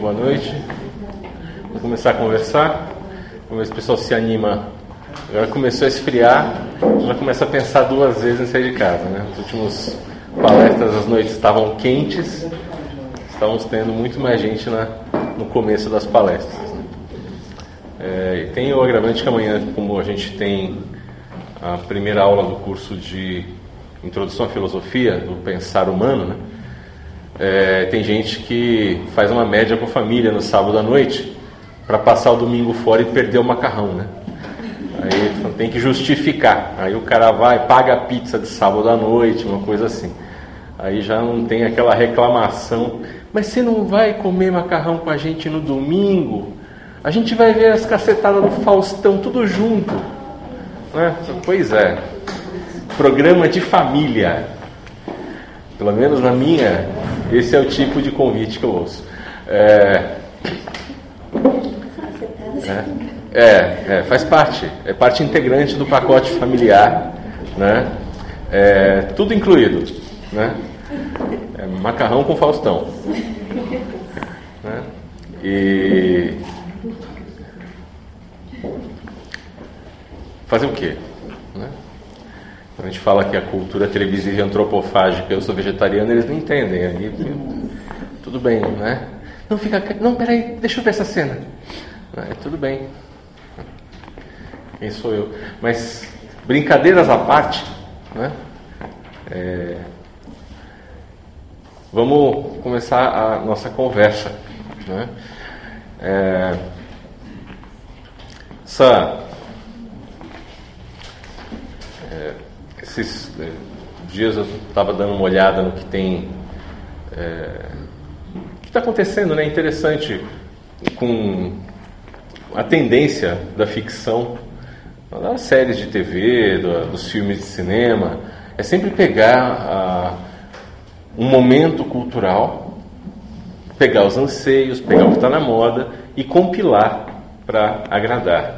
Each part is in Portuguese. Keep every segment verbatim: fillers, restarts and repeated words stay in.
boa noite. Vamos começar a conversar. Vamos ver se o pessoal se anima. Agora começou a esfriar, já começa a pensar duas vezes em sair de casa, né? As últimas palestras, as noites estavam quentes, estávamos tendo muito mais gente na, no começo das palestras, né? É, e tem o agravante que amanhã, como a gente tem a primeira aula do curso de Introdução à Filosofia, do Pensar Humano, né? É, tem gente que faz uma média com a família no sábado à noite para passar o domingo fora e perder o macarrão, né? Aí tem que justificar. Aí o cara vai, paga a pizza de sábado à noite, uma coisa assim. Aí já não tem aquela reclamação. Mas você não vai comer macarrão com a gente no domingo? A gente vai ver as cacetadas do Faustão tudo junto, né? Pois é. Programa de família. Pelo menos na minha, esse é o tipo de convite que eu ouço. É, é, é, é faz parte, é parte integrante do pacote familiar, né? É, tudo incluído, né? É, macarrão com Faustão, né? E fazer o quê? Né? Quando a gente fala que a cultura televisiva e antropofágica, eu sou vegetariano, eles não entendem. Aí, tudo bem, né? Não, fica... Não, peraí, deixa eu ver essa cena. É, tudo bem. Quem sou eu? Mas, brincadeiras à parte, né? É... Vamos começar a nossa conversa, né? É... Essa... É... Esses dias eu estava dando uma olhada no que tem, é, o que está acontecendo, né? Interessante com a tendência da ficção, das séries de T V, do, dos filmes de cinema, é sempre pegar a, um momento cultural, pegar os anseios, pegar o que está na moda e compilar para agradar.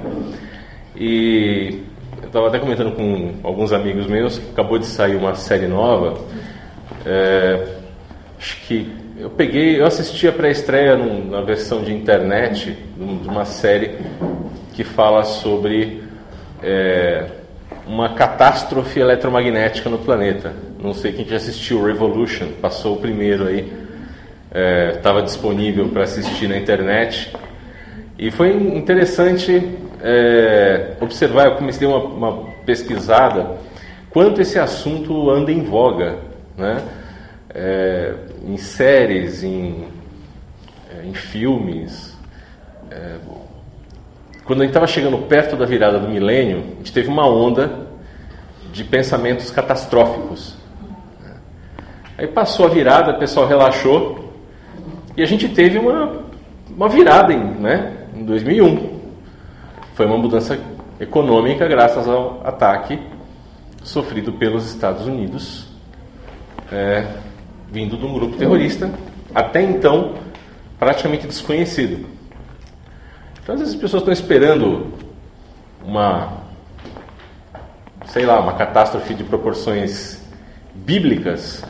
E estava até comentando com alguns amigos meus, acabou de sair uma série nova, é, acho que eu peguei, eu assisti a pré-estreia num, na versão de internet de uma série que fala sobre é, uma catástrofe eletromagnética no planeta. Não sei quem já assistiu Revolution, passou o primeiro aí, estava é, disponível para assistir na internet e foi interessante. É, observar, eu comecei uma, uma pesquisada quanto esse assunto anda em voga, né? É, em séries, em, é, em filmes. É, quando a gente estava chegando perto da virada do milênio, a gente teve uma onda de pensamentos catastróficos. Aí passou a virada, o pessoal relaxou e a gente teve uma, uma virada em, né, em dois mil e um. Foi uma mudança econômica graças ao ataque sofrido pelos Estados Unidos, é, vindo de um grupo terrorista, até então praticamente desconhecido. Então, às vezes as pessoas estão esperando uma, sei lá, uma catástrofe de proporções bíblicas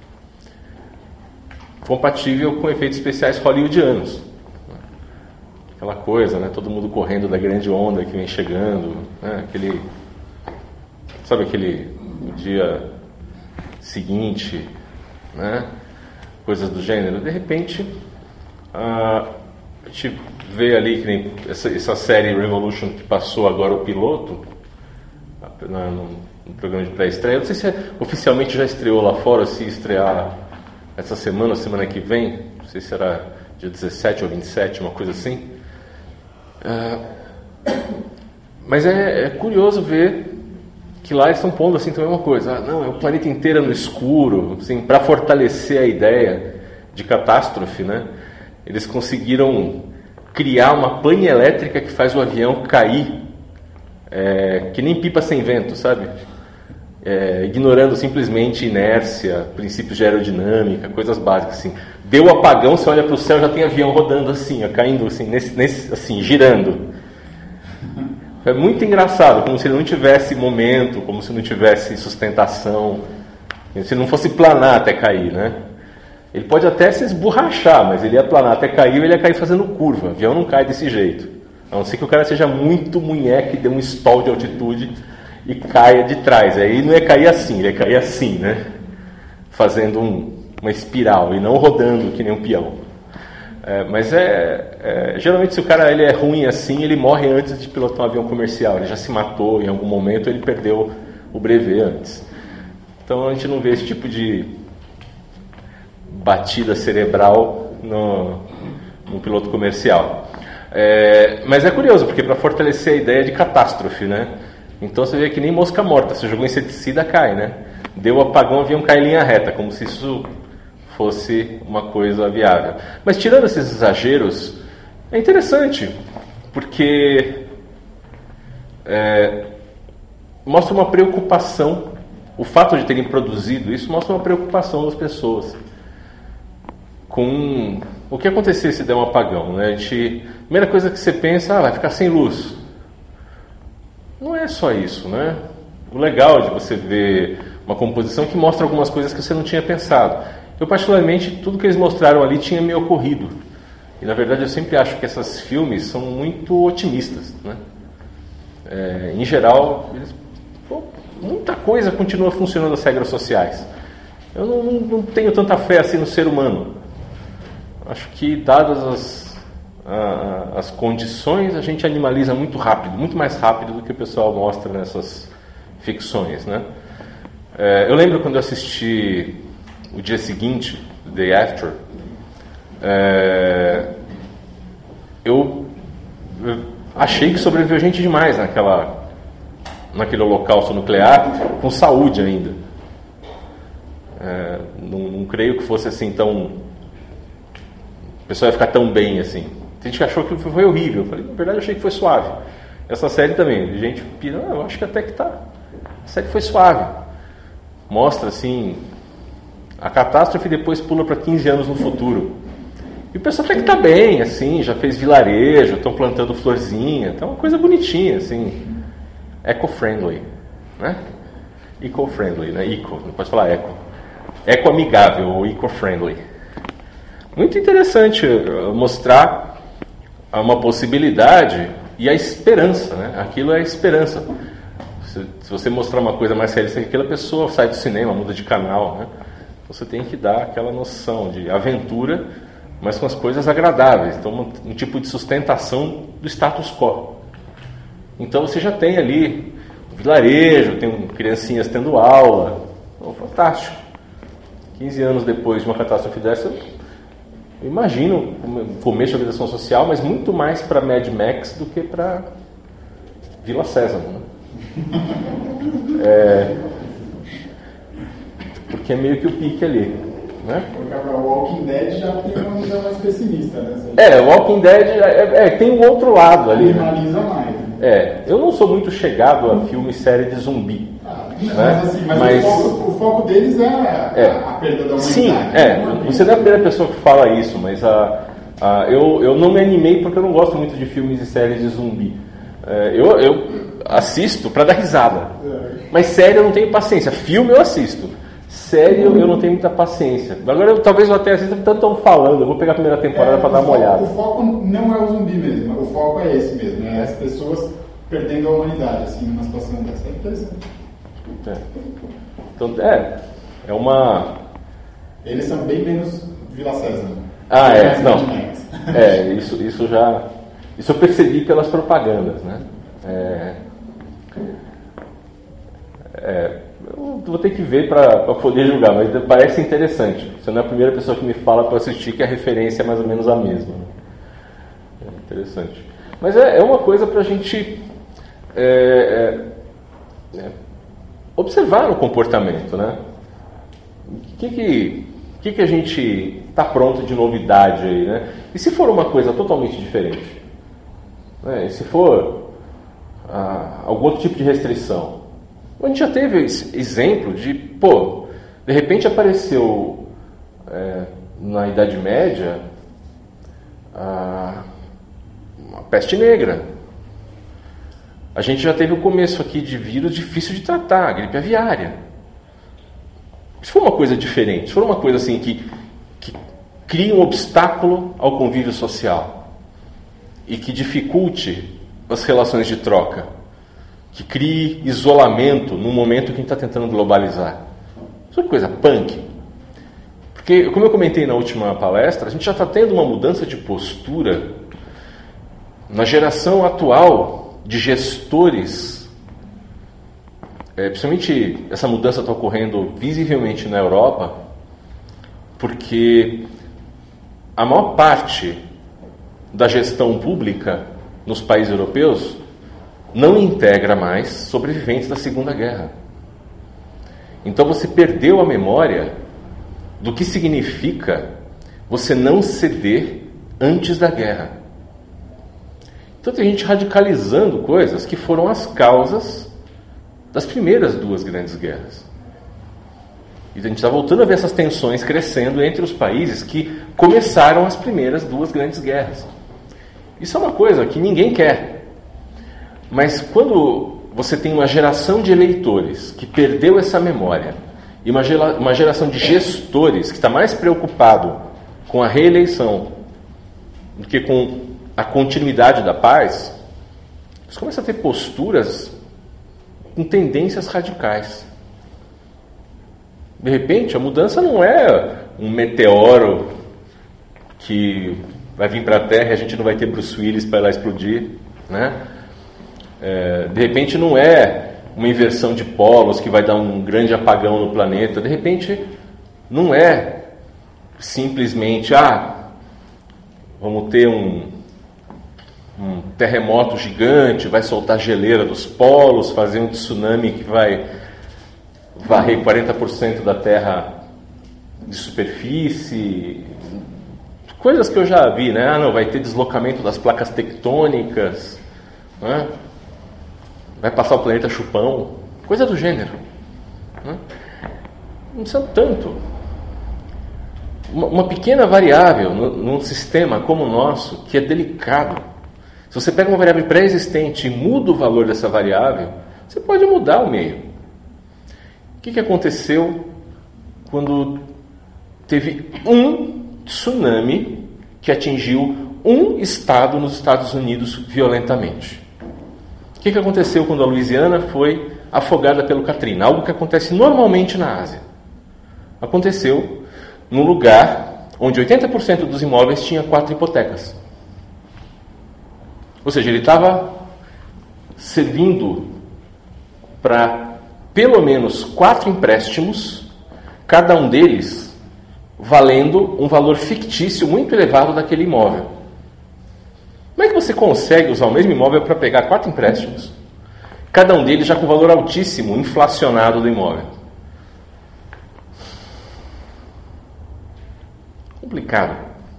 compatível com efeitos especiais hollywoodianos. Aquela coisa, né? Todo mundo correndo da grande onda que vem chegando, né? Aquele, sabe aquele o dia seguinte, né? Coisas do gênero. De repente, a, a gente vê ali que nem essa, essa série Revolution que passou agora o piloto na, no, no programa de pré-estreia. Não sei se é, oficialmente já estreou lá fora, se estrear essa semana, semana que vem. Não sei se será dia dezessete ou vinte e sete, uma coisa assim. Uh, mas é, é curioso ver que lá eles estão pondo assim também uma coisa, ah, não, é o planeta inteiro no escuro, assim, para fortalecer a ideia de catástrofe, né? Eles conseguiram criar uma pane elétrica que faz o avião cair, é, que nem pipa sem vento, sabe? É, ignorando simplesmente inércia, princípios de aerodinâmica, coisas básicas assim. Deu apagão, você olha para o céu, já tem avião rodando assim, ó, caindo assim, nesse, nesse, assim, girando. É muito engraçado, como se não tivesse momento, como se não tivesse sustentação, como se não fosse planar até cair, né? Ele pode até se esborrachar, mas ele ia planar até cair, ele ia cair fazendo curva. O avião não cai desse jeito. A não ser que o cara seja muito munheca e dê um stall de altitude e caia de trás. Aí não ia cair assim, ele ia cair assim, né? Fazendo um, uma espiral e não rodando que nem um peão. É, mas é, é... Geralmente se o cara ele é ruim assim, ele morre antes de pilotar um avião comercial. Ele já se matou em algum momento, ele perdeu o brevet antes. Então a gente não vê esse tipo de batida cerebral no, no piloto comercial. É, mas é curioso, porque para fortalecer a ideia de catástrofe, né? Então você vê que nem mosca morta, você jogou inseticida, cai, né? Deu apagão, o avião cai em linha reta, como se isso fosse uma coisa viável. Mas tirando esses exageros, é interessante, porque é, mostra uma preocupação. O fato de terem produzido isso mostra uma preocupação das pessoas com o que acontecer se der um apagão, né? A gente, a primeira coisa que você pensa, ah, vai ficar sem luz. Não é só isso, né? O legal de você ver uma composição que mostra algumas coisas que você não tinha pensado. Eu, particularmente, tudo que eles mostraram ali tinha me ocorrido. E, na verdade, eu sempre acho que esses filmes são muito otimistas, né? É, em geral, eles, pô, muita coisa continua funcionando as regras sociais. Eu não, não, não tenho tanta fé assim no ser humano. Acho que, dadas as, a, as condições, a gente animaliza muito rápido, muito mais rápido do que o pessoal mostra nessas ficções, né? É, eu lembro quando eu assisti o dia seguinte, The Day After, é, eu, eu achei que sobreviveu gente demais naquela, naquele holocausto nuclear, com saúde ainda. É, não, não creio que fosse assim tão... O pessoal ia ficar tão bem assim. Tem gente que achou que foi horrível. Eu falei, na verdade, eu achei que foi suave. Essa série também. Gente, pira, ah, eu acho que até que tá. A série foi suave. Mostra, assim, a catástrofe e depois pula para quinze anos no futuro. E o pessoal até que tá bem, assim, já fez vilarejo, estão plantando florzinha. Tá uma coisa bonitinha, assim. Eco-friendly, né? Eco-friendly, né? Eco, não pode falar eco. Eco-amigável ou eco-friendly. Muito interessante mostrar uma possibilidade e a esperança, né? Aquilo é a esperança. Se, se você mostrar uma coisa mais realista que aquilo, a pessoa sai do cinema, muda de canal, né? Você tem que dar aquela noção de aventura, mas com as coisas agradáveis. Então, um, um tipo de sustentação do status quo. Então, você já tem ali um vilarejo, tem criancinhas tendo aula. Oh, fantástico. quinze anos depois de uma catástrofe dessa, eu imagino o começo da organização social, mas muito mais para Mad Max do que para Vila Sésamo, né? É, porque é meio que o pique ali, né? O Walking Dead já tem uma visão mais pessimista, né? É, o Walking Dead é, é, tem um outro lado ali. Animaliza mais. Né? É, eu não sou muito chegado a filme e série de zumbi. Ah, né? Mas, assim, mas, mas... O, foco, o foco deles é a, é. a perda da humanidade. Sim, é. Você não é a primeira pessoa que fala isso, mas a, a, eu, eu não me animei porque eu não gosto muito de filmes e séries de zumbi. É, eu, eu assisto para dar risada. É. Mas série eu não tenho paciência. Filme eu assisto. Série eu, eu não tenho muita paciência. Agora eu, talvez eu até assista, tanto estão falando. Eu vou pegar a primeira temporada é, para dar uma olhada. O foco não é o zumbi mesmo. O foco é esse mesmo. É as pessoas perdendo a humanidade, assim, numa situação dessa. É interessante. É. Então, é, é uma... Eles são bem menos Vila Sésamo. Ah, é, não. É, isso, isso já... Isso eu percebi pelas propagandas, né? É, é, eu vou ter que ver para poder julgar, mas parece interessante. Você não é a primeira pessoa que me fala para assistir que a referência é mais ou menos a mesma. É interessante. Mas é, é uma coisa para a gente... É, é, é, observar o comportamento, né? O que que, que, que a gente está pronto de novidade aí, né? E se for uma coisa totalmente diferente? Né? E se for ah, algum outro tipo de restrição? A gente já teve esse exemplo de, pô, de repente apareceu é, na Idade Média a, a peste negra. A gente já teve o começo aqui de vírus difícil de tratar, a gripe aviária. Se for uma coisa diferente, se for uma coisa assim que, que crie um obstáculo ao convívio social e que dificulte as relações de troca, que crie isolamento num momento que a gente está tentando globalizar. Isso é coisa punk. Porque, como eu comentei na última palestra, a gente já está tendo uma mudança de postura na geração atual de gestores. É, principalmente essa mudança está ocorrendo visivelmente na Europa, porque a maior parte da gestão pública nos países europeus não integra mais sobreviventes da Segunda Guerra. Então você perdeu a memória do que significa você não ceder antes da guerra. Então tem gente radicalizando coisas que foram as causas das primeiras duas grandes guerras. E a gente está voltando a ver essas tensões crescendo entre os países que começaram as primeiras duas grandes guerras. Isso é uma coisa que ninguém quer. Mas quando você tem uma geração de eleitores que perdeu essa memória e uma, gera, uma geração de gestores que está mais preocupado com a reeleição do que com a continuidade da paz, você começa a ter posturas com tendências radicais. De repente, a mudança não é um meteoro que vai vir para a Terra e a gente não vai ter Bruce Willis para ir lá explodir, né? É, de repente não é uma inversão de polos que vai dar um grande apagão no planeta. De repente não é simplesmente, ah, vamos ter um, um terremoto gigante, vai soltar geleira dos polos, fazer um tsunami que vai varrer quarenta por cento da Terra de superfície. Coisas que eu já vi, né? Ah, não, vai ter deslocamento das placas tectônicas, né? Vai passar o planeta chupão, coisa do gênero, né? Não são tanto. Uma, uma pequena variável no, num sistema como o nosso, que é delicado. Se você pega uma variável pré-existente e muda o valor dessa variável, você pode mudar o meio. O que, que aconteceu quando teve um tsunami que atingiu um estado nos Estados Unidos violentamente? O que, que aconteceu quando a Louisiana foi afogada pelo Katrina? Algo que acontece normalmente na Ásia. Aconteceu num lugar onde oitenta por cento dos imóveis tinha quatro hipotecas. Ou seja, ele estava servindo para pelo menos quatro empréstimos, cada um deles valendo um valor fictício muito elevado daquele imóvel. Como é que você consegue usar o mesmo imóvel para pegar quatro empréstimos, cada um deles já com valor altíssimo, inflacionado do imóvel? Complicado.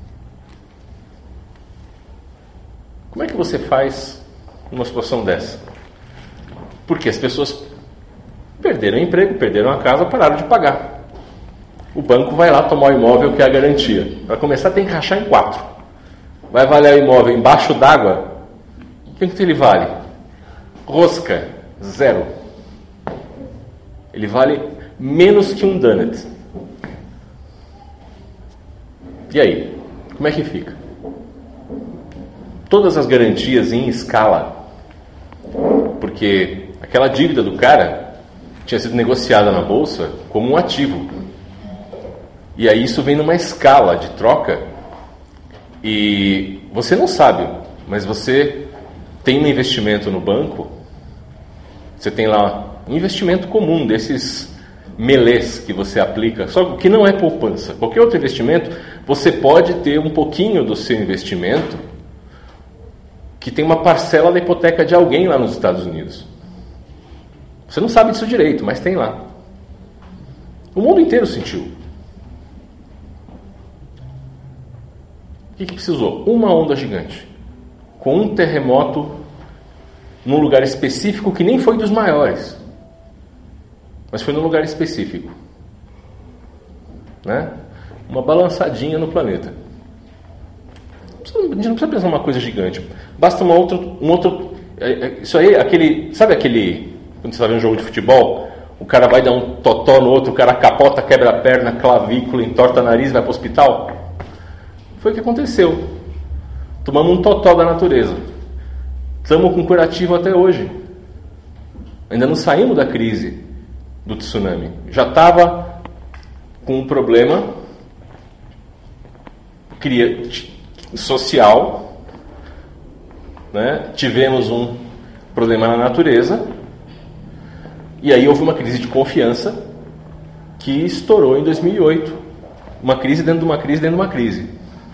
Como é que você faz uma situação dessa? Porque as pessoas perderam o emprego, perderam a casa, pararam de pagar. O banco vai lá tomar o imóvel que é a garantia. Para começar, tem que rachar em quatro. Vai valer o imóvel embaixo d'água? Quanto ele vale? Rosca, zero. Ele vale menos que um donut. E aí? Como é que fica? Todas as garantias em escala, porque aquela dívida do cara tinha sido negociada na bolsa como um ativo. E aí isso vem numa escala de troca. E você não sabe, mas você tem um investimento no banco, você tem lá um investimento comum desses melês que você aplica, só que não é poupança. Qualquer outro investimento, você pode ter um pouquinho do seu investimento que tem uma parcela da hipoteca de alguém lá nos Estados Unidos. Você não sabe disso direito, mas tem lá. O mundo inteiro sentiu. O que, que precisou? Uma onda gigante, com um terremoto num lugar específico que nem foi dos maiores, mas foi num lugar específico, né? Uma balançadinha no planeta. A gente não precisa pensar numa coisa gigante, basta uma outra, um outro. Isso aí, aquele, sabe aquele, quando você está vendo um jogo de futebol, o cara vai dar um totó no outro, o cara capota, quebra a perna, clavícula, entorta o nariz, vai para o hospital. Foi o que aconteceu. Tomamos um totó da natureza. Estamos com curativo até hoje. Ainda não saímos da crise do tsunami. Já estava com um problema social, né? Tivemos um problema na natureza, e aí houve uma crise de confiança que estourou em dois mil e oito. Uma crise dentro de uma crise dentro de uma crise.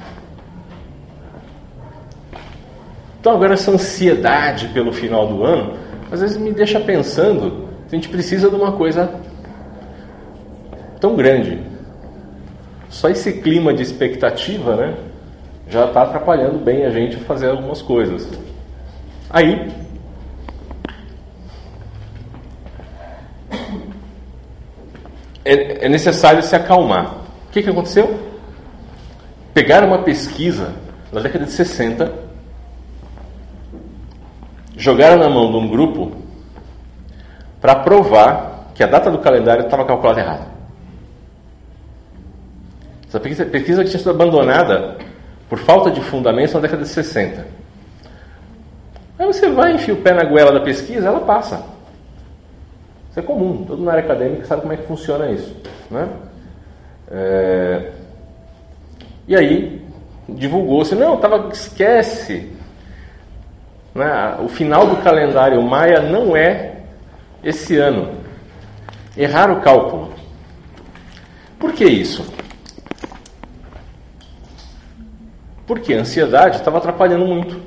Então agora essa ansiedade pelo final do ano, às vezes me deixa pensando que a gente precisa de uma coisa tão grande. Só esse clima de expectativa, né, já está atrapalhando bem a gente fazer algumas coisas. Aí, é, é necessário se acalmar. O que, que aconteceu? Pegaram uma pesquisa na década de sessenta, jogaram na mão de um grupo para provar que a data do calendário estava calculada errada. Essa pesquisa, pesquisa tinha sido abandonada por falta de fundamentos na década de sessenta. Aí você vai, enfia o pé na goela da pesquisa, ela passa. Isso é comum, todo mundo na área acadêmica sabe como é que funciona isso, né? É... E aí divulgou-se, não, tava, esquece, né? O final do calendário maia não é esse ano. Erraram o cálculo. Por que isso? Porque a ansiedade estava atrapalhando muito.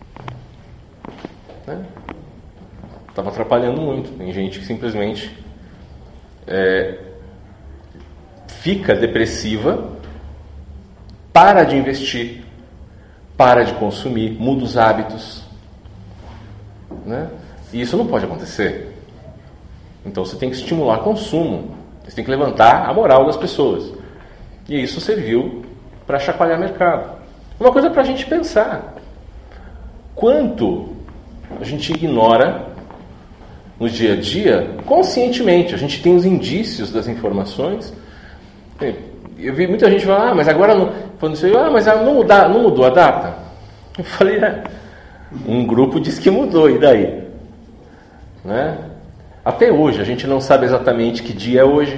Estava né? atrapalhando muito. Tem gente que simplesmente é, fica depressiva, para de investir, para de consumir, muda os hábitos. Né? E isso não pode acontecer. Então você tem que estimular consumo. Você tem que levantar a moral das pessoas. E isso serviu para chacoalhar o mercado. Uma coisa para a gente pensar. Quanto a gente ignora no dia a dia, conscientemente. A gente tem os indícios das informações. Eu vi muita gente falar, ah, mas agora não, falando isso, ah, mas não, muda, não mudou a data? Eu falei, é, um grupo disse que mudou, e daí? Né? Até hoje, a gente não sabe exatamente que dia é hoje.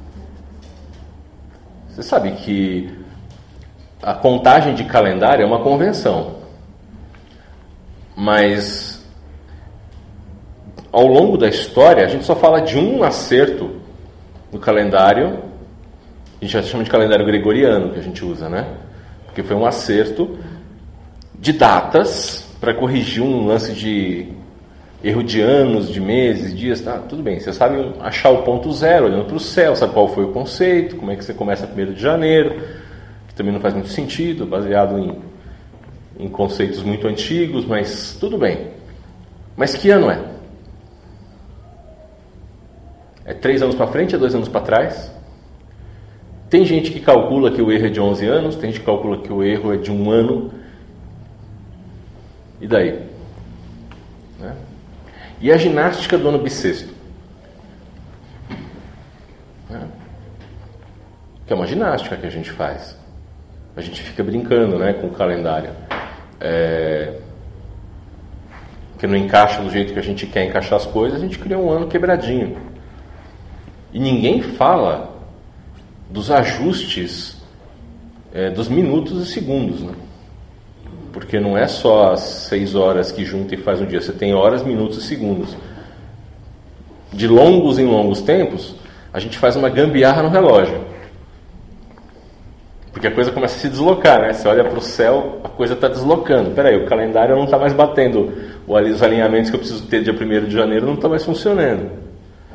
Você sabe que a contagem de calendário é uma convenção. Mas, ao longo da história, a gente só fala de um acerto no calendário. A gente já chama de calendário gregoriano, que a gente usa, né? Porque foi um acerto de datas para corrigir um lance de erro de anos, de meses, dias, tá? Tudo bem, você sabe achar o ponto zero, olhando para o céu, sabe qual foi o conceito, como é que você começa primeiro de janeiro, que também não faz muito sentido, baseado em, em conceitos muito antigos, mas tudo bem. Mas que ano é? É três anos para frente, é dois anos para trás? Tem gente que calcula que o erro é de onze anos, tem gente que calcula que o erro é de um ano. E daí? Né? E a ginástica do ano bissexto? Né? Que é uma ginástica que a gente faz. A gente fica brincando, né, com o calendário. É... Que não encaixa do jeito que a gente quer encaixar as coisas, a gente cria um ano quebradinho. E ninguém fala dos ajustes é, dos minutos e segundos, né? Porque não é só as seis horas que junta e faz um dia, você tem horas, minutos e segundos. De longos em longos tempos, a gente faz uma gambiarra no relógio. Porque a coisa começa a se deslocar, né? Você olha para o céu, a coisa está deslocando. Peraí, o calendário não está mais batendo. Os alinhamentos que eu preciso ter dia primeiro de janeiro não estão mais funcionando.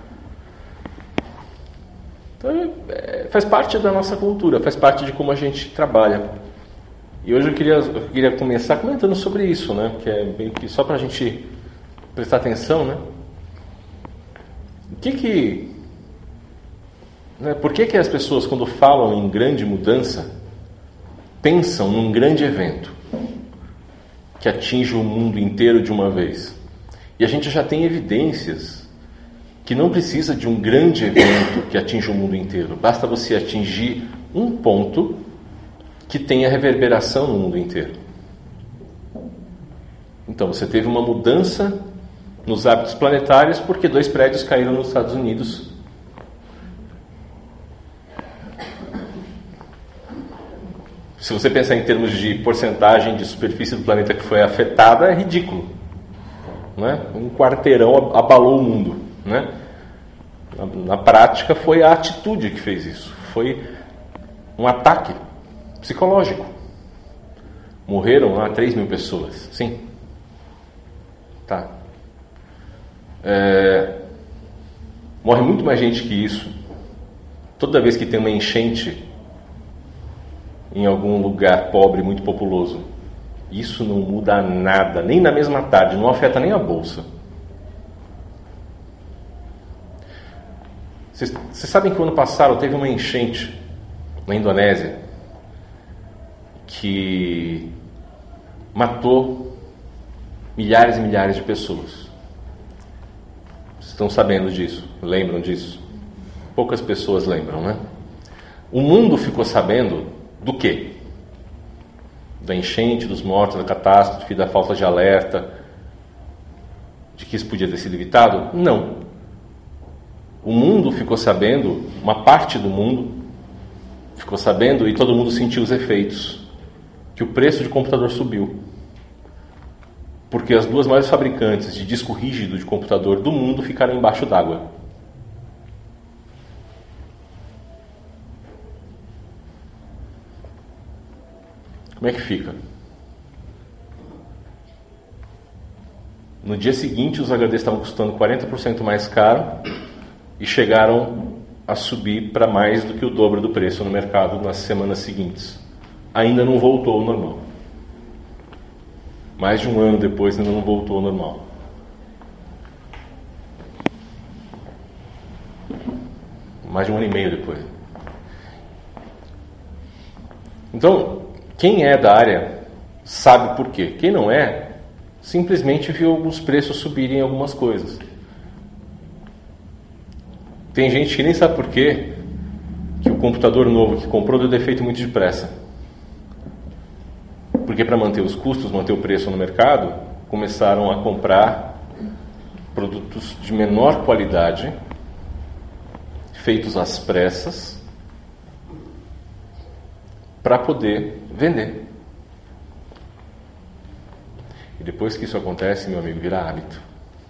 Então, é, faz parte da nossa cultura, faz parte de como a gente trabalha. E hoje eu queria, eu queria começar comentando sobre isso, né? Que é bem que só para a gente prestar atenção, né? O que que, né? Por que que as pessoas, quando falam em grande mudança, pensam num grande evento que atinge o mundo inteiro de uma vez? E a gente já tem evidências que não precisa de um grande evento que atinja o mundo inteiro. Basta você atingir um ponto que tenha reverberação no mundo inteiro. Então você teve uma mudança nos hábitos planetários porque dois prédios caíram nos Estados Unidos. Se você pensar em termos de porcentagem de superfície do planeta que foi afetada, é ridículo, né? Um quarteirão abalou o mundo, né? Na, na prática foi a atitude que fez isso. Foi um ataque psicológico. Morreram lá três mil pessoas. Sim. Tá. É, morre muito mais gente que isso. Toda vez que tem uma enchente em algum lugar pobre, muito populoso, isso não muda nada, nem na mesma tarde, não afeta nem a bolsa. Vocês, vocês sabem que o ano passado teve uma enchente na Indonésia que matou milhares e milhares de pessoas. Vocês estão sabendo disso? Lembram disso? Poucas pessoas lembram, né? O mundo ficou sabendo do quê? Da enchente, dos mortos, da catástrofe, da falta de alerta, de que isso podia ter sido evitado? Não. O mundo ficou sabendo, uma parte do mundo ficou sabendo, e todo mundo sentiu os efeitos, que o preço de computador subiu. Porque as duas maiores fabricantes de disco rígido de computador do mundo ficaram embaixo d'água. Como é que fica? No dia seguinte, os H Ds estavam custando quarenta por cento mais caro e chegaram a subir para mais do que o dobro do preço no mercado nas semanas seguintes. Ainda não voltou ao normal. Mais de um ano depois, ainda não voltou ao normal. Mais de um ano e meio depois. Então, quem é da área sabe por quê. Quem não é, simplesmente viu alguns preços subirem em algumas coisas. Tem gente que nem sabe por quê que o computador novo que comprou deu defeito muito depressa. Porque para manter os custos, manter o preço no mercado, começaram a comprar produtos de menor qualidade, feitos às pressas, para poder vender. E depois que isso acontece, meu amigo, vira hábito.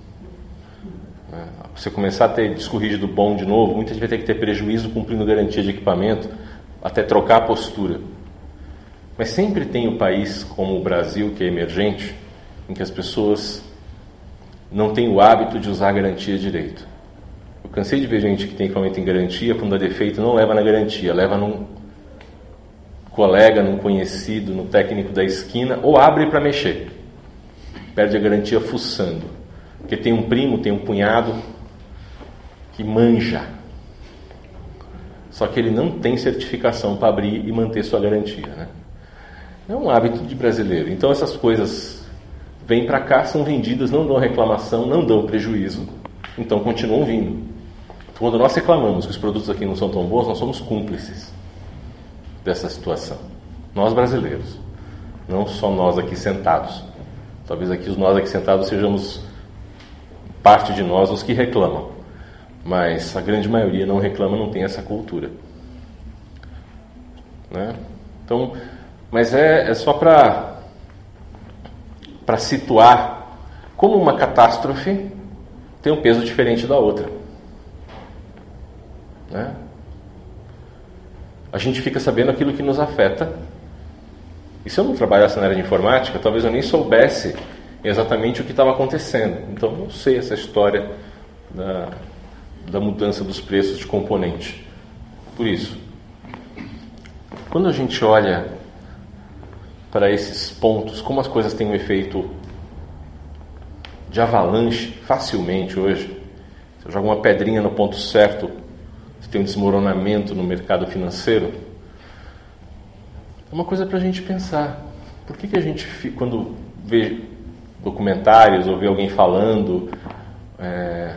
Você começar a ter disco rígido bom de novo, muita gente vai ter que ter prejuízo cumprindo garantia de equipamento, até trocar a postura. Mas sempre tem um país como o Brasil, que é emergente, em que as pessoas não têm o hábito de usar a garantia direito. Eu cansei de ver gente que tem equipamento em garantia, quando dá defeito não leva na garantia, leva num colega, num conhecido, no técnico da esquina, ou abre para mexer. Perde a garantia fuçando. Porque tem um primo, tem um cunhado que manja. Só que ele não tem certificação para abrir e manter sua garantia, né? É um hábito de brasileiro. Então essas coisas vêm para cá, são vendidas, não dão reclamação, não dão prejuízo, então continuam vindo. Quando nós reclamamos que os produtos aqui não são tão bons, nós somos cúmplices dessa situação. Nós brasileiros, não só nós aqui sentados. Talvez aqui os nós aqui sentados sejamos parte de nós os que reclamam, mas a grande maioria não reclama, não tem essa cultura, né? Então, mas é, é só para para situar como uma catástrofe tem um peso diferente da outra, né? A gente fica sabendo aquilo que nos afeta, e se eu não trabalhasse na área de informática, talvez eu nem soubesse exatamente o que estava acontecendo. Então, não sei essa história da, da mudança dos preços de componente. Por isso, quando a gente olha para esses pontos, como as coisas têm um efeito de avalanche facilmente hoje, você joga uma pedrinha no ponto certo, você tem um desmoronamento no mercado financeiro, é uma coisa para a gente pensar. Por que que a gente, quando vê documentários ou vê alguém falando, é,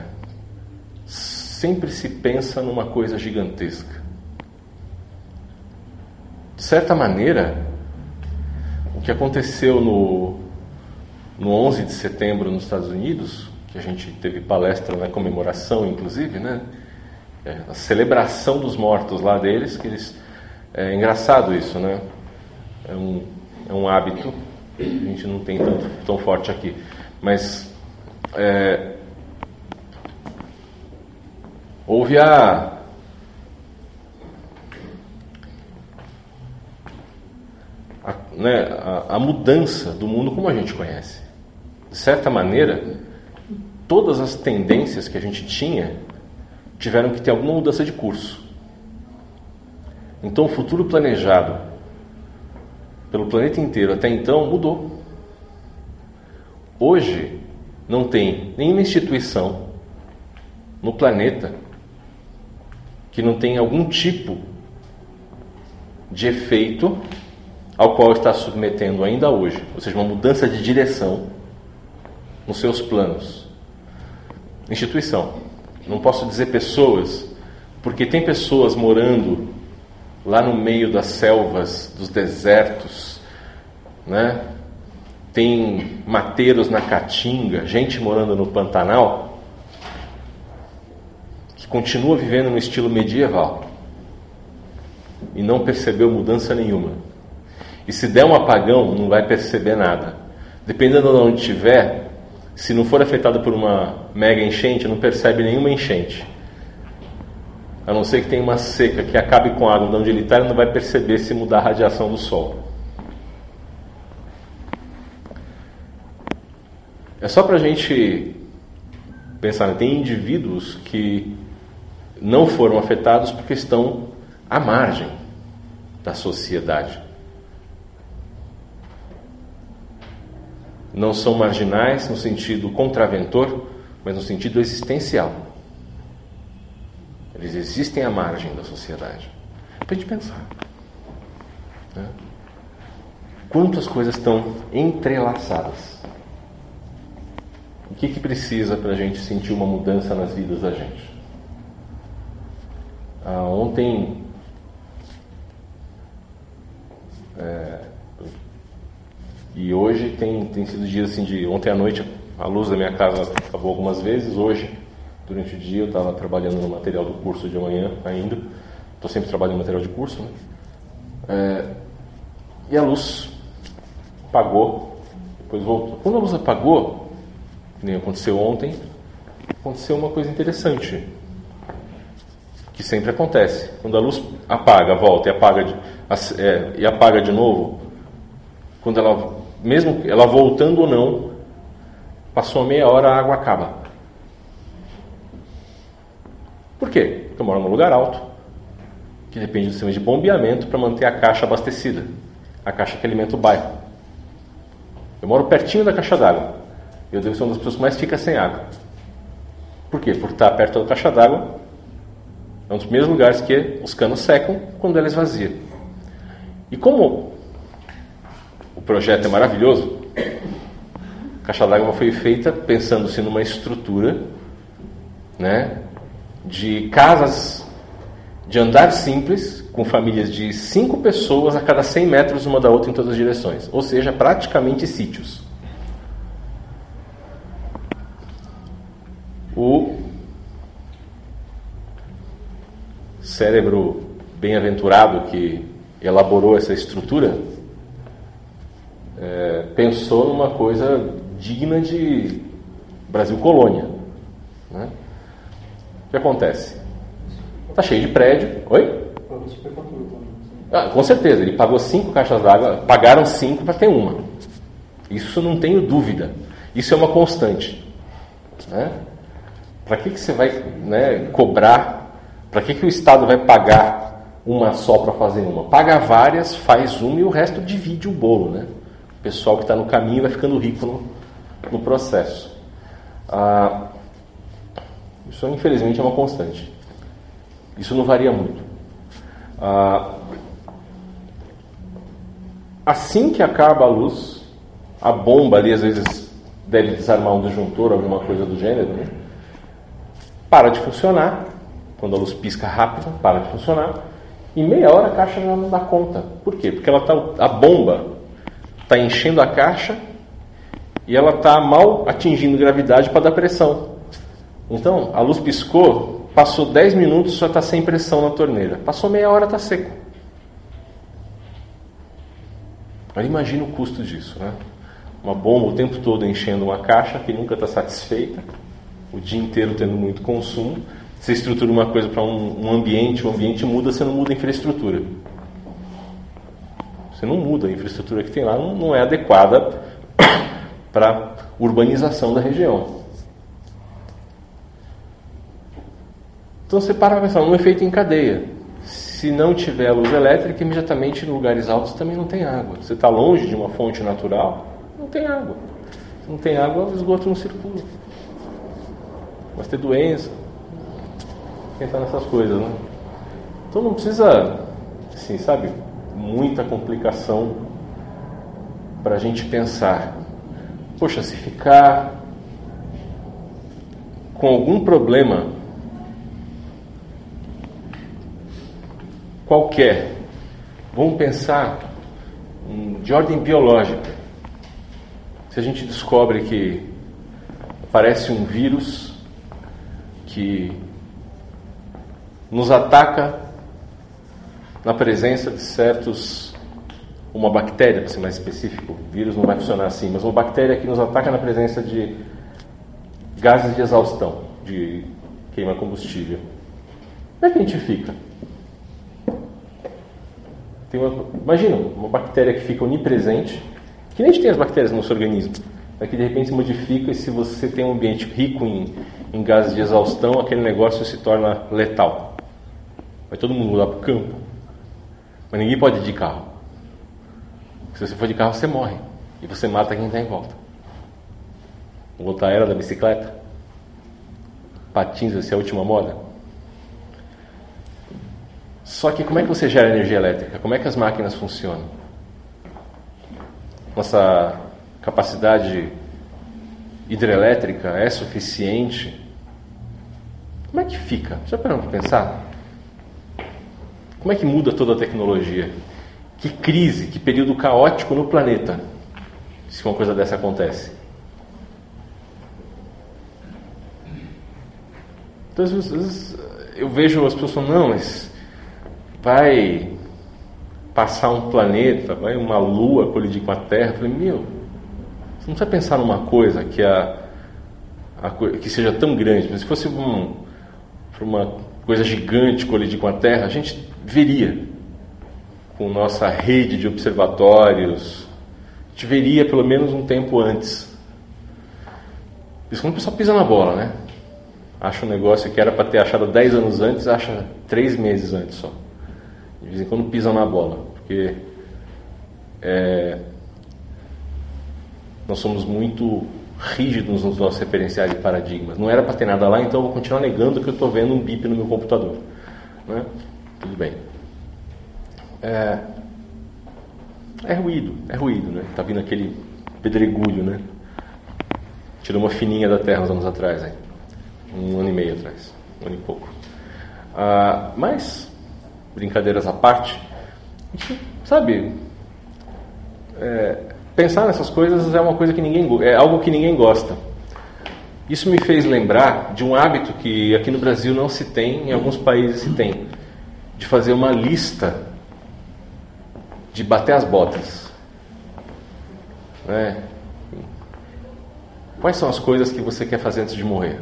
sempre se pensa numa coisa gigantesca? De certa maneira, o que aconteceu no, no onze de setembro nos Estados Unidos, que a gente teve palestra na comemoração, inclusive, né? É, a celebração dos mortos lá deles, que eles... É engraçado isso, né? É um, é um hábito, a gente não tem tanto, tão forte aqui. Mas é, houve a... A, né, a, a mudança do mundo como a gente conhece. De certa maneira, todas as tendências que a gente tinha tiveram que ter alguma mudança de curso. Então o futuro planejado pelo planeta inteiro até então mudou. Hoje não tem nenhuma instituição no planeta que não tenha algum tipo de efeito ao qual está submetendo ainda hoje, ou seja, uma mudança de direção nos seus planos. Instituição. Não posso dizer pessoas, porque tem pessoas morando lá no meio das selvas, dos desertos, né? Tem mateiros na Caatinga, gente morando no Pantanal, que continua vivendo no estilo medieval e não percebeu mudança nenhuma. E se der um apagão, não vai perceber nada. Dependendo de onde estiver, se não for afetado por uma mega enchente, não percebe nenhuma enchente. A não ser que tenha uma seca que acabe com a água de onde ele está, ele não vai perceber se mudar a radiação do sol. É só para a gente pensar, né? Tem indivíduos que não foram afetados porque estão à margem da sociedade. Não são marginais no sentido contraventor, mas no sentido existencial. Eles existem à margem da sociedade. Para a gente pensar, né? Quantas coisas estão entrelaçadas? O que, que precisa para a gente sentir uma mudança nas vidas da gente? Ah, ontem... É, e hoje tem, tem sido dias assim de... Ontem à noite a luz da minha casa acabou algumas vezes. Hoje, durante o dia, eu estava trabalhando no material do curso de amanhã ainda. Estou sempre trabalhando no material de curso, né? É, e a luz apagou, depois voltou. Quando a luz apagou, que nem aconteceu ontem, aconteceu uma coisa interessante, que sempre acontece. Quando a luz apaga, volta e apaga de, é, e apaga de novo, quando ela, mesmo ela voltando ou não, passou meia hora, a água acaba. Por quê? Porque eu moro num lugar alto, que depende do sistema de bombeamento para manter a caixa abastecida, a caixa que alimenta o bairro. Eu moro pertinho da caixa d'água. Eu devo ser uma das pessoas que mais fica sem água. Por quê? Por estar perto da caixa d'água, é um dos primeiros lugares que os canos secam quando ela esvazia. E como o projeto é maravilhoso, a caixa d'água foi feita pensando-se numa estrutura, né, de casas de andar simples, com famílias de cinco pessoas a cada cem metros uma da outra em todas as direções. Ou seja, praticamente sítios. O cérebro bem-aventurado que elaborou essa estrutura é, pensou numa coisa digna de Brasil colônia, né? O que acontece? Está cheio de prédio. Oi? Ah, com certeza, ele pagou cinco caixas d'água, pagaram cinco para ter uma. Isso não tenho dúvida. Isso é uma constante, né? Para que, que você vai, né, cobrar? Para que, que o Estado vai pagar uma só para fazer uma? Paga várias, faz uma e o resto divide o bolo, né? O pessoal que está no caminho vai ficando rico no, no processo. Ah, isso, infelizmente, é uma constante. Isso não varia muito. Ah, assim que acaba a luz, a bomba ali às vezes deve desarmar um disjuntor, alguma coisa do gênero, né? Para de funcionar. Quando a luz pisca rápido, para de funcionar. Em meia hora a caixa já não dá conta. Por quê? Porque ela tá, a bomba está enchendo a caixa e ela está mal atingindo gravidade para dar pressão. Então, a luz piscou, passou dez minutos, só está sem pressão na torneira. Passou meia hora, está seco. Agora imagina o custo disso, né? Uma bomba o tempo todo enchendo uma caixa que nunca está satisfeita, o dia inteiro tendo muito consumo. Você estrutura uma coisa para um, um ambiente, o ambiente muda, você não muda a infraestrutura. Você não muda a infraestrutura que tem lá, não, não é adequada para a urbanização da região. Então você para para pensar, um efeito em cadeia. Se não tiver luz elétrica, imediatamente em lugares altos também não tem água. Você está longe de uma fonte natural, não tem água. Se não tem água, o esgoto não circula. Vai ter doença. Pensar nessas coisas, né? Então não precisa, assim, sabe, muita complicação para a gente pensar. Poxa, se ficar com algum problema qualquer, vamos pensar de ordem biológica. Se a gente descobre que aparece um vírus que nos ataca na presença de certos, uma bactéria, para ser mais específico, o vírus não vai funcionar assim, mas uma bactéria que nos ataca na presença de gases de exaustão, de queima combustível. Como é que a gente fica? Tem uma, imagina, uma bactéria que fica onipresente, que nem a gente tem as bactérias no nosso organismo, é que de repente se modifica e se você tem um ambiente rico em, em gases de exaustão, aquele negócio se torna letal. Vai todo mundo mudar para o campo. Mas ninguém pode ir de carro. Se você for de carro, você morre. E você mata quem está em volta. Vou voltar à era da bicicleta. Patins vai ser a última moda. Só que como é que você gera energia elétrica? Como é que as máquinas funcionam? Nossa capacidade hidrelétrica é suficiente? Como é que fica? Já pararam para pensar? Como é que muda toda a tecnologia? Que crise, que período caótico no planeta, se uma coisa dessa acontece. Então, às vezes, eu vejo as pessoas falando, não, mas vai passar um planeta, vai uma lua colidir com a Terra. Eu falei, meu, você não precisa pensar numa coisa que, a, a, que seja tão grande, mas se fosse um, uma coisa gigante colidir com a Terra, a gente veria com nossa rede de observatórios, a gente veria pelo menos um tempo antes. Isso quando o pessoal pisa na bola, né? Acha um negócio que era para ter achado dez anos antes, acha três meses antes só. De vez em quando pisam na bola, porque é, nós somos muito rígidos nos nossos referenciais e paradigmas. Não era para ter nada lá, então eu vou continuar negando que eu estou vendo um bip no meu computador. Né? Tudo bem. É, é ruído, é ruído, né? Tá vindo aquele pedregulho, né? Tirou uma fininha da Terra uns anos atrás, hein? Um ano e meio atrás, um ano e pouco. Ah, mas, brincadeiras à parte, a gente, sabe, é, pensar nessas coisas é uma coisa que ninguém, é algo que ninguém gosta. Isso me fez lembrar de um hábito que aqui no Brasil não se tem, em alguns países se tem, de fazer uma lista de bater as botas. Né? Quais são as coisas que você quer fazer antes de morrer?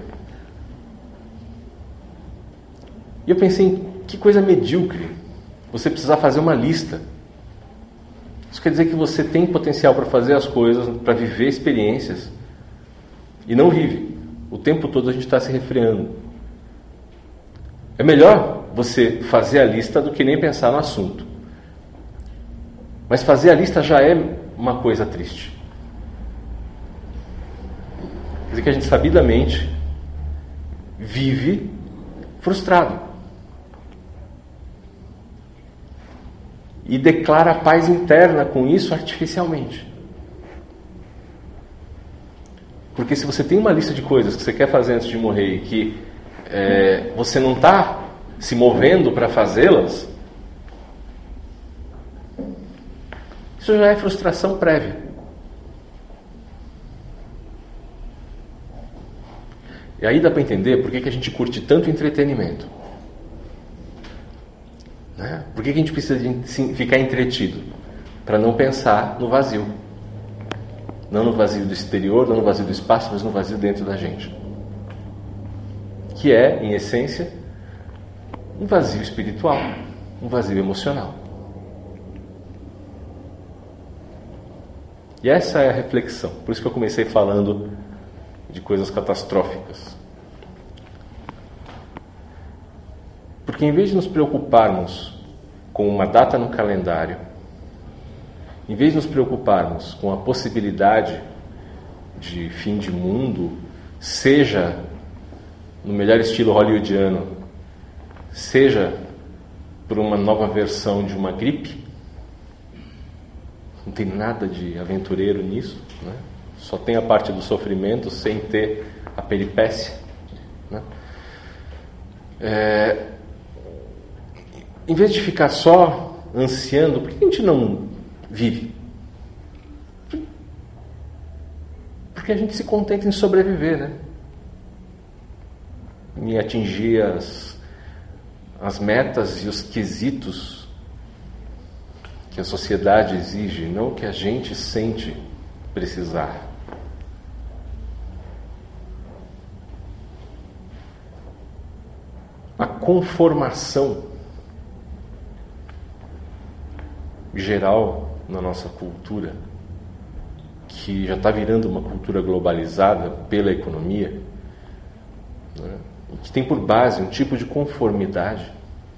E eu pensei, que coisa medíocre você precisar fazer uma lista. Isso quer dizer que você tem potencial para fazer as coisas, para viver experiências, e não vive. O tempo todo a gente está se refreando. É melhor você fazer a lista do que nem pensar no assunto. Mas fazer a lista já é uma coisa triste. Quer dizer que a gente sabidamente vive frustrado. E declara paz interna com isso artificialmente. Porque se você tem uma lista de coisas que você quer fazer antes de morrer e que é, você não está se movendo para fazê-las, Isso já é frustração prévia. E aí dá para entender por que, que a gente curte tanto entretenimento. Né? Por que, que a gente precisa de ficar entretido? Para não pensar no vazio. Não no vazio do exterior, não no vazio do espaço, mas no vazio dentro da gente. Que é, em essência, um vazio espiritual, um vazio emocional. E essa é a reflexão. Por isso que eu comecei falando de coisas catastróficas. Porque em vez de nos preocuparmos com uma data no calendário, em vez de nos preocuparmos com a possibilidade de fim de mundo, seja no melhor estilo hollywoodiano, seja por uma nova versão de uma gripe, não tem nada de aventureiro nisso, né? Só tem a parte do sofrimento sem ter a peripécia, né? É, em vez de ficar só ansiando, por que a gente não vive? Porque a gente se contenta em sobreviver, né? Em atingir as, as metas e os quesitos que a sociedade exige, não o que a gente sente precisar. A conformação geral na nossa cultura, que já está virando uma cultura globalizada pela economia, né, que tem por base um tipo de conformidade.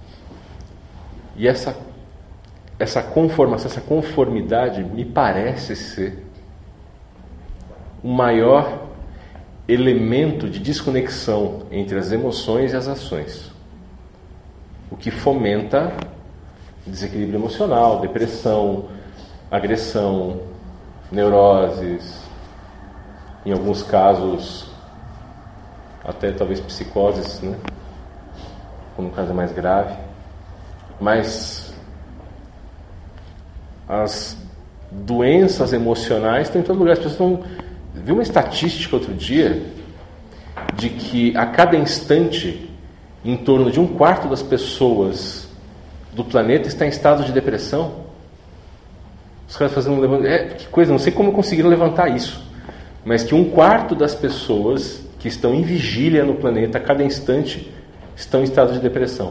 E essa, essa conformação, essa conformidade me parece ser o maior elemento de desconexão entre as emoções e as ações, o que fomenta desequilíbrio emocional, depressão, agressão, neuroses, em alguns casos até talvez psicoses, né? Quando o caso é mais grave. Mas as doenças emocionais estão em todo lugar. As pessoas estão... Vi uma estatística outro dia de que a cada instante em torno de um quarto das pessoas do planeta está em estado de depressão. Os caras fazendo um levantamento, é, que coisa, não sei como conseguiram levantar isso, mas que um quarto das pessoas que estão em vigília no planeta a cada instante estão em estado de depressão.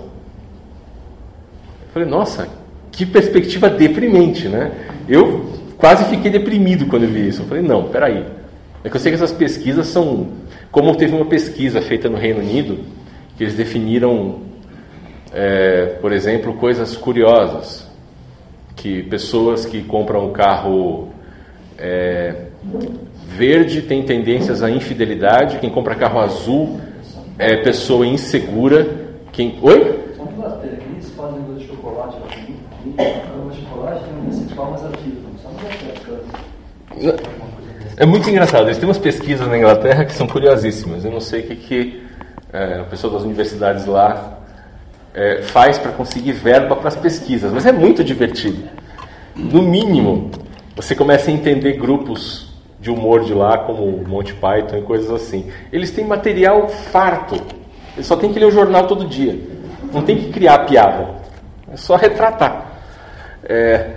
Eu falei, nossa, que perspectiva deprimente, né? Eu quase fiquei deprimido quando eu vi isso. Eu falei, não, peraí. É que eu sei que essas pesquisas são... Como teve uma pesquisa feita no Reino Unido, que eles definiram, é, por exemplo, coisas curiosas. Que pessoas que compram um carro é, verde têm tendências à infidelidade, quem compra carro azul é pessoa insegura. Quem... Oi? Só que lá, eles fazem negócio de chocolate, assim, e o chocolate tem um percentual mais ativo, só não é É muito engraçado, eles têm umas pesquisas na Inglaterra que são curiosíssimas. Eu não sei o que, que é, a pessoa das universidades lá é, faz para conseguir verba para as pesquisas, mas é muito divertido. No mínimo, você começa a entender grupos de humor de lá, como Monty Python e coisas assim. Eles têm material farto, eles só tem que ler o jornal todo dia, não tem que criar piada, é só retratar. É...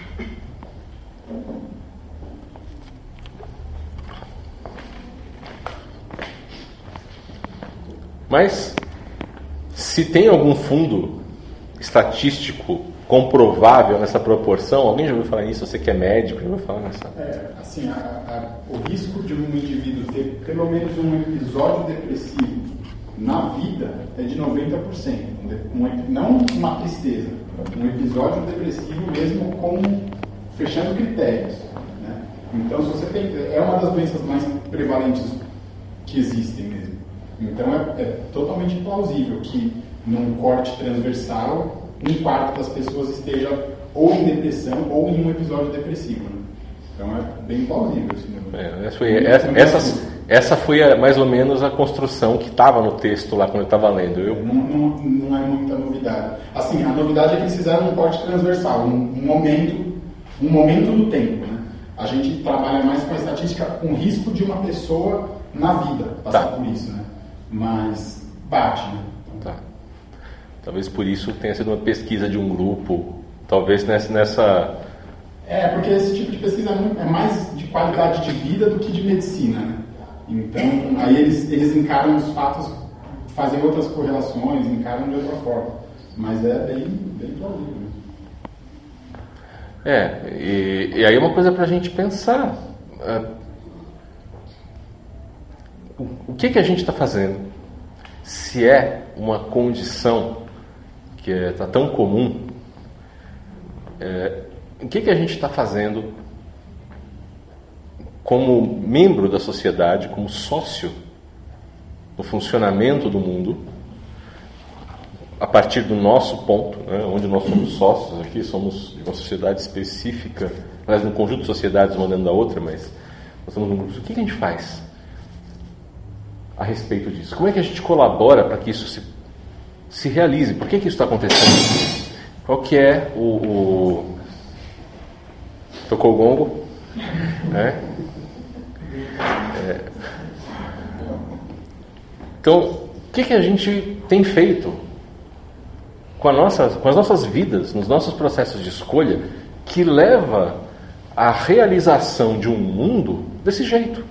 Mas, se tem algum fundo estatístico comprovável nessa proporção, alguém já ouviu falar nisso? Você que é médico, já ouviu falar nessa? É, assim, a, a, o risco de um indivíduo ter pelo menos um episódio depressivo na vida é de noventa por cento. Um, não uma tristeza, um episódio depressivo mesmo com, fechando critérios, né? Então, se você tem, é uma das doenças mais prevalentes que existem mesmo. Então é, é totalmente plausível que num corte transversal um quarto das pessoas esteja ou em depressão ou em um episódio depressivo, né? Então é bem plausível esse número. É, essa, foi, essa, essa, essa foi a, mais ou menos a construção que estava no texto lá quando eu estava lendo. Eu... Não, não, não é muita novidade. Assim, a novidade é que eles fizeram um corte transversal, um, um momento um momento do tempo, né? A gente trabalha mais com a estatística com o risco de uma pessoa na vida passar tá. por isso, né? Mas bate, né? Tá. Talvez por isso tenha sido uma pesquisa de um grupo, talvez nessa... nessa... É, porque esse tipo de pesquisa é mais de qualidade de vida do que de medicina, né? Então, aí eles, eles encaram os fatos, fazem outras correlações, encaram de outra forma. Mas é bem, bem plausível. É, e, e aí uma coisa para a gente pensar. Uh, o, o que, que a gente está fazendo? Se é uma condição que está é, tão comum, é, o que, que a gente está fazendo como membro da sociedade, como sócio no funcionamento do mundo, a partir do nosso ponto, né, onde nós somos sócios aqui, somos de uma sociedade específica, mas um conjunto de sociedades uma dentro da outra, mas nós somos um grupo. O que a gente faz a respeito disso? Como é que a gente colabora para que isso se, se realize? Por que, que isso está acontecendo? Qual que é o... o... Tocou o gongo? É. É. Então, o que, que a gente tem feito com, a nossa, com as nossas vidas, nos nossos processos de escolha, que leva à realização de um mundo desse jeito?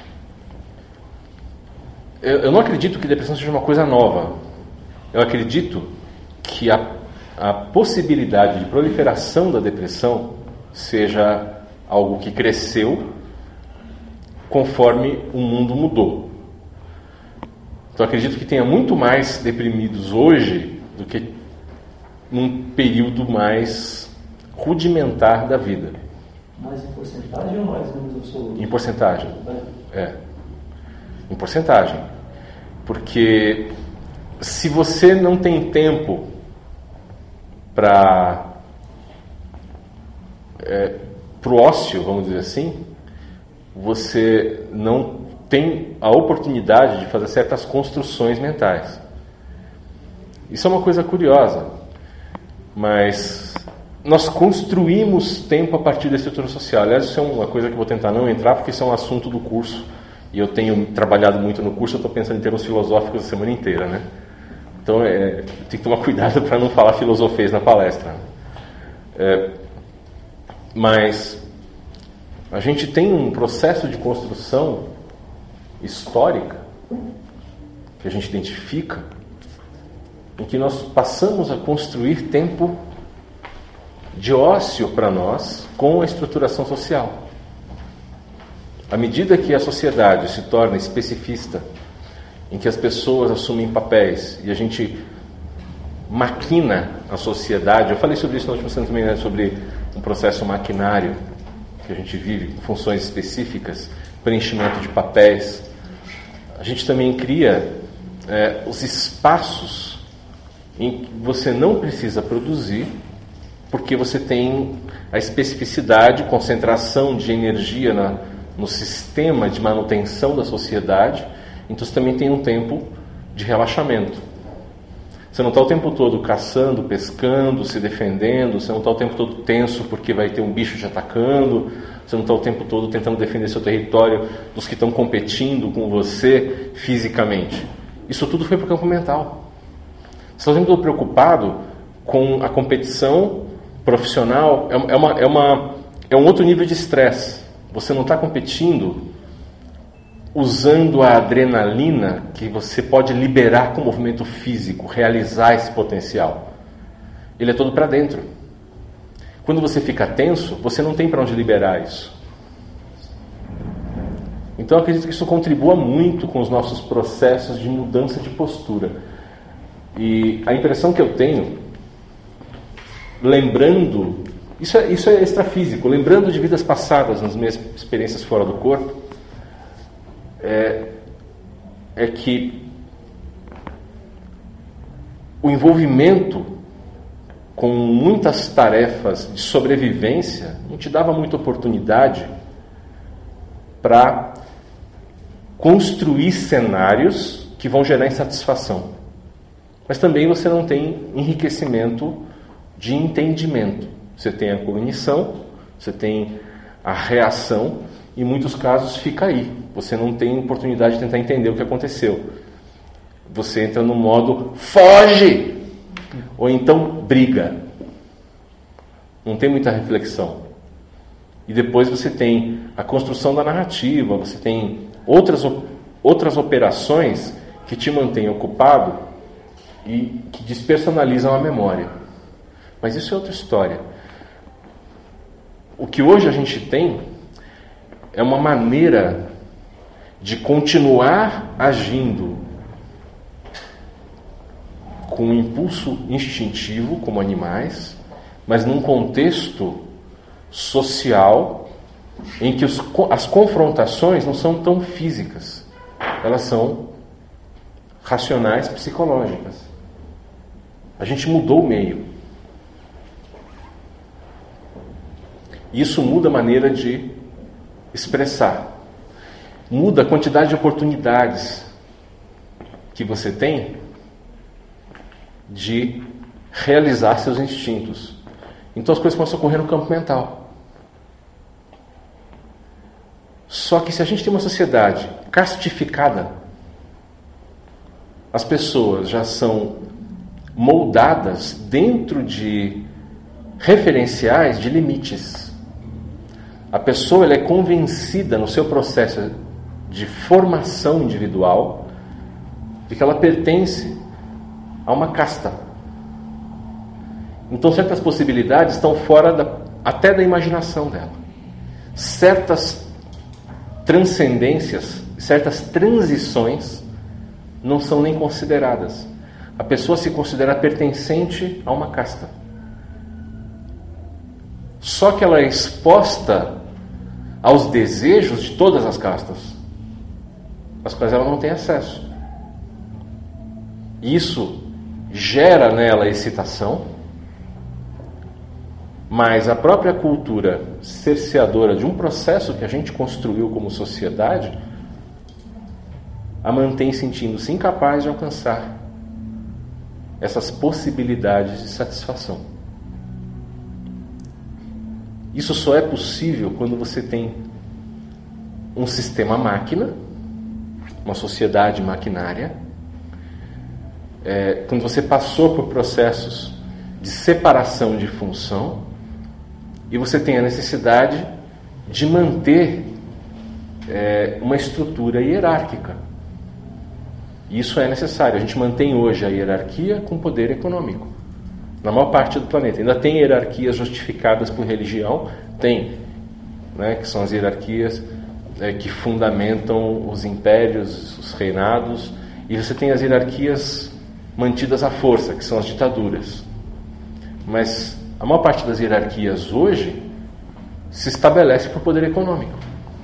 Eu, eu não acredito que depressão seja uma coisa nova. Eu acredito que a, a possibilidade de proliferação da depressão seja algo que cresceu conforme o mundo mudou. Então acredito que tenha muito mais deprimidos hoje do que num período mais rudimentar da vida. Mais em porcentagem ou mais em números absolutos? Em porcentagem. É. Em porcentagem. Porque se você não tem tempo para é, para o ócio, vamos dizer assim, você não tem a oportunidade de fazer certas construções mentais. Isso é uma coisa curiosa, mas nós construímos tempo a partir da estrutura social. Aliás, isso é uma coisa que eu vou tentar não entrar, porque isso é um assunto do curso, e eu tenho trabalhado muito no curso, eu estou pensando em termos filosóficos a semana inteira, né? Então, é, tem que tomar cuidado para não falar filosofês na palestra. É, mas a gente tem um processo de construção histórica que a gente identifica, em que nós passamos a construir tempo de ócio para nós com a estruturação social. À medida que a sociedade se torna especificista, em que as pessoas assumem papéis e a gente maquina a sociedade, eu falei sobre isso na última semana também, né, sobre um processo maquinário que a gente vive, com funções específicas, preenchimento de papéis. A gente também cria é, os espaços em que você não precisa produzir, porque você tem a especificidade, concentração de energia na, no sistema de manutenção da sociedade. Então você também tem um tempo de relaxamento. Você não está o tempo todo caçando, pescando, se defendendo, você não está o tempo todo tenso porque vai ter um bicho te atacando, você não está o tempo todo tentando defender seu território dos que estão competindo com você fisicamente. Isso tudo foi para o campo mental. Você está o tempo todo preocupado com a competição profissional, é, uma, é, uma, é um outro nível de estresse. Você não está competindo usando a adrenalina que você pode liberar com o movimento físico, realizar esse potencial. Ele é todo para dentro. Quando você fica tenso, você não tem para onde liberar isso. Então eu acredito que isso contribua muito com os nossos processos de mudança de postura. E a impressão que eu tenho, lembrando, isso é, isso é extrafísico, lembrando de vidas passadas, nas minhas experiências fora do corpo, É, é que o envolvimento com muitas tarefas de sobrevivência não te dava muita oportunidade para construir cenários que vão gerar insatisfação. Mas também você não tem enriquecimento de entendimento. Você tem a cognição, Você tem a reação, e em muitos casos fica aí. Você não tem oportunidade de tentar entender o que aconteceu. Você entra no modo foge! Ou então briga. Não tem muita reflexão. E depois você tem a construção da narrativa, você tem outras, outras operações que te mantêm ocupado e que despersonalizam a memória. Mas isso é outra história. O que hoje a gente tem é uma maneira de continuar agindo com um impulso instintivo, como animais, mas num contexto social em que os, as confrontações não são tão físicas, elas são racionais, psicológicas. A gente mudou o meio. Isso muda a maneira de expressar. Muda a quantidade de oportunidades que você tem de realizar seus instintos. Então as coisas começam a ocorrer no campo mental. Só que se a gente tem uma sociedade castificada, as pessoas já são moldadas dentro de referenciais de limites. A pessoa ela é convencida no seu processo de formação individual de que ela pertence a uma casta. Então certas possibilidades estão fora da, até da imaginação dela. Certas transcendências, certas transições não são nem consideradas. A pessoa se considera pertencente a uma casta. Só que ela é exposta aos desejos de todas as castas, às quais ela não tem acesso. Isso gera nela excitação, mas a própria cultura cerceadora de um processo que a gente construiu como sociedade a mantém sentindo-se incapaz de alcançar essas possibilidades de satisfação. Isso só é possível quando você tem um sistema máquina, uma sociedade maquinária, é, quando você passou por processos de separação de função e você tem a necessidade de manter é, uma estrutura hierárquica. Isso é necessário. A gente mantém hoje a hierarquia com poder econômico. Na maior parte do planeta. Ainda tem hierarquias justificadas por religião, tem, né, que são as hierarquias é, que fundamentam os impérios, os reinados, e você tem as hierarquias mantidas à força, que são as ditaduras. Mas a maior parte das hierarquias hoje se estabelece por poder econômico.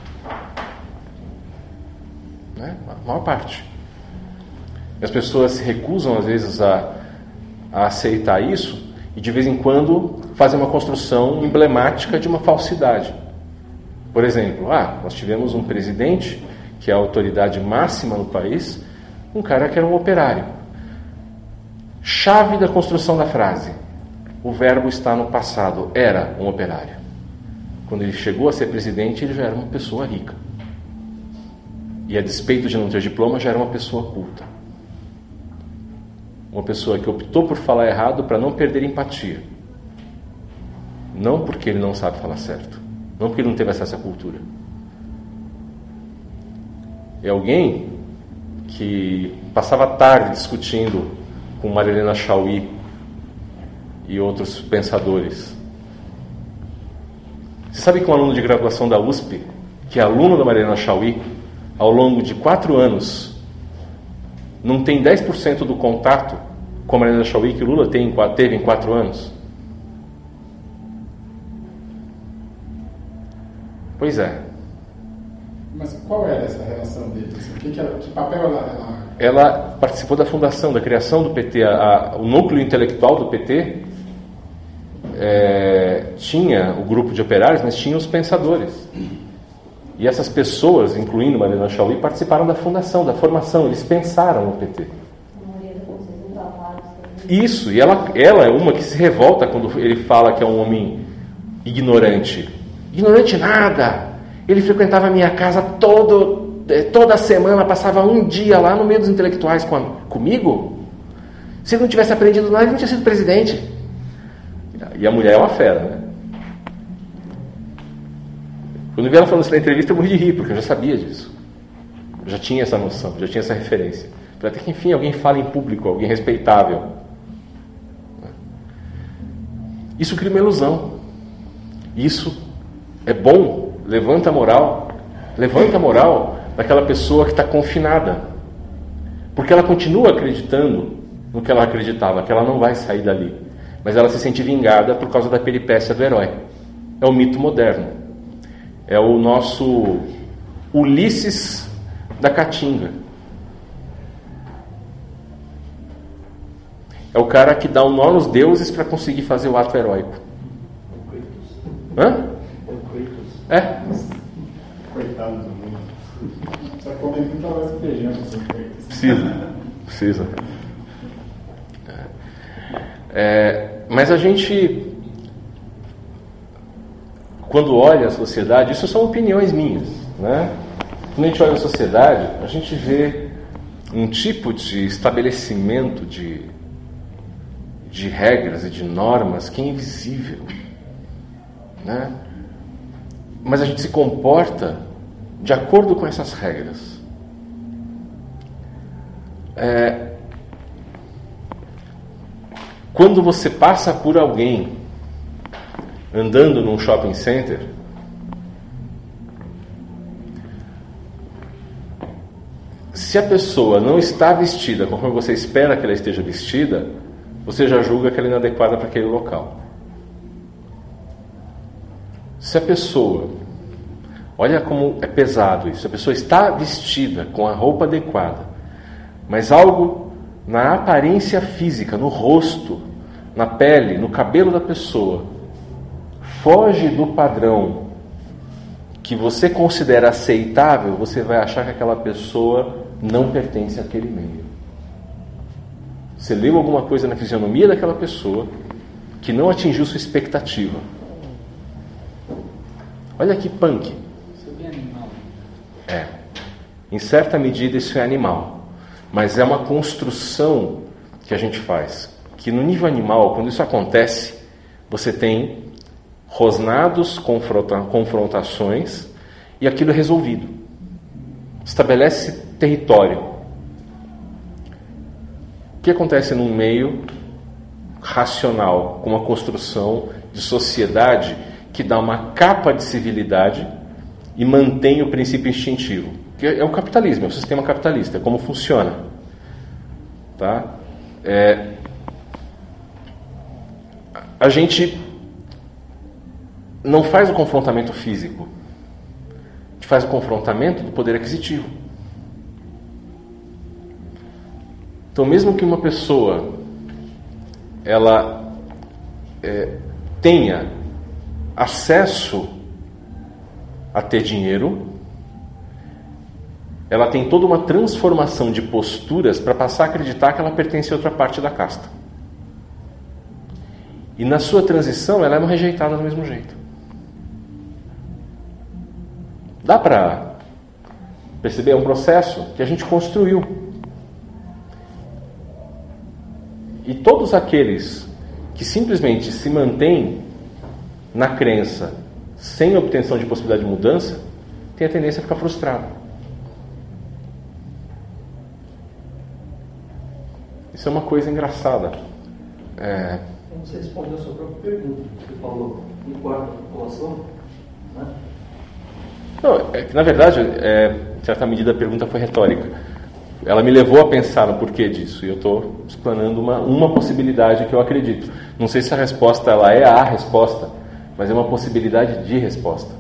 Né? A maior parte. E as pessoas se recusam, às vezes, a, a aceitar isso e, de vez em quando, fazem uma construção emblemática de uma falsidade. Por exemplo, ah, nós tivemos um presidente, que é a autoridade máxima no país, um cara que era um operário. Chave da construção da frase. O verbo está no passado. Era um operário. Quando ele chegou a ser presidente, ele já era uma pessoa rica. E a despeito de não ter diploma, já era uma pessoa culta. Uma pessoa que optou por falar errado para não perder empatia. Não porque ele não sabe falar certo. Não porque ele não teve acesso à cultura. É alguém que passava tarde discutindo com Marilena Chauí e outros pensadores. Você sabe que um aluno de graduação da U S P, que é aluno da Marilena Chauí, ao longo de quatro anos, não tem dez por cento do contato com a Marilena Chauí que o Lula tem, teve em quatro anos? Pois é. Mas qual era essa relação deles? Assim, que, que, ela, que papel ela, ela... Ela participou da fundação, da criação do P T. A, a, o núcleo intelectual do P T é, tinha o grupo de operários, mas tinha os pensadores. E essas pessoas, incluindo Marilena Chauí, participaram da fundação, da formação. Eles pensaram o P T. Isso, e ela, ela é uma que se revolta quando ele fala que é um homem ignorante. ignorante nada. Ele frequentava a minha casa todo, toda semana, passava um dia lá no meio dos intelectuais com a, comigo. Se ele não tivesse aprendido nada, ele não tinha sido presidente. E a mulher é uma fera, né? Quando eu vi ela falando isso na entrevista, eu morri de rir, porque eu já sabia disso. Eu já tinha essa noção, já tinha essa referência. Até que, enfim, alguém fala em público, alguém respeitável. Isso cria uma ilusão. Isso é bom, levanta a moral, levanta a moral daquela pessoa que está confinada. Porque ela continua acreditando no que ela acreditava, que ela não vai sair dali. Mas ela se sente vingada por causa da peripécia do herói. É o mito moderno. É o nosso Ulisses da Caatinga. É o cara que dá um nó nos deuses para conseguir fazer o ato heróico. Hã? É? Coitado do mundo. Só come muita voz feijão. Precisa. Precisa. É, mas a gente, quando olha a sociedade, isso são opiniões minhas, né? Quando a gente olha a sociedade, a gente vê um tipo de estabelecimento de, de regras e de normas que é invisível, né? Mas a gente se comporta de acordo com essas regras. É, quando você passa por alguém andando num shopping center, se a pessoa não está vestida conforme você espera que ela esteja vestida, você já julga que ela é inadequada para aquele local. Se a pessoa, olha como é pesado isso, se a pessoa está vestida com a roupa adequada, mas algo na aparência física, no rosto, na pele, no cabelo da pessoa, foge do padrão que você considera aceitável, você vai achar que aquela pessoa não pertence àquele meio. Você leu alguma coisa na fisionomia daquela pessoa que não atingiu sua expectativa. Olha que punk. Isso é bem animal. É. Em certa medida isso é animal. Mas é uma construção que a gente faz. Que no nível animal, quando isso acontece, você tem rosnados, confronta, confrontações e aquilo é resolvido. Estabelece território. O que acontece num meio racional, com uma construção de sociedade que dá uma capa de civilidade e mantém o princípio instintivo? Que é o capitalismo, é o sistema capitalista, é como funciona. Tá? É, a gente não faz o confrontamento físico, a gente faz o confrontamento do poder aquisitivo. Então, mesmo que uma pessoa ela é, tenha acesso a ter dinheiro, ela tem toda uma transformação de posturas para passar a acreditar que ela pertence a outra parte da casta. E na sua transição ela é rejeitada do mesmo jeito. Dá para perceber? É um processo que a gente construiu. E todos aqueles que simplesmente se mantêm na crença sem obtenção de possibilidade de mudança têm a tendência a ficar frustrado. Isso é uma coisa engraçada. É... Você respondeu a sua própria pergunta. Você falou em quarta população, né? Não, é que, na verdade, é, em certa medida a pergunta foi retórica. Ela me levou a pensar no porquê disso. E eu estou explanando uma, uma possibilidade que eu acredito. Não sei se a resposta ela é a resposta, mas é uma possibilidade de resposta.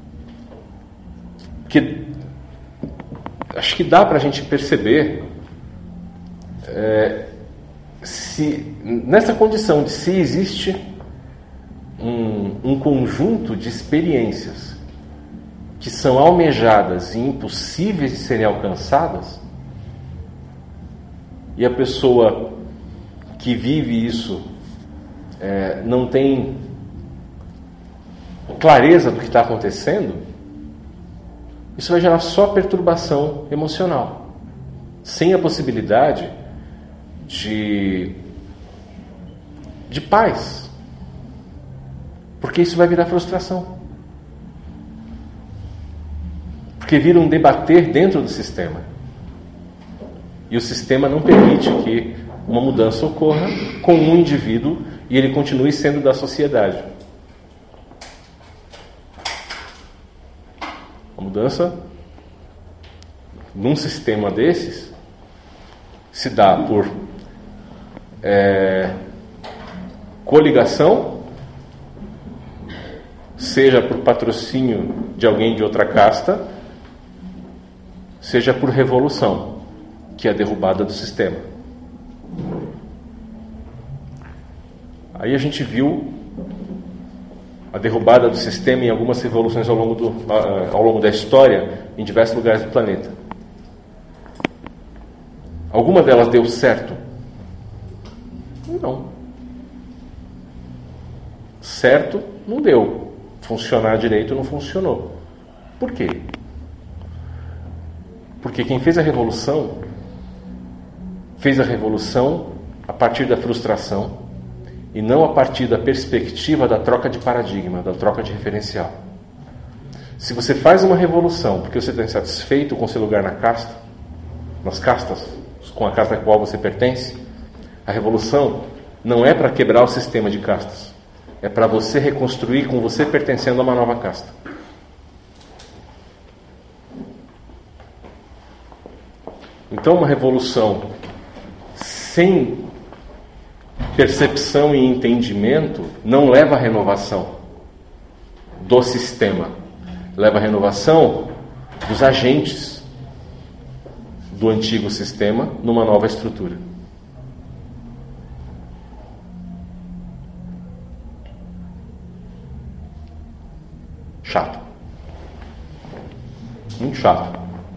Porque acho que dá para a gente perceber é, se nessa condição de se existe um, um conjunto de experiências que são almejadas e impossíveis de serem alcançadas, e a pessoa que vive isso é, não tem clareza do que está acontecendo, isso vai gerar só perturbação emocional, sem a possibilidade de, de paz, porque isso vai virar frustração, porque vira um debater dentro do sistema, e o sistema não permite que uma mudança ocorra com um indivíduo e ele continue sendo da sociedade. A mudança num sistema desses se dá por é, coligação, seja por patrocínio de alguém de outra casta, seja por revolução, que é a derrubada do sistema. Aí a gente viu a derrubada do sistema em algumas revoluções ao longo, do, ao longo da história, em diversos lugares do planeta. Alguma delas deu certo? Não. Certo não deu. Funcionar direito não funcionou. Por quê? Porque quem fez a revolução, fez a revolução a partir da frustração e não a partir da perspectiva da troca de paradigma, da troca de referencial. Se você faz uma revolução porque você está insatisfeito com seu lugar na casta, nas castas, com a casta a qual você pertence, a revolução não é para quebrar o sistema de castas, é para você reconstruir com você pertencendo a uma nova casta. Então, uma revolução sem percepção e entendimento não leva à renovação do sistema, leva à renovação dos agentes do antigo sistema numa nova estrutura. Chato. Muito chato.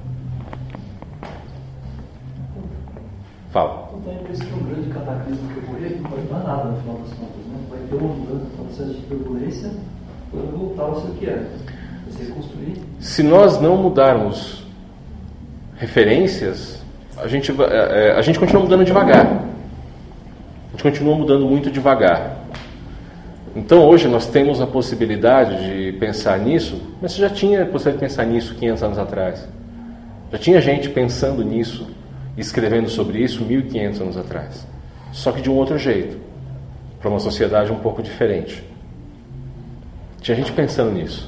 Fala. Não tem esse um grande cataclismo que ocorrer, que não pode dar nada no final das contas, né? Vai ter uma mudança, um processo de turbulência para voltar ao seu que era. Vai se reconstruir. Se nós não mudarmos referências, a gente, a, a gente continua mudando devagar. A gente continua mudando muito devagar. Então hoje nós temos a possibilidade de pensar nisso, mas você já tinha a possibilidade de pensar nisso quinhentos anos atrás. Já tinha gente pensando nisso, escrevendo sobre isso mil e quinhentos anos atrás. Só que de um outro jeito, para uma sociedade um pouco diferente. Tinha gente pensando nisso.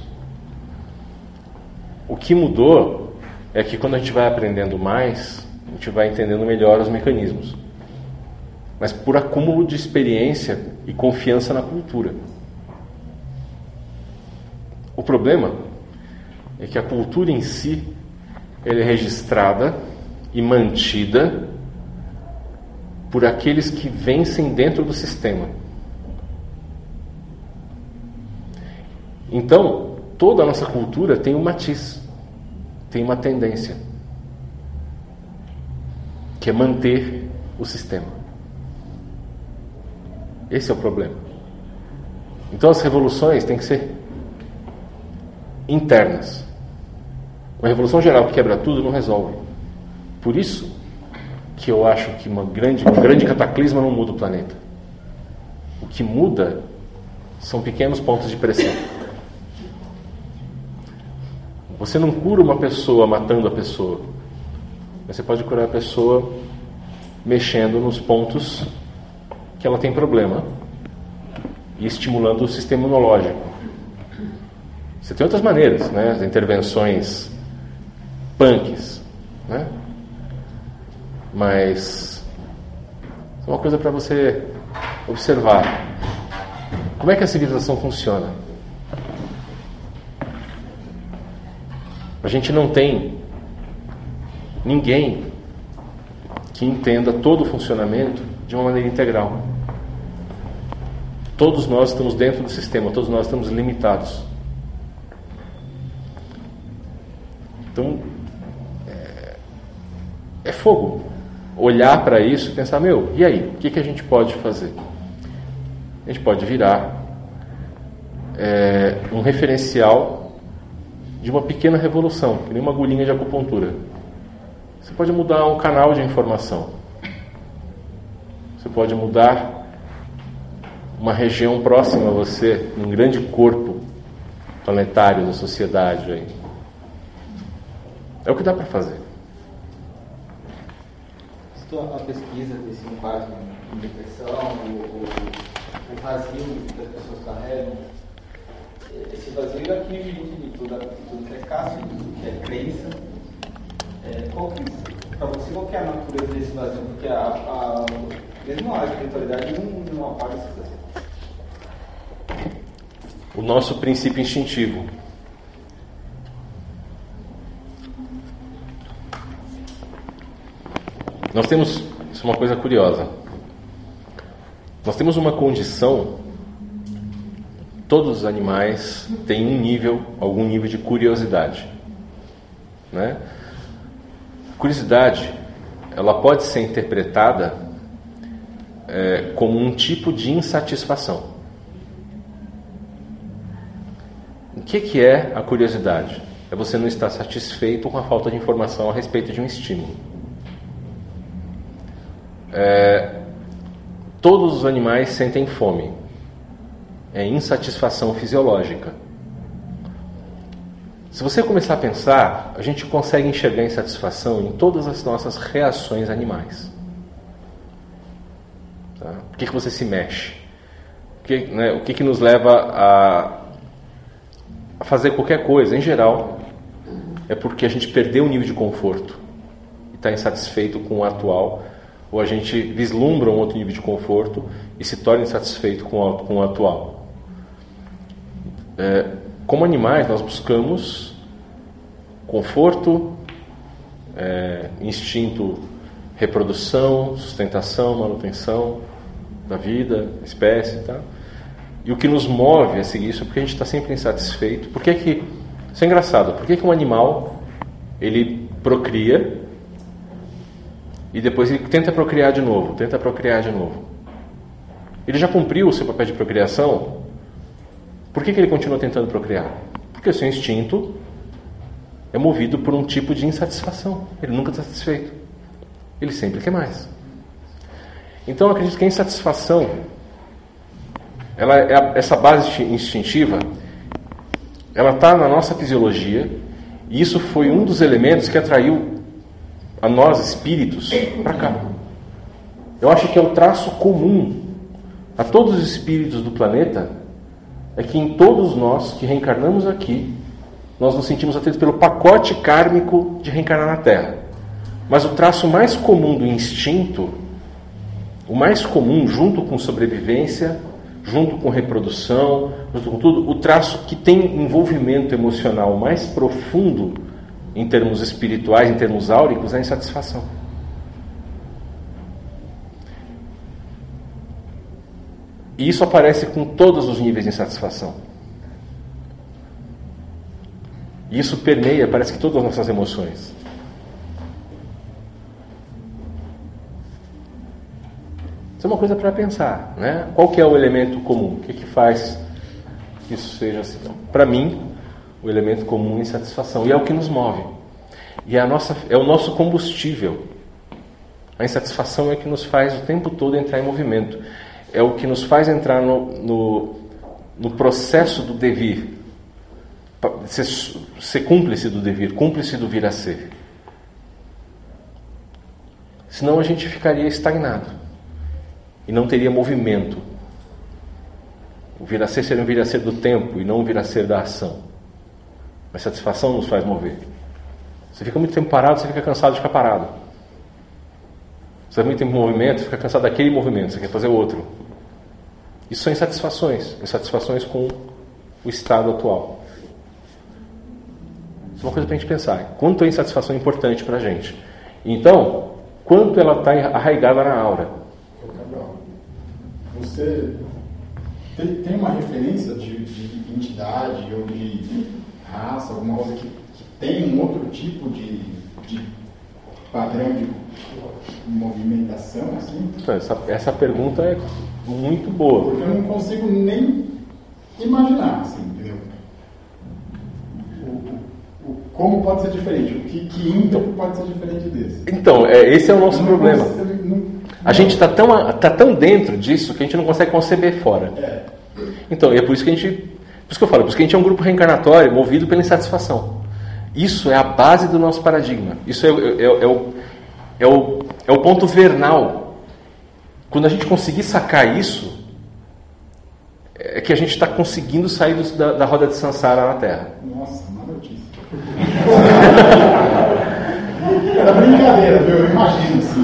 O que mudou é que quando a gente vai aprendendo mais, a gente vai entendendo melhor os mecanismos. Mas por acúmulo de experiência e confiança na cultura. O problema é que a cultura em si, ela é registrada e mantida por aqueles que vencem dentro do sistema. Então, toda a nossa cultura tem um matiz, tem uma tendência, que é manter o sistema. Esse é o problema. Então as revoluções têm que ser internas. Uma revolução geral que quebra tudo não resolve. Por isso que eu acho que uma grande, um grande cataclisma não muda o planeta. O que muda são pequenos pontos de pressão. Você não cura uma pessoa matando a pessoa. Mas você pode curar a pessoa mexendo nos pontos que ela tem problema e estimulando o sistema imunológico. Você tem outras maneiras, né? As intervenções punks, né? Mas é uma coisa para você observar. Como é que a civilização funciona? A gente não tem ninguém que entenda todo o funcionamento de uma maneira integral. Todos nós estamos dentro do sistema, todos nós estamos limitados. Então, é, é fogo. Olhar para isso e pensar, meu, e aí? O que, que a gente pode fazer? A gente pode virar é, um referencial de uma pequena revolução, que nem uma agulhinha de acupuntura. Você pode mudar um canal de informação. Você pode mudar uma região próxima a você, um grande corpo planetário da sociedade. Aí. É o que dá para fazer. A pesquisa desse impacto em depressão, o, o vazio que as pessoas carregam, esse vazio é aqui de tudo, tudo que é caso, tudo que é crença. É, qual que, para você, qual que é a natureza desse vazio? Porque a, a, mesmo a espiritualidade não, não apaga esse vazio. O nosso princípio instintivo. Nós temos, isso é uma coisa curiosa, nós temos uma condição, todos os animais têm um nível, algum nível de curiosidade, né? Curiosidade, ela pode ser interpretada é, como um tipo de insatisfação. O que, que é a curiosidade? É você não estar satisfeito com a falta de informação a respeito de um estímulo. É, todos os animais sentem fome. É insatisfação fisiológica. Se você começar a pensar, a gente consegue enxergar insatisfação em todas as nossas reações animais. Tá? Por que, que você se mexe? O que, né, o que, que nos leva a, a fazer qualquer coisa? Em geral, é porque a gente perdeu o nível de conforto e está insatisfeito com o atual, ou a gente vislumbra um outro nível de conforto e se torna insatisfeito com o, com o atual. É, como animais, nós buscamos conforto, é, instinto, reprodução, sustentação, manutenção da vida, espécie, tá? E o que nos move a seguir isso é porque a gente está sempre insatisfeito. Por que que, isso é engraçado, por que que um animal ele procria e depois ele tenta procriar de novo, tenta procriar de novo? Ele já cumpriu o seu papel de procriação? Por que que ele continua tentando procriar? Porque o seu instinto é movido por um tipo de insatisfação. Ele nunca está satisfeito. Ele sempre quer mais. Então eu acredito que a insatisfação, ela é a, essa base instintiva, ela está na nossa fisiologia, e isso foi um dos elementos que atraiu a nós espíritos para cá. Eu acho que é o traço comum a todos os espíritos do planeta, é que em todos nós que reencarnamos aqui, nós nos sentimos atraídos pelo pacote kármico de reencarnar na Terra. Mas o traço mais comum do instinto, o mais comum, junto com sobrevivência, junto com reprodução, junto com tudo, o traço que tem envolvimento emocional mais profundo, em termos espirituais, em termos áuricos, é a insatisfação. E isso aparece com todos os níveis de insatisfação. E isso permeia, parece que todas as nossas emoções. Isso é uma coisa para pensar, né? Qual que é o elemento comum? O que que faz que isso seja assim? Então, para mim, o elemento comum é insatisfação. E é o que nos move. E é, a nossa, é o nosso combustível. A insatisfação é o que nos faz o tempo todo entrar em movimento. É o que nos faz entrar no, no, no processo do devir. Ser, ser cúmplice do devir, cúmplice do vir a ser. Senão a gente ficaria estagnado e não teria movimento. O vir a ser seria um vir a ser do tempo e não um vir a ser da ação. Mas satisfação nos faz mover. Você fica muito tempo parado, você fica cansado de ficar parado. Você fica muito tempo em movimento, você fica cansado daquele movimento, você quer fazer outro. Isso são insatisfações, insatisfações com o estado atual. Isso é uma coisa para a gente pensar. Quanto a insatisfação é importante para a gente. Então, quanto ela está arraigada na aura. Você tem, tem uma referência de, de entidade ou de raça, alguma coisa que, que tem um outro tipo de, de padrão de movimentação, assim? Então, essa, essa pergunta é muito boa. Porque eu não consigo nem imaginar, assim, entendeu? O, o, o, como pode ser diferente? O que, que ímpeto pode ser diferente desse? Então, é, esse é o nosso não problema. Consigo, não, a gente está tão, tá tão dentro disso que a gente não consegue conceber fora. É. Então, e é por isso que a gente... Por isso que eu falo, por isso que a gente é um grupo reencarnatório movido pela insatisfação. Isso é a base do nosso paradigma. Isso é, é, é, é, o, é, o, é o ponto vernal. Quando a gente conseguir sacar isso, é que a gente está conseguindo sair do, da, da roda de Sansara na Terra. Nossa, uma notícia. Era brincadeira, viu? Eu imagino assim.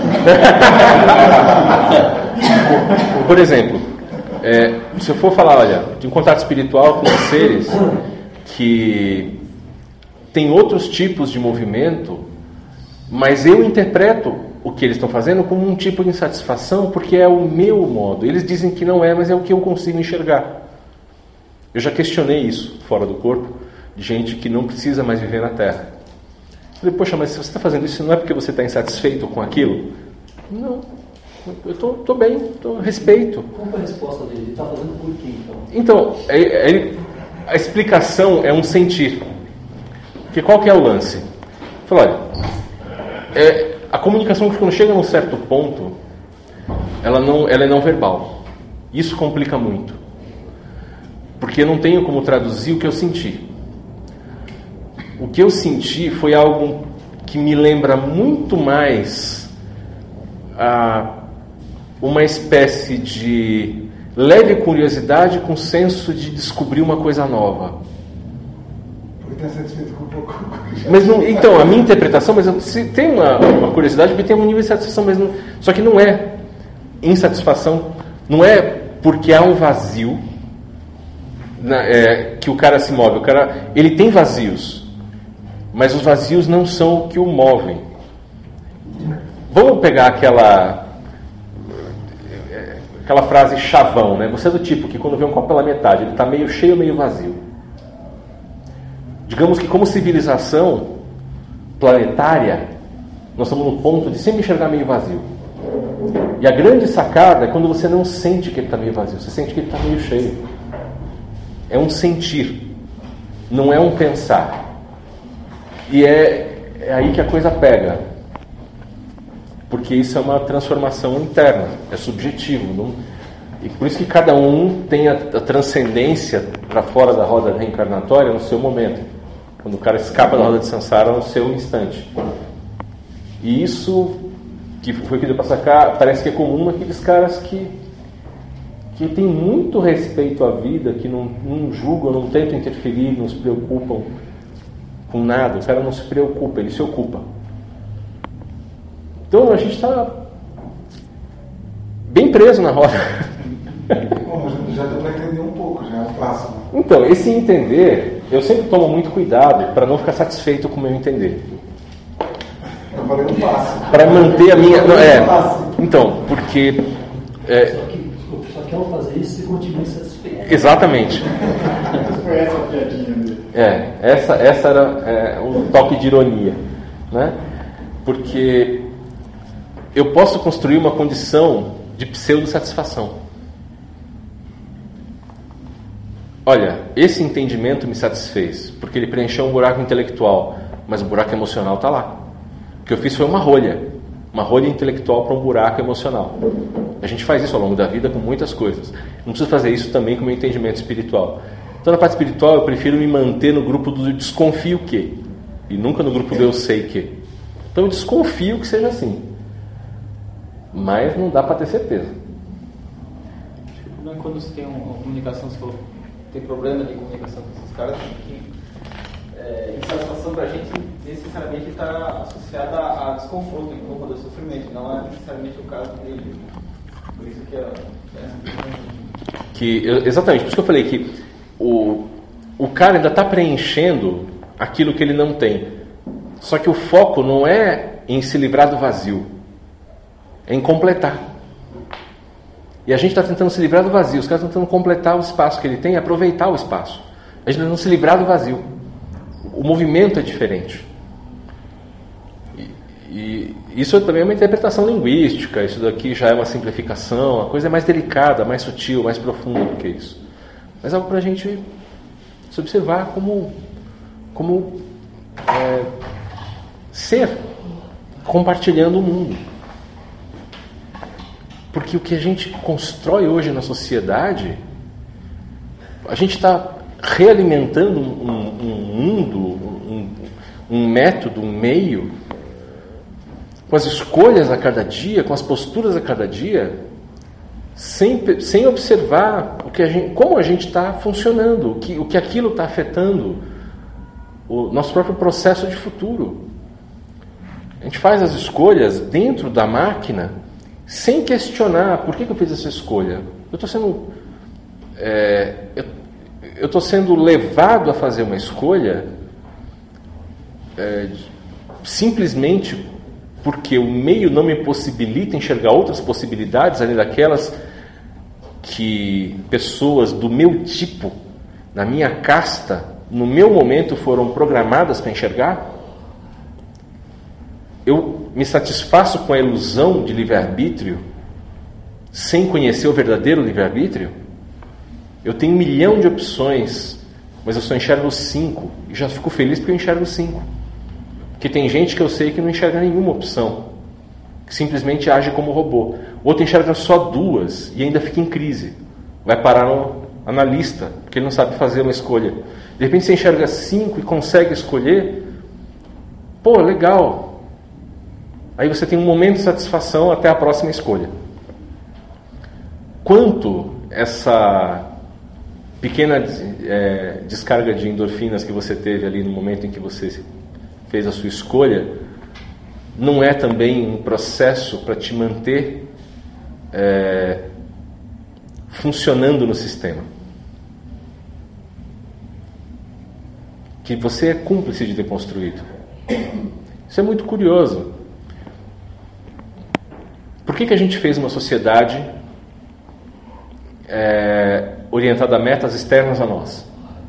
Por exemplo, é, se eu for falar, olha, de um contato espiritual com seres que tem outros tipos de movimento, mas eu interpreto o que eles estão fazendo como um tipo de insatisfação, porque é o meu modo. Eles dizem que não é, mas é o que eu consigo enxergar. Eu já questionei isso fora do corpo, de gente que não precisa mais viver na Terra. Eu falei, poxa, mas se você está fazendo isso, não é porque você está insatisfeito com aquilo? Não, eu estou bem, tô, respeito. Qual foi a resposta dele? Ele está fazendo por quê, então? Então, é, é, a explicação é um sentir. Porque qual que é o lance? Falei, olha, é, a comunicação, quando chega num certo ponto, ela, não, ela é não verbal. Isso complica muito. Porque eu não tenho como traduzir o que eu senti. O que eu senti foi algo que me lembra muito mais a uma espécie de leve curiosidade com senso de descobrir uma coisa nova. Porque está satisfeito com um pouco. Mas não, então, a minha interpretação, mas eu, se tem uma, uma curiosidade, porque tem um nível de satisfação, mas não, só que não é insatisfação, não é porque há um vazio na, é, que o cara se move. O cara, ele tem vazios, mas os vazios não são o que o movem. Vamos pegar aquela aquela frase chavão, né? Você é do tipo que quando vê um copo pela metade, ele está meio cheio ou meio vazio. Digamos que como civilização planetária, nós estamos no ponto de sempre enxergar meio vazio. E a grande sacada é quando você não sente que ele está meio vazio, você sente que ele está meio cheio. É um sentir, não é um pensar. E é, é aí que a coisa pega. Porque isso é uma transformação interna, é subjetivo. Não... E por isso que cada um tem a, a transcendência para fora da roda reencarnatória no seu momento. Quando o cara escapa da roda de Sansara no seu instante. E isso que foi que deu para sacar, parece que é comum naqueles caras que, que têm muito respeito à vida, que não, não julgam, não tentam interferir, não se preocupam com nada. O cara não se preocupa, ele se ocupa. Então a gente está bem preso na roda. Bom, já deu para entender um pouco, já é um passo. Né? Então, esse entender, eu sempre tomo muito cuidado para não ficar satisfeito com o meu entender. Eu falei um passo. Para manter a minha... Não, é, então, porque... É, só, que, desculpa, só que ao fazer isso, você continua insatisfeito. Exatamente. Foi essa a piadinha dele. É, essa, essa era é, um toque de ironia. Né? Porque... eu posso construir uma condição de pseudo-satisfação. Olha, esse entendimento me satisfez, porque ele preencheu um buraco intelectual, mas o buraco emocional está lá. O que eu fiz foi uma rolha, uma rolha intelectual para um buraco emocional. A gente faz isso ao longo da vida com muitas coisas. Não preciso fazer isso também com o meu entendimento espiritual. Então, na parte espiritual, eu prefiro me manter no grupo do desconfio que, e nunca no grupo do eu sei que. Então, eu desconfio que seja assim. Mas não dá para ter certeza. Não é quando você tem uma comunicação, se for ter problema de comunicação com esses caras, que é, insatisfação para a gente necessariamente está associada a, a desconforto, incômodo, sofrimento, não é necessariamente o caso dele. Por isso que é, é que exatamente, por isso que eu falei que o, o cara ainda está preenchendo aquilo que ele não tem. Só que o foco não é em se livrar do vazio, é em completar. E a gente está tentando se livrar do vazio. Os caras estão tentando completar o espaço que ele tem e aproveitar o espaço. A gente está tentando se livrar do vazio. O movimento é diferente. E, e isso também é uma interpretação linguística. Isso daqui já é uma simplificação. A coisa é mais delicada, mais sutil, mais profunda do que isso. mas algo para a gente se observar como, como é, ser, compartilhando o mundo. Porque o que a gente constrói hoje na sociedade, a gente está realimentando um, um mundo, um, um método, um meio, com as escolhas a cada dia, com as posturas a cada dia, sem, sem observar o que a gente, como a gente está funcionando, o que, o que aquilo está afetando o nosso próprio processo de futuro. A gente faz as escolhas dentro da máquina sem questionar por que, que eu fiz essa escolha. Eu estou sendo, é, eu estou sendo levado a fazer uma escolha é, simplesmente porque o meio não me possibilita enxergar outras possibilidades além daquelas que pessoas do meu tipo, na minha casta, no meu momento foram programadas para enxergar. Eu me satisfaço com a ilusão de livre-arbítrio sem conhecer o verdadeiro livre-arbítrio? Eu tenho um milhão de opções, mas eu só enxergo cinco e já fico feliz porque eu enxergo cinco. Porque tem gente que eu sei que não enxerga nenhuma opção, que simplesmente age como robô. Outro enxerga só duas e ainda fica em crise. Vai parar no analista, porque ele não sabe fazer uma escolha. De repente você enxerga cinco e consegue escolher. Pô, legal. Aí você tem um momento de satisfação até a próxima escolha. Quanto essa pequena é, descarga de endorfinas que você teve ali no momento em que você fez a sua escolha, não é também um processo para te manter é, funcionando no sistema? Que você é cúmplice de ter construído. Isso é muito curioso. Por que que a gente fez uma sociedade é, orientada a metas externas a nós?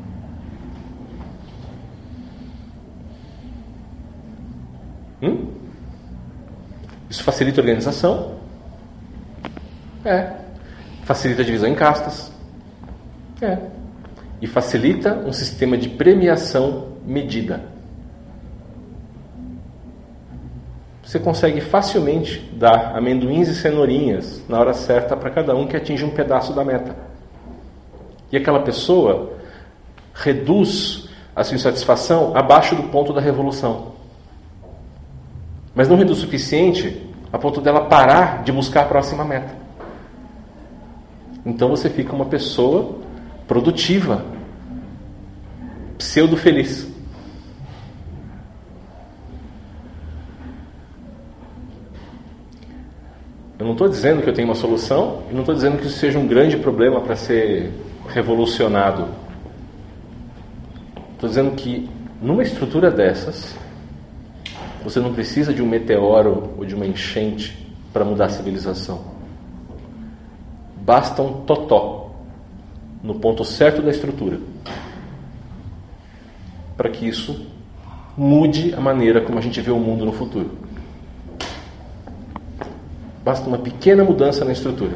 Hum? Isso facilita a organização? É. Facilita a divisão em castas? É. E facilita um sistema de premiação medida. Você consegue facilmente dar amendoins e cenourinhas na hora certa para cada um que atinge um pedaço da meta. E aquela pessoa reduz a sua insatisfação abaixo do ponto da revolução. Mas não reduz o suficiente a ponto dela parar de buscar a próxima meta. Então você fica uma pessoa produtiva, pseudo-feliz. Eu não estou dizendo que eu tenho uma solução, e não estou dizendo que isso seja um grande problema para ser revolucionado. Estou dizendo que numa estrutura dessas, você não precisa de um meteoro ou de uma enchente para mudar a civilização. Basta um totó no ponto certo da estrutura para que isso mude a maneira como a gente vê o mundo no futuro. Basta uma pequena mudança na estrutura.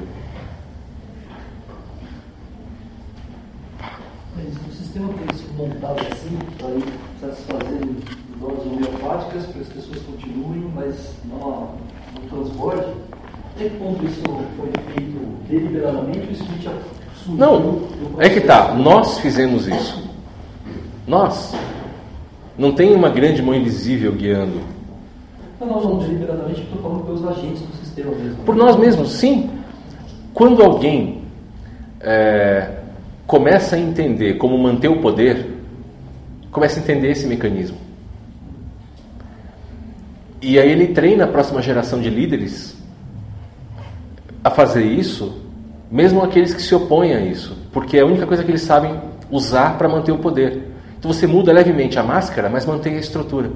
Mas o sistema tem sido montado assim para satisfazer doses homeopáticas para as pessoas continuem, mas não no transborde. Até que ponto isso foi feito deliberadamente ou isso já surgiu? Não, é que tá. Nós fizemos isso. Nós. Não tem uma grande mão invisível guiando. Não, não, não deliberadamente, estou falando pelos agentes do sistema mesmo. Por nós mesmos, sim. Quando alguém é, começa a entender como manter o poder, começa a entender esse mecanismo. E aí ele treina a próxima geração de líderes a fazer isso, mesmo aqueles que se opõem a isso, porque é a única coisa que eles sabem usar para manter o poder. Então você muda levemente a máscara, mas mantém a estrutura.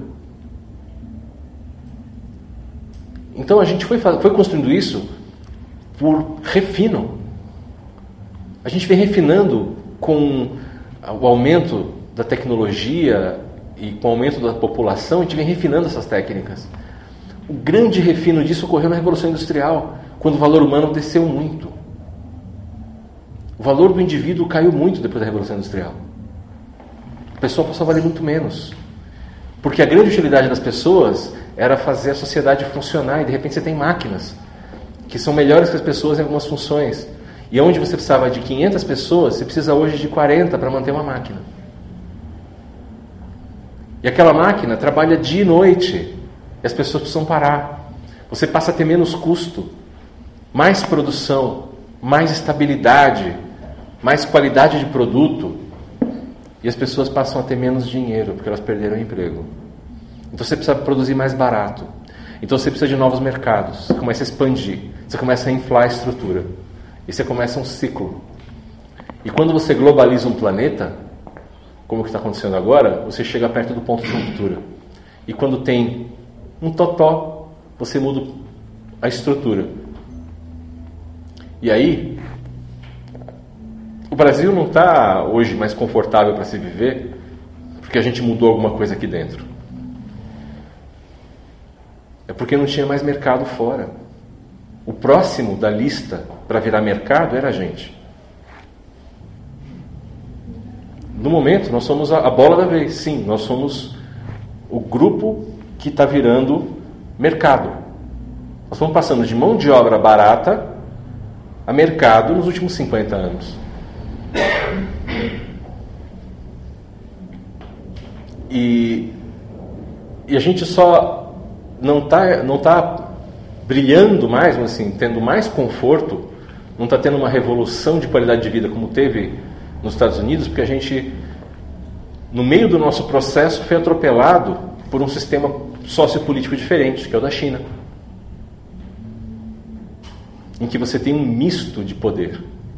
Então a gente foi, foi construindo isso por refino. A gente vem refinando com o aumento da tecnologia e com o aumento da população, a gente vem refinando essas técnicas. O grande refino disso ocorreu na Revolução Industrial, quando o valor humano desceu muito. O valor do indivíduo caiu muito depois da Revolução Industrial. A pessoa passou a valer muito menos. Porque a grande utilidade das pessoas era fazer a sociedade funcionar, e de repente você tem máquinas que são melhores que as pessoas em algumas funções. E onde você precisava de quinhentas pessoas, você precisa hoje de quarenta para manter uma máquina. E aquela máquina trabalha dia e noite, e as pessoas precisam parar. Você passa a ter menos custo, mais produção, mais estabilidade, mais qualidade de produto, e as pessoas passam a ter menos dinheiro, porque elas perderam o emprego. Então você precisa produzir mais barato. Então você precisa de novos mercados. Você começa a expandir, você começa a inflar a estrutura. E você começa um ciclo. E quando você globaliza um planeta, como que está acontecendo agora, você chega perto do ponto de ruptura. E quando tem um totó, você muda a estrutura. E aí, o Brasil não está hoje mais confortável para se viver, porque a gente mudou alguma coisa aqui dentro. É porque não tinha mais mercado fora. O próximo da lista para virar mercado era a gente. No momento, nós somos a bola da vez. Sim, nós somos o grupo que está virando mercado. Nós estamos passando de mão de obra barata a mercado nos últimos cinquenta anos. E, e a gente só não está não tá brilhando mais, assim, tendo mais conforto, não está tendo uma revolução de qualidade de vida como teve nos Estados Unidos, porque a gente, no meio do nosso processo, foi atropelado por um sistema sociopolítico diferente, que é o da China, em que você tem um misto de poder.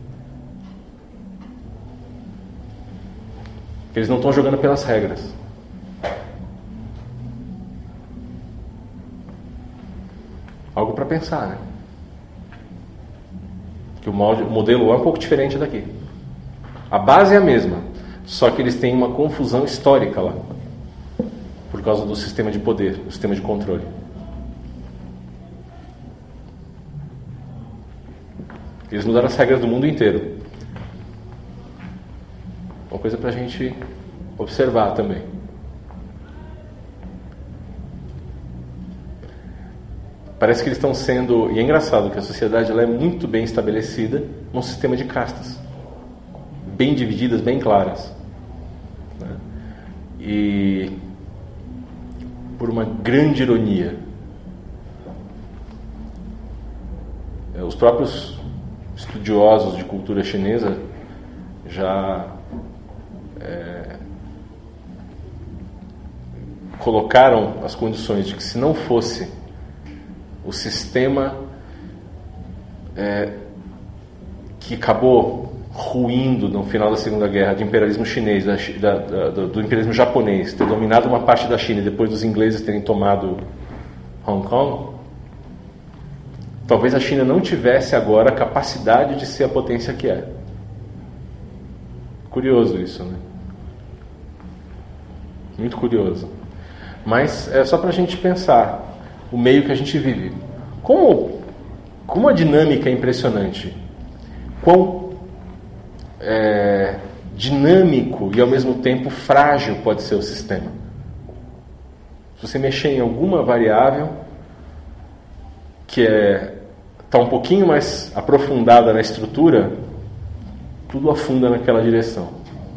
Eles não estão jogando pelas regras. Algo para pensar, né? Que o modelo é um pouco diferente daqui. A base é a mesma, só que eles têm uma confusão histórica lá, por causa do sistema de poder, do sistema de controle. Eles mudaram as regras do mundo inteiro. Uma coisa para a gente observar também. Parece que eles estão sendo... E é engraçado que a sociedade ela é muito bem estabelecida num sistema de castas. Bem divididas, bem claras. Né? E... por uma grande ironia, os próprios estudiosos de cultura chinesa já é, colocaram as condições de que, se não fosse o sistema é, que acabou ruindo no final da Segunda Guerra, de imperialismo chinês, da, da, da, do imperialismo japonês, ter dominado uma parte da China e depois dos ingleses terem tomado Hong Kong, talvez a China não tivesse agora a capacidade de ser a potência que é. Curioso isso, né? Muito curioso. Mas é só para a gente pensar o meio que a gente vive. Como, como a dinâmica é impressionante. Quão é, dinâmico e ao mesmo tempo frágil pode ser o sistema. Se você mexer em alguma variável que é, está um pouquinho mais aprofundada na estrutura, tudo afunda naquela direção.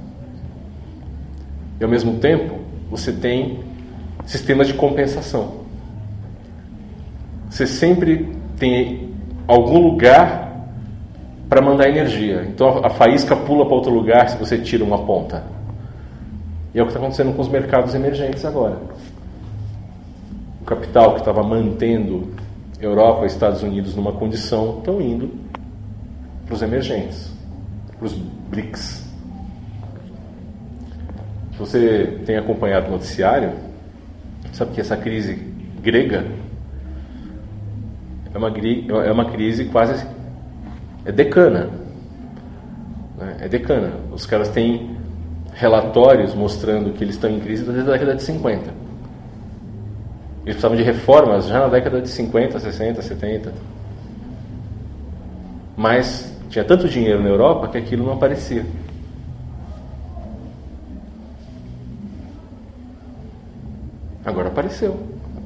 E ao mesmo tempo, você tem sistemas de compensação. Você sempre tem algum lugar para mandar energia. Então a faísca pula para outro lugar se você tira uma ponta. E é o que está acontecendo com os mercados emergentes agora. O capital que estava mantendo Europa e Estados Unidos numa condição, estão indo para os emergentes, para os B R I C S. Se você tem acompanhado o noticiário, sabe que essa crise grega é uma, é uma crise quase é decana. Né? É decana. Os caras têm relatórios mostrando que eles estão em crise desde a década de cinquenta. Eles precisavam de reformas já na década de cinquenta, sessenta, setenta. Mas Tinha tanto dinheiro na Europa que aquilo não aparecia. Agora apareceu.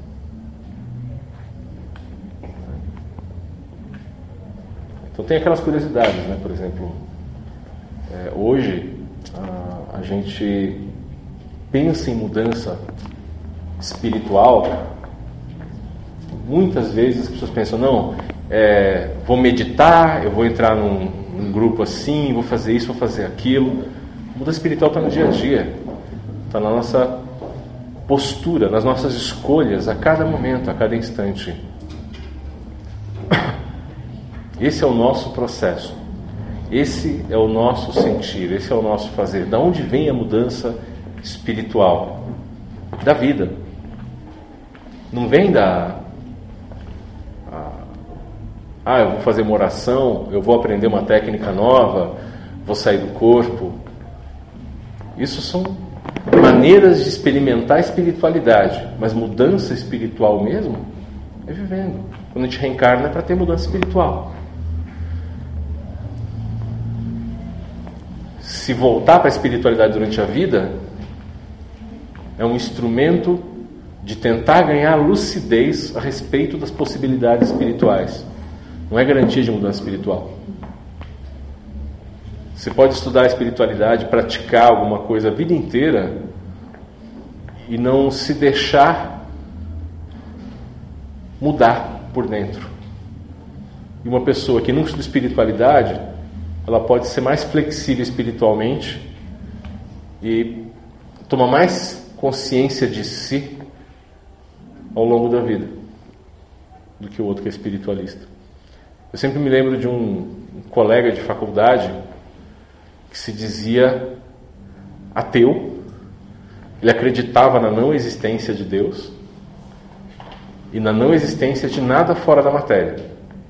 Então tem aquelas curiosidades, né? Por exemplo, é, hoje a, a gente pensa em mudança espiritual. Muitas vezes as pessoas pensam, não, é, vou meditar, eu vou entrar num, num grupo assim, vou fazer isso, vou fazer aquilo. A mudança espiritual está no dia a dia, está na nossa postura, nas nossas escolhas, a cada momento, a cada instante. Esse é o nosso processo, esse é o nosso sentir, esse é o nosso fazer. Da onde vem a mudança espiritual? Da vida. Não vem da... Ah, eu vou fazer uma oração, eu vou aprender uma técnica nova, vou sair do corpo. Isso são maneiras de experimentar a espiritualidade, mas mudança espiritual mesmo é vivendo. Quando a gente reencarna é para ter mudança espiritual. Se voltar para a espiritualidade durante a vida é um instrumento de tentar ganhar lucidez a respeito das possibilidades espirituais. Não é garantia de mudança espiritual. Você pode estudar a espiritualidade, praticar alguma coisa a vida inteira e não se deixar mudar por dentro. E uma pessoa que nunca estuda espiritualidade, ela pode ser mais flexível espiritualmente e tomar mais consciência de si ao longo da vida do que o outro que é espiritualista. Eu sempre me lembro de um colega de faculdade que se dizia ateu. Ele acreditava na não existência de Deus e na não existência de nada fora da matéria.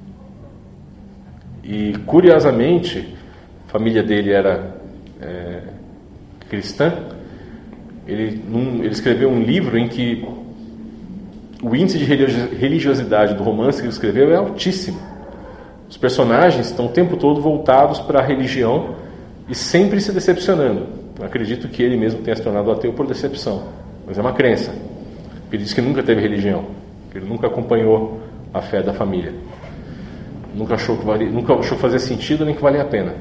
E, curiosamente, a família dele era é, cristã. Ele, num, ele escreveu um livro em que o índice de religiosidade do romance que ele escreveu é altíssimo. Os personagens estão o tempo todo voltados para a religião e sempre se decepcionando. Eu acredito que ele mesmo tenha se tornado ateu por decepção, mas é uma crença. Ele diz que nunca teve religião, que ele nunca acompanhou a fé da família, nunca achou que valia, nunca achou que fazia sentido nem que valia a pena.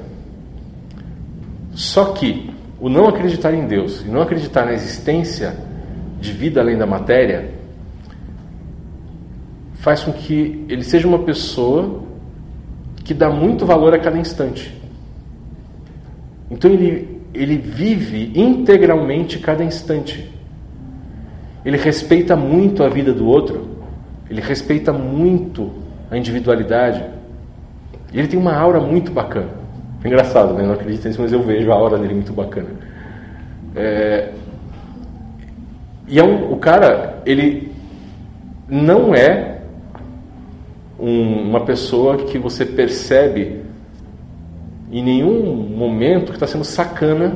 Só que o não acreditar em Deus e não acreditar na existência de vida além da matéria faz com que ele seja uma pessoa que dá muito valor a cada instante. Então ele, ele vive integralmente cada instante. Ele respeita muito a vida do outro, ele respeita muito a individualidade, e ele tem uma aura muito bacana. É engraçado, né? Eu não acredito nisso, mas eu vejo a aura dele muito bacana. É... E é um, o cara, ele não é um, uma pessoa que você percebe em nenhum momento que está sendo sacana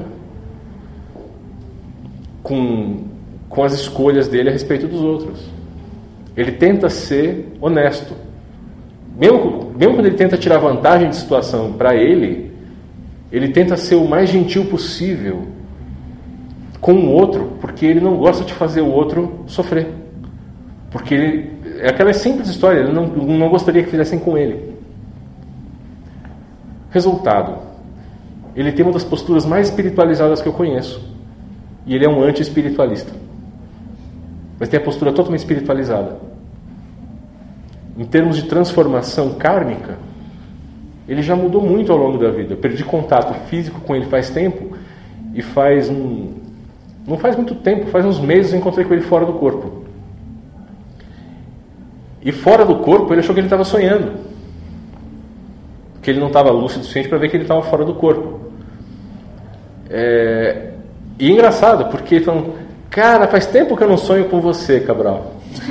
com, com as escolhas dele a respeito dos outros. Ele tenta ser honesto. Mesmo, mesmo quando ele tenta tirar vantagem de situação para ele, ele tenta ser o mais gentil possível com o outro, porque ele não gosta de fazer o outro sofrer. Porque ele, é aquela simples história, ele não, não gostaria que fizessem com ele. Resultado, ele tem uma das posturas mais espiritualizadas que eu conheço. E ele é um anti-espiritualista. Mas tem a postura totalmente espiritualizada. Em termos de transformação kármica, ele já mudou muito ao longo da vida. Eu perdi contato físico com ele faz tempo, e faz um... não faz muito tempo, faz uns meses eu encontrei com ele fora do corpo. E fora do corpo ele achou que ele estava sonhando, porque ele não estava lúcido o suficiente para ver que ele estava fora do corpo. É... E é engraçado, porque ele falou: cara, faz tempo que eu não sonho com você, Cabral.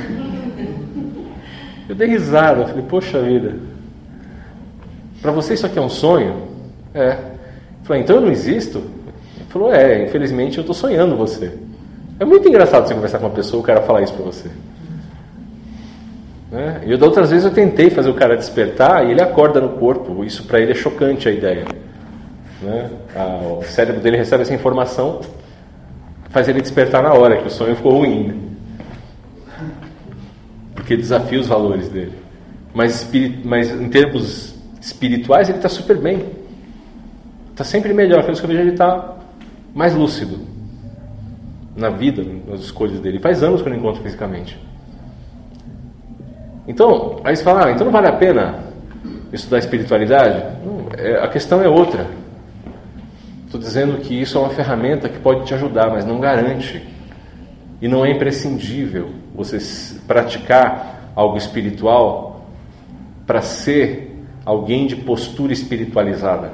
Eu dei risada, eu falei: poxa vida, para você isso aqui é um sonho? É. Eu falei: então eu não existo? Ele falou: é, infelizmente eu estou sonhando você. É muito engraçado você conversar com uma pessoa e o cara falar isso para você. Né? E eu, da outras vezes eu tentei fazer o cara despertar e ele acorda no corpo. Isso para ele é chocante, a ideia. Né? A, o cérebro dele recebe essa informação, faz ele despertar na hora, que o sonho ficou ruim. Né? Porque desafia os valores dele. Mas, espirit, mas em termos espirituais ele está super bem. Está sempre melhor. Aqueles que eu vejo ele está mais lúcido na vida, nas escolhas dele. Faz anos que eu não encontro fisicamente. Então, aí você fala, ah, então não vale a pena estudar espiritualidade? Não, é, a questão é outra. Estou dizendo que isso é uma ferramenta que pode te ajudar, mas não garante. E não é imprescindível você praticar algo espiritual para ser alguém de postura espiritualizada.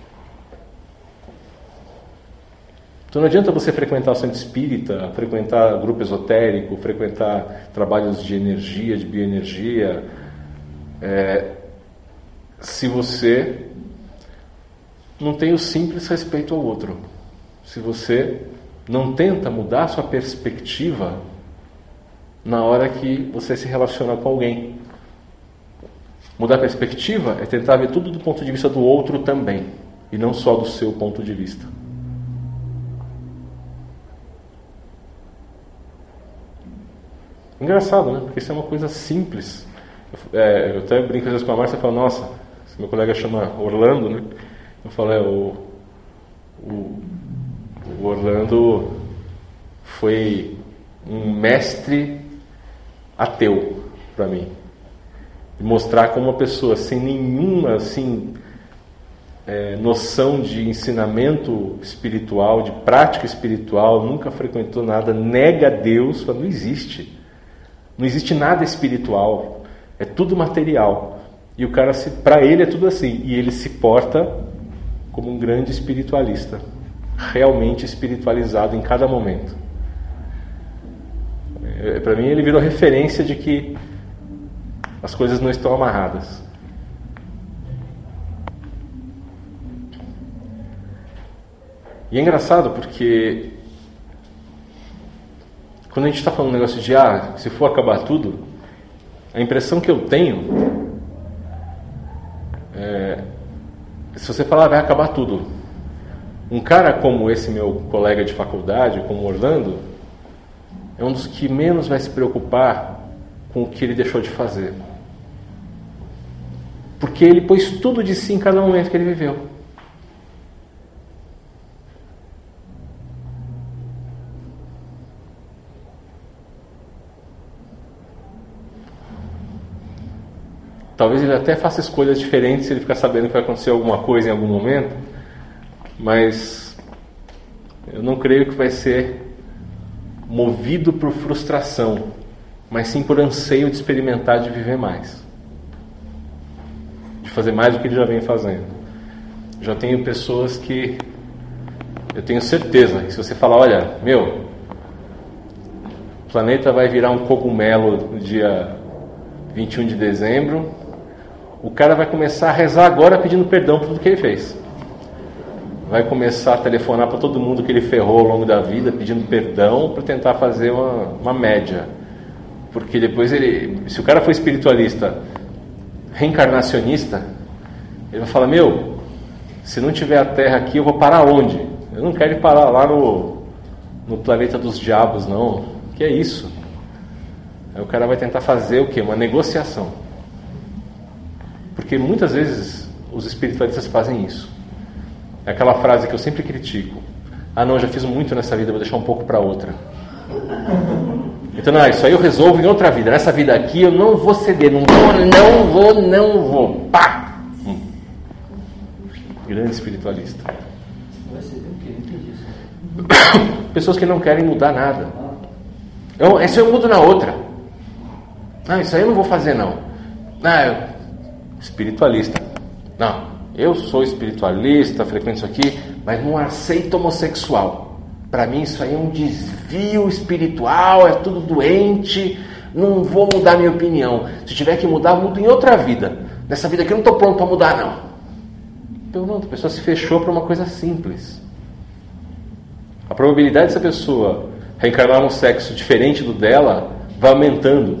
Então não adianta você frequentar o centro espírita, frequentar grupo esotérico, frequentar trabalhos de energia, de bioenergia, é, se você não tem o simples respeito ao outro. Se você não tenta mudar sua perspectiva na hora que você se relaciona com alguém. Mudar a perspectiva é tentar ver tudo do ponto de vista do outro também, e não só do seu ponto de vista. Engraçado, né? Porque isso é uma coisa simples. É, eu até brinco às vezes com a Márcia e falo, nossa, esse meu colega chama Orlando, né? Eu falo, é, o, o, o Orlando foi um mestre ateu para mim. E mostrar como uma pessoa sem nenhuma assim, é, noção de ensinamento espiritual, de prática espiritual, nunca frequentou nada, nega Deus, fala, não existe. Não existe nada espiritual, é tudo material. E o cara, para ele é tudo assim. E ele se porta como um grande espiritualista, realmente espiritualizado em cada momento. É, para mim ele virou referência de que as coisas não estão amarradas. E é engraçado porque quando a gente está falando um negócio de, ah, se for acabar tudo, a impressão que eu tenho é, se você falar, vai acabar tudo. Um cara como esse meu colega de faculdade, como Orlando, é um dos que menos vai se preocupar com o que ele deixou de fazer. Porque ele pôs tudo de si em cada momento que ele viveu. Talvez ele até faça escolhas diferentes se ele ficar sabendo que vai acontecer alguma coisa em algum momento, mas eu não creio que vai ser movido por frustração, mas sim por anseio de experimentar, de viver mais, de fazer mais do que ele já vem fazendo. Já tenho pessoas que eu tenho certeza que se você falar, olha, meu, o planeta vai virar um cogumelo no dia vinte e um de dezembro, o cara vai começar a rezar agora pedindo perdão por tudo que ele fez. Vai começar a telefonar para todo mundo que ele ferrou ao longo da vida, pedindo perdão para tentar fazer uma, uma média. Porque depois ele, se o cara for espiritualista, reencarnacionista, ele vai falar, meu, se não tiver a Terra aqui, eu vou parar onde? Eu não quero ir parar lá no, no planeta dos diabos, não. Que é isso? Aí o cara vai tentar fazer o quê? Uma negociação. Porque muitas vezes os espiritualistas fazem isso. É aquela frase que eu sempre critico. Ah não, já fiz muito nessa vida, vou deixar um pouco para outra. Então, não, isso aí eu resolvo em outra vida. Nessa vida aqui eu não vou ceder. Não vou, não vou, não vou. Pá! Hum. Grande espiritualista. Vai ceder o quê? Não entendi isso. Pessoas que não querem mudar nada. Eu, isso eu mudo na outra. Ah, isso aí eu não vou fazer não. Ah, eu... espiritualista. Não, eu sou espiritualista, frequento isso aqui, mas não aceito homossexual. Para mim isso aí é um desvio espiritual, é tudo doente, não vou mudar minha opinião. Se tiver que mudar, mudo em outra vida. Nessa vida aqui eu não estou pronto para mudar, não. Então não, a pessoa se fechou para uma coisa simples. A probabilidade dessa pessoa reencarnar num sexo diferente do dela vai aumentando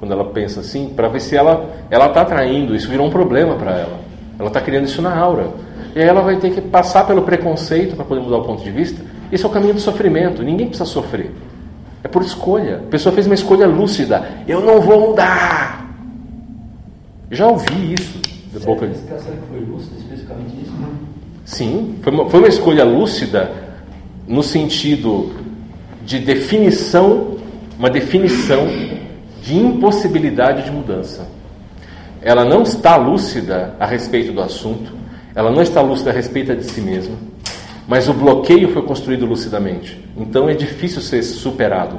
quando ela pensa assim, para ver se ela ela está atraindo, isso virou um problema para ela. Ela está criando isso na aura. E aí ela vai ter que passar pelo preconceito para poder mudar o ponto de vista. Esse é o caminho do sofrimento. Ninguém precisa sofrer. É por escolha. A pessoa fez uma escolha lúcida. Eu não vou mudar. Já ouvi isso da boca de... Será que foi lúcido especificamente isso? Né? Sim, foi uma, foi uma escolha lúcida no sentido de definição, uma definição de impossibilidade de mudança. Ela não está lúcida a respeito do assunto, ela não está lúcida a respeito de si mesma, mas o bloqueio foi construído lucidamente. Então é difícil ser superado.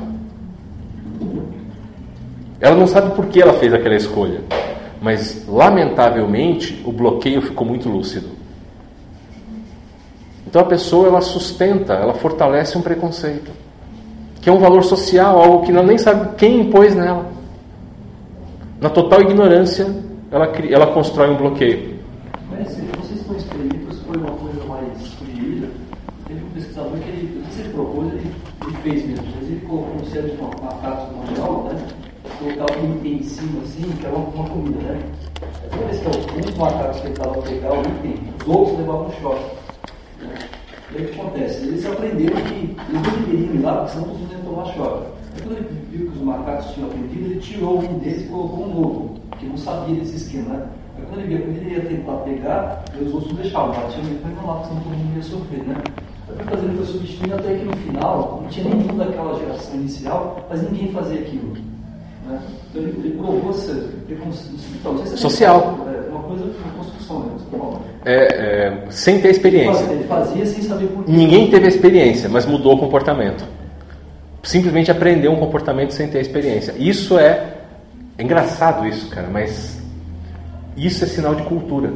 Ela não sabe por que ela fez aquela escolha, mas lamentavelmente o bloqueio ficou muito lúcido. Então a pessoa ela sustenta, ela fortalece um preconceito, que é um valor social, algo que ela nem sabe quem impôs nela. Na total ignorância, ela, ela constrói um bloqueio. Mas se vocês estão experimentos, foi uma coisa mais escolhida. Teve um pesquisador que ele, não sei se ele propôs, ele, ele fez mesmo, mas ele colocou um cérebro de macacos no manual, né? Colocava um item em cima assim, que era uma, uma comida, né? Toda vez que alguns macacos tentavam pegar o item, os outros levavam um choque. Né? E aí o que acontece? Eles aprenderam que eles não deveriam ir lá, porque senão todos iam tomar choque. Aí quando ele viu que os macacos tinham aprendido, ele tirou um deles e colocou um novo, que não sabia desse esquema, né? Aí quando ele via que ele ia tentar pegar, os outros não deixavam, batiam ele para não lá, porque senão todo mundo ia sofrer, né? Aí foi fazendo, foi substituindo até que no final, não tinha nenhum daquela geração inicial, mas ninguém fazia aquilo. Né? Então ele, ele provou esse preconceito então, se social. É uma coisa de construção, né? É, é, sem ter experiência. Ele fazia sem saber por quê. Ninguém teve a experiência, mas mudou o comportamento. Simplesmente aprendeu um comportamento sem ter a experiência. Isso é, é engraçado isso, cara, mas isso é sinal de cultura.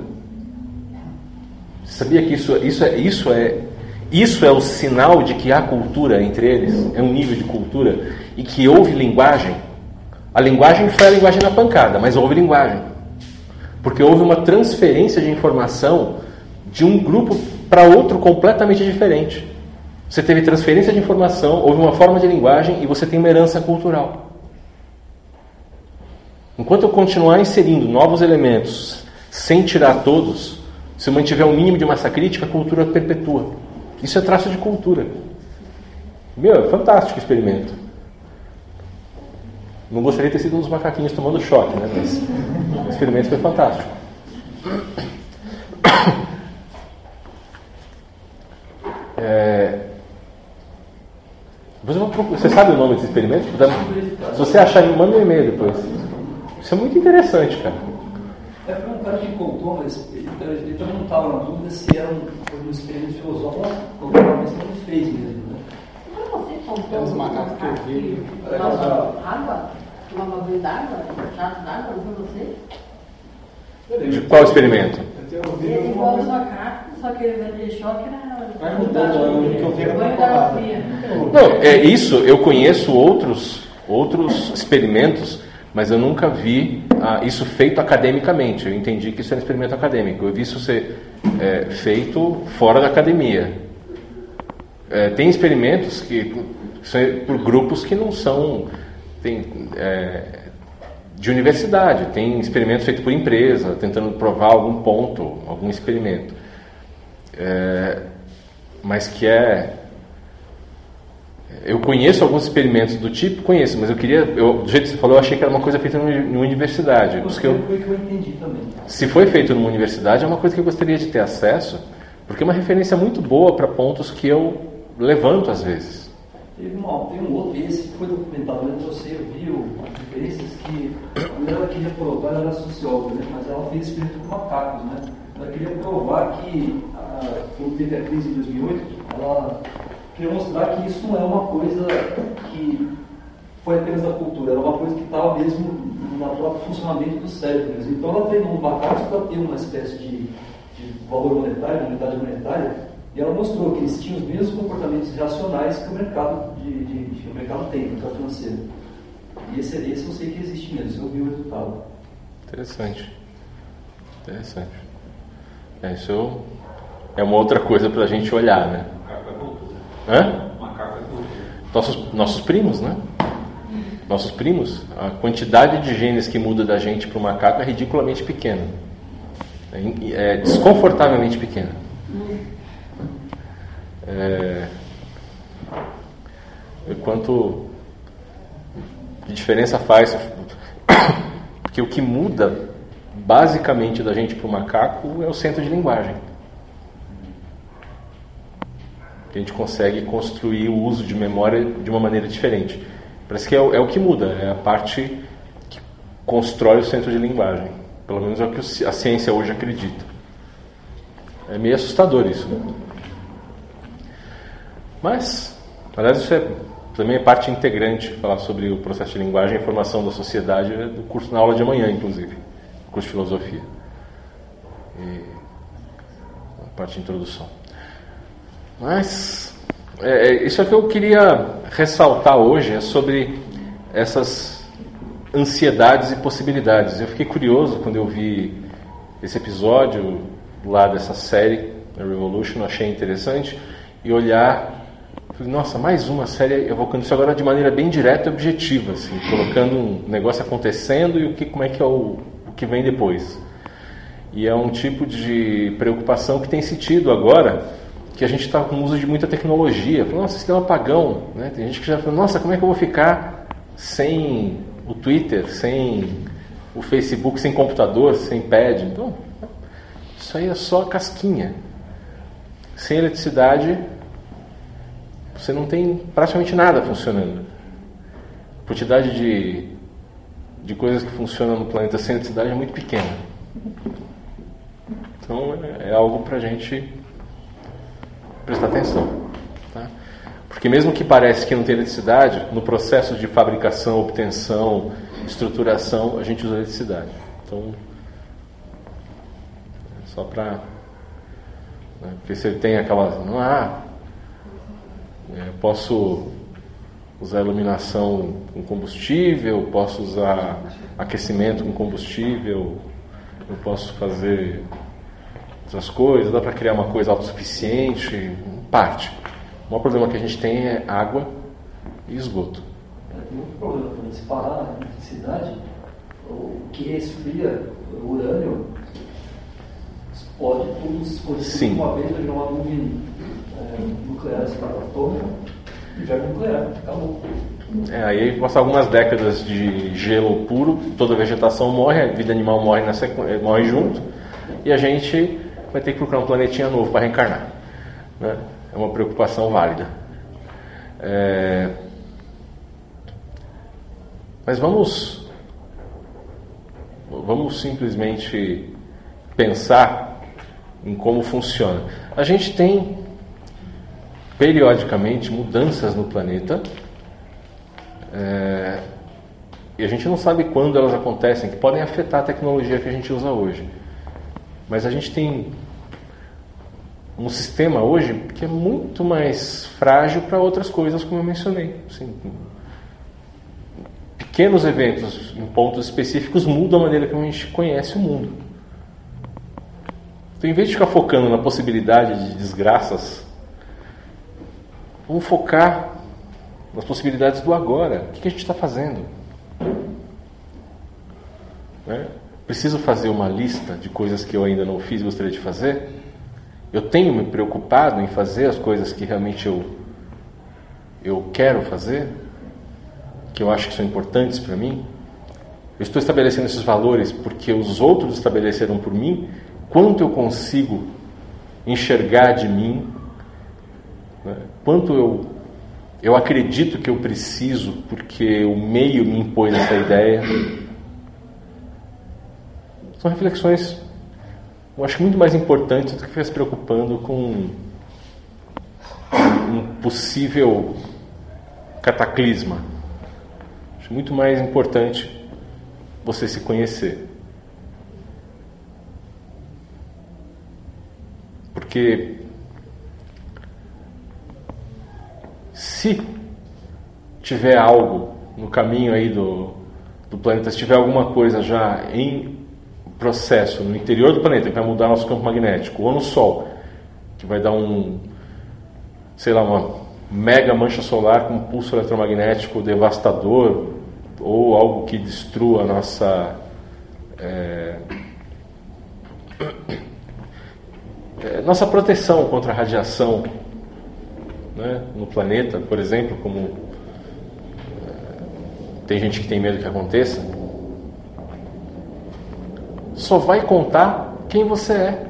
Você sabia que isso, isso, é, isso, é, isso é o sinal de que há cultura entre eles? É um nível de cultura e que houve linguagem. A linguagem foi a linguagem da pancada, mas houve linguagem. Porque houve uma transferência de informação de um grupo para outro completamente diferente. Você teve transferência de informação, houve uma forma de linguagem e você tem uma herança cultural. Enquanto eu continuar inserindo novos elementos sem tirar todos, se eu mantiver um mínimo de massa crítica, a cultura perpetua. Isso é traço de cultura. Meu, é fantástico o experimento. Não gostaria de ter sido um dos macaquinhos tomando choque, né? Mas o experimento foi fantástico. É... Você sabe o nome desse experimento? Se você achar, manda um e-mail depois. Isso é muito interessante, cara. É, foi um cara que contou, mas ele, ele também não estava na dúvida se era um, um experimento filosófico ou mas ele fez mesmo. Né? Você comprou os macacos que eu vi. Água? Uma bagulho d'água? Jato d'água? Não foi você? De qual experimento? Ele igual os macacos, só que ele de choque era. Vai mudando, o que eu vi era banho uma d'água palavra. fria. Não, é isso. Eu conheço outros, outros experimentos, mas eu nunca vi ah, isso feito academicamente. Eu entendi que isso era um experimento acadêmico. Eu vi isso ser é, feito fora da academia. É, tem experimentos que são por grupos que não são tem, é, de universidade. Tem experimentos feitos por empresa, tentando provar algum ponto, algum experimento. É, mas que é... Eu conheço alguns experimentos do tipo, conheço, mas eu queria, eu, do jeito que você falou, eu achei que era uma coisa feita numa universidade. Foi o que eu entendi também. Se foi feito numa universidade, é uma coisa que eu gostaria de ter acesso, porque é uma referência muito boa para pontos que eu levanto às vezes. Teve uma, tem um outro, esse que foi documentado, mas você viu as referências que a mulher ela queria provar, ela era socióloga, né? Mas ela fez experimento com macacos, né? Ela queria provar que, a, quando teve a crise em dois mil e oito, ela queria mostrar que isso não é uma coisa que foi apenas da cultura, era uma coisa que estava mesmo no próprio funcionamento do cérebro mesmo. Então ela treinou os macacos para ter uma espécie de, de valor monetário, de unidade monetária, e ela mostrou que eles tinham os mesmos comportamentos racionais que o mercado, de, de, de, que o mercado tem, no mercado financeiro. E esse, esse eu sei que existe mesmo, isso eu vi o resultado. Interessante. Interessante. É, isso é uma outra coisa para a gente olhar, né? Macaco é cultura. Hã? Macaco é cultura. Nossos, nossos primos, né? nossos primos, a quantidade de genes que muda da gente para o macaco é ridiculamente pequena. É, é desconfortavelmente pequena. É, quanto de diferença faz? Porque o que muda basicamente da gente para o macaco é o centro de linguagem. A gente consegue construir o uso de memória de uma maneira diferente. Parece que é o, é o que muda, é a parte que constrói o centro de linguagem. Pelo menos é o que a ciência hoje acredita. É meio assustador isso, né? Mas, aliás, isso é também é parte integrante, falar sobre o processo de linguagem e formação da sociedade, do curso na aula de amanhã, inclusive, curso de filosofia. E a parte de introdução. Mas, é, isso é que eu queria ressaltar hoje, é sobre essas ansiedades e possibilidades. Eu fiquei curioso quando eu vi esse episódio lá dessa série, a Revolution, achei interessante, e olhar, falei, nossa, mais uma série evocando isso agora de maneira bem direta e objetiva, assim, colocando um negócio acontecendo e o que, como é que é o, o que vem depois. E é um tipo de preocupação que tem se tido agora, que a gente está com o uso de muita tecnologia. Nossa, se tem um apagão, né? Tem gente que já fala, nossa, como é que eu vou ficar sem o Twitter, sem o Facebook, sem computador, sem pad? Então, isso aí é só a casquinha. Sem eletricidade, você não tem praticamente nada funcionando. A quantidade de, de coisas que funcionam no planeta sem eletricidade é muito pequena. Então, é, é algo para a gente prestar atenção, tá? Porque mesmo que pareça que não tem eletricidade, no processo de fabricação, obtenção, estruturação, a gente usa eletricidade. Então, é só para... Né, porque você tem aquela... Não, ah, eu posso usar iluminação com combustível, posso usar aquecimento com combustível, eu posso fazer... essas coisas, dá para criar uma coisa autossuficiente, parte. O maior problema que a gente tem é água e esgoto. Tem outro problema também, se parar na eletricidade, o que esfria o urânio explode tudo, se explode uma vez, vai virar uma nuvem é, nuclear atômica e já é nuclear, acabou. É, aí passam algumas décadas de gelo puro, toda a vegetação morre, a vida animal morre, na sequ... morre junto, e a gente vai ter que procurar um planetinha novo para reencarnar, né? É uma preocupação válida. É... Mas vamos vamos simplesmente pensar em como funciona. A gente tem periodicamente mudanças no planeta, é... e a gente não sabe quando elas acontecem, que podem afetar a tecnologia que a gente usa hoje. Mas a gente tem um sistema hoje que é muito mais frágil para outras coisas, como eu mencionei. Assim, pequenos eventos em pontos específicos mudam a maneira como a gente conhece o mundo. Então, em vez de ficar focando na possibilidade de desgraças, vamos focar nas possibilidades do agora. O que a gente está fazendo? Né? Preciso fazer uma lista de coisas que eu ainda não fiz e gostaria de fazer? Eu tenho me preocupado em fazer as coisas que realmente eu, eu quero fazer? Que eu acho que são importantes para mim? Eu estou estabelecendo esses valores porque os outros estabeleceram por mim? Quanto eu consigo enxergar de mim? Né? Quanto eu, eu acredito que eu preciso porque o meio me impôs essa ideia? São reflexões, eu acho, muito mais importantes do que ficar se preocupando com um possível cataclisma. Acho muito mais importante você se conhecer. Porque se tiver algo no caminho aí do, do planeta, se tiver alguma coisa já em processo no interior do planeta que vai mudar nosso campo magnético, ou no Sol, que vai dar um, sei lá, uma mega mancha solar com um pulso eletromagnético devastador, ou algo que destrua a nossa é, é, nossa proteção contra a radiação, né, no planeta, por exemplo, como é, tem gente que tem medo que aconteça, só vai contar quem você é.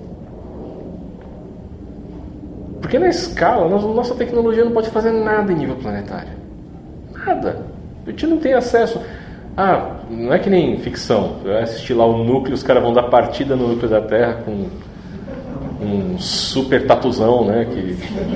Porque na escala, nossa tecnologia não pode fazer nada em nível planetário. Nada. A gente não tem acesso. Ah, não é que nem ficção. Você vai assistir lá o núcleo, os caras vão dar partida no núcleo da Terra com um super tatuzão, né? Que...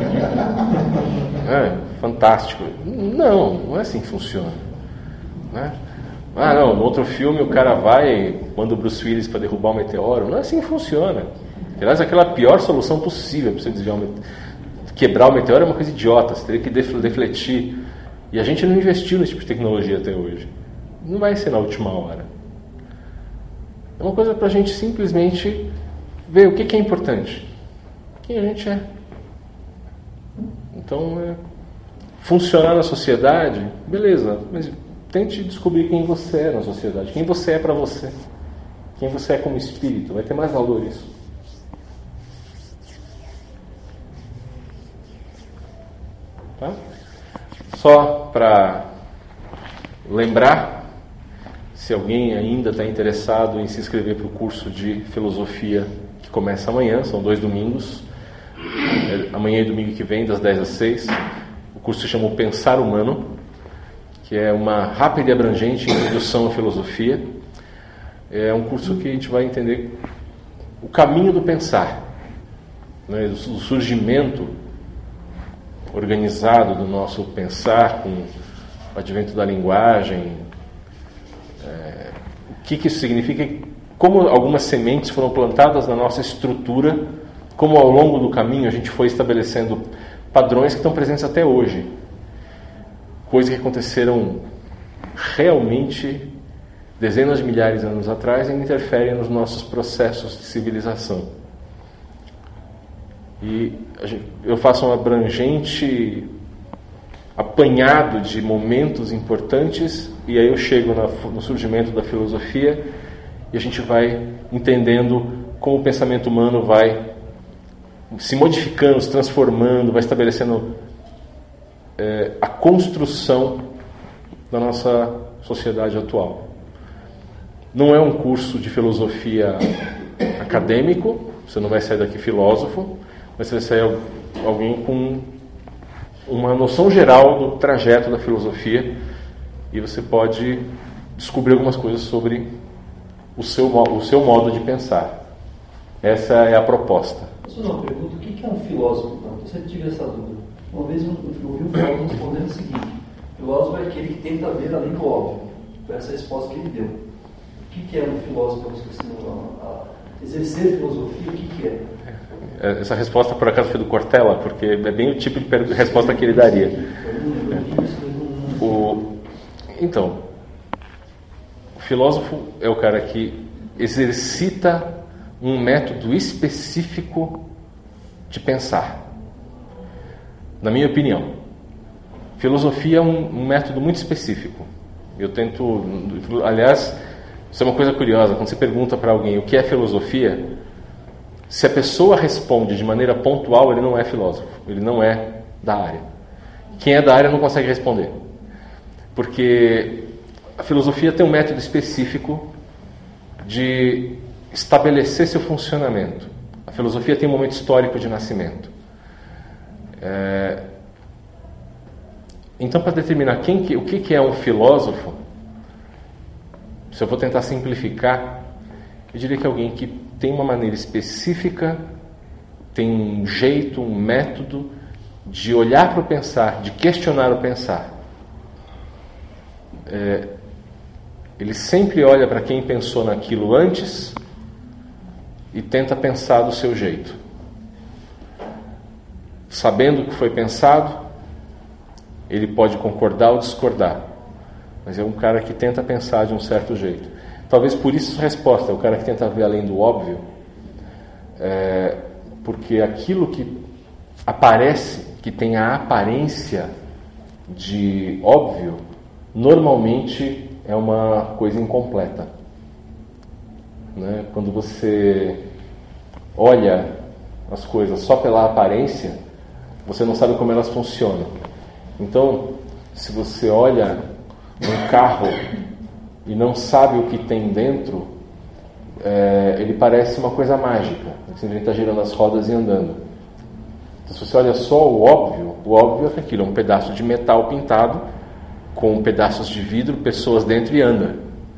É, fantástico. Não, não é assim que funciona. Né? Ah, não, no outro filme o cara vai e manda o Bruce Willis para derrubar um meteoro. Não é assim que funciona. Aliás, aquela pior solução possível para você desviar um meteoro. Quebrar o meteoro é uma coisa idiota, você teria que defletir. E a gente não investiu nesse tipo de tecnologia até hoje. Não vai ser na última hora. É uma coisa para a gente simplesmente ver o que, que é importante. Quem a gente é. Então, é, funcionar na sociedade, beleza, mas tente descobrir quem você é na sociedade. Quem você é para você. Quem você é como espírito. Vai ter mais valor isso. Tá? Só para lembrar, se alguém ainda está interessado em se inscrever para o curso de filosofia que começa amanhã, são dois domingos, é, amanhã e domingo que vem, das dez às seis, o curso se chama o Pensar Humano, que é uma rápida e abrangente introdução à filosofia. É um curso que a gente vai entender o caminho do pensar, né, o surgimento organizado do nosso pensar, com o advento da linguagem, é, o que, que isso significa, como algumas sementes foram plantadas na nossa estrutura, como ao longo do caminho a gente foi estabelecendo padrões que estão presentes até hoje, coisas que aconteceram realmente dezenas de milhares de anos atrás e interferem nos nossos processos de civilização. E eu faço um abrangente apanhado de momentos importantes, e aí eu chego no surgimento da filosofia e a gente vai entendendo como o pensamento humano vai se modificando, se transformando, vai estabelecendo é, a construção da nossa sociedade atual. Não é um curso de filosofia acadêmico, você não vai sair daqui filósofo, mas você vai sair alguém com uma noção geral do trajeto da filosofia, e você pode descobrir algumas coisas sobre o seu, o seu modo de pensar. Essa é a proposta. Só uma pergunta: o que é um filósofo? Eu sempre tive essa dúvida. Uma vez eu ouvi um filósofo respondendo o seguinte: o filósofo é aquele que tenta ver além do óbvio. Foi essa a resposta que ele deu. O que é um filósofo? Exercer filosofia, o que é? Essa resposta, por acaso, foi do Cortella, porque é bem o tipo de resposta que ele daria. O, então, o filósofo é o cara que exercita um método específico de pensar. Na minha opinião, filosofia é um, um método muito específico. Eu tento, aliás, isso é uma coisa curiosa, quando você pergunta para alguém o que é filosofia, se a pessoa responde de maneira pontual, ele não é filósofo, ele não é da área. Quem é da área não consegue responder, porque a filosofia tem um método específico de estabelecer seu funcionamento. A filosofia tem um momento histórico de nascimento. É... Então, para determinar quem que, o que, que é um filósofo, se eu vou tentar simplificar, eu diria que é alguém que tem uma maneira específica, tem um jeito, um método de olhar para o pensar, de questionar o pensar. É, ele sempre olha para quem pensou naquilo antes e tenta pensar do seu jeito. Sabendo o que foi pensado, ele pode concordar ou discordar, mas é um cara que tenta pensar de um certo jeito. Talvez por isso a resposta é o cara que tenta ver além do óbvio, é, porque aquilo que aparece, que tem a aparência de óbvio, normalmente é uma coisa incompleta. Né? Quando você olha as coisas só pela aparência, você não sabe como elas funcionam. Então, se você olha um carro e não sabe o que tem dentro, é, ele parece uma coisa mágica. Ele está girando as rodas e andando. Então, se você olha só o óbvio, o óbvio é que aquilo é um pedaço de metal pintado com pedaços de vidro, pessoas dentro e anda.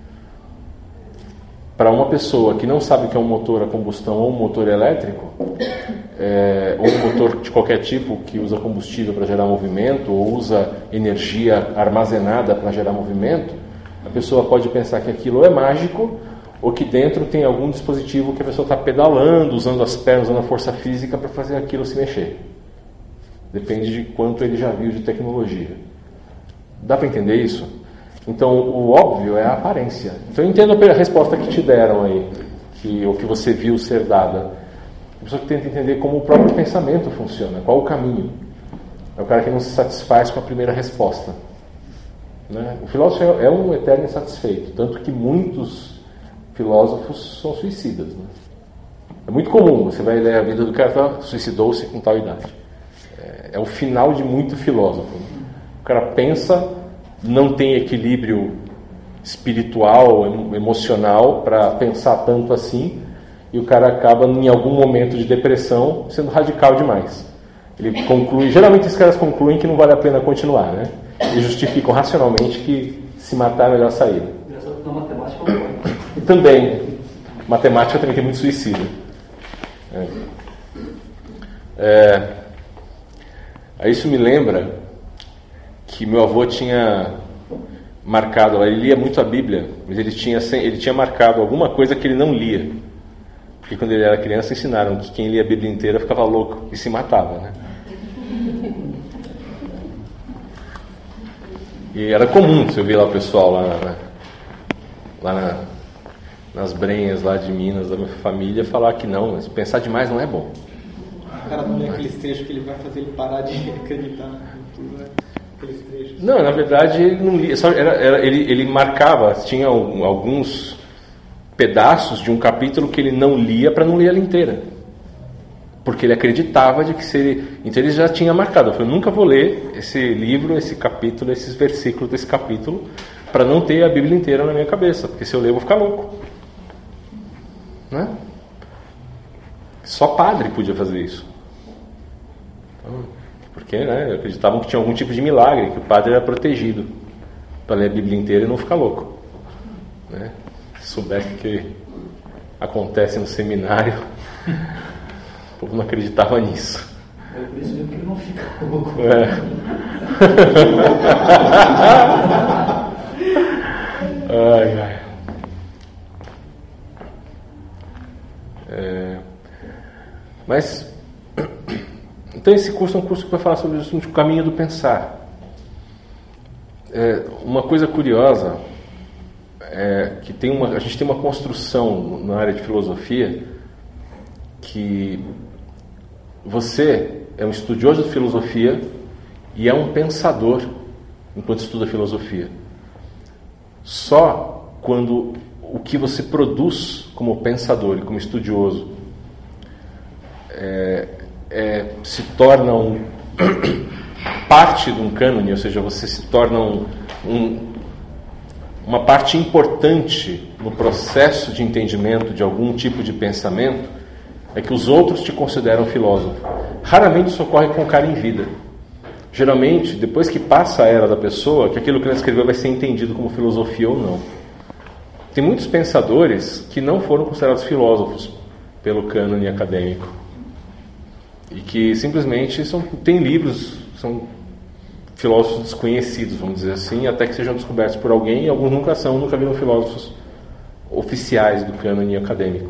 Para uma pessoa que não sabe o que é um motor a combustão ou um motor elétrico, é, ou um motor de qualquer tipo que usa combustível para gerar movimento ou usa energia armazenada para gerar movimento, a pessoa pode pensar que aquilo é mágico ou que dentro tem algum dispositivo que a pessoa está pedalando, usando as pernas, usando a força física para fazer aquilo se mexer. Depende de quanto ele já viu de tecnologia. Dá para entender isso? Então, o óbvio é a aparência. Então, eu entendo a resposta que te deram aí, que, ou que você viu ser dada. A pessoa que tenta entender como o próprio pensamento funciona, qual o caminho. É o cara que não se satisfaz com a primeira resposta. Né? O filósofo é um eterno insatisfeito, tanto que muitos filósofos são suicidas. Né? É muito comum, você vai ler a vida do cara que suicidou-se com tal idade. É, é o final de muito filósofo. Né? O cara pensa, não tem equilíbrio espiritual, emocional para pensar tanto assim, e o cara acaba em algum momento de depressão sendo radical demais. Ele conclui, geralmente esses caras concluem que não vale a pena continuar, né? E justificam racionalmente que se matar é a melhor saída. Na matemática ocorre. Também, matemática também tem muito suicídio. É. É, aí isso me lembra que meu avô tinha marcado, ele lia muito a Bíblia, mas ele tinha, ele tinha marcado alguma coisa que ele não lia. Porque quando ele era criança ensinaram que quem lia a Bíblia inteira ficava louco e se matava, né? E era comum você ouvir lá o pessoal lá, na, lá na, nas brenhas lá de Minas, da minha família, falar que não, mas pensar demais não é bom. O cara não lê aqueles trechos que ele vai fazer ele parar de acreditar em tudo, né? Aqueles trechos. Não, na verdade ele não lia, só era, era, ele, ele marcava, tinha alguns pedaços de um capítulo que ele não lia para não ler ela inteira, porque ele acreditava de que se ele, então ele já tinha marcado, eu falei, nunca vou ler esse livro, esse capítulo, esses versículos desse capítulo para não ter a Bíblia inteira na minha cabeça, porque se eu ler eu vou ficar louco, né? Só padre podia fazer isso, porque, né, acreditavam que tinha algum tipo de milagre, que o padre era protegido para ler a Bíblia inteira e não ficar louco, né? Se soubesse que acontece no seminário, o povo não acreditava nisso. É por isso mesmo que ele não fica louco. É. Ai, ai. É. Mas então esse curso é um curso que vai falar sobre o caminho do pensar. É, uma coisa curiosa é que tem uma, a gente tem uma construção na área de filosofia que você é um estudioso de filosofia e é um pensador enquanto estuda filosofia. Só quando o que você produz como pensador e como estudioso é, é, se torna um, parte de um cânone, ou seja, você se torna um, um uma parte importante no processo de entendimento de algum tipo de pensamento, é que os outros te consideram filósofo. Raramente isso ocorre com o cara em vida. Geralmente, depois que passa a era da pessoa, que aquilo que ela escreveu vai ser entendido como filosofia ou não. Tem muitos pensadores que não foram considerados filósofos pelo cânone acadêmico. E que simplesmente são, têm livros, são filósofos desconhecidos, vamos dizer assim, até que sejam descobertos por alguém, e alguns nunca são, nunca viram filósofos oficiais do cânone acadêmico.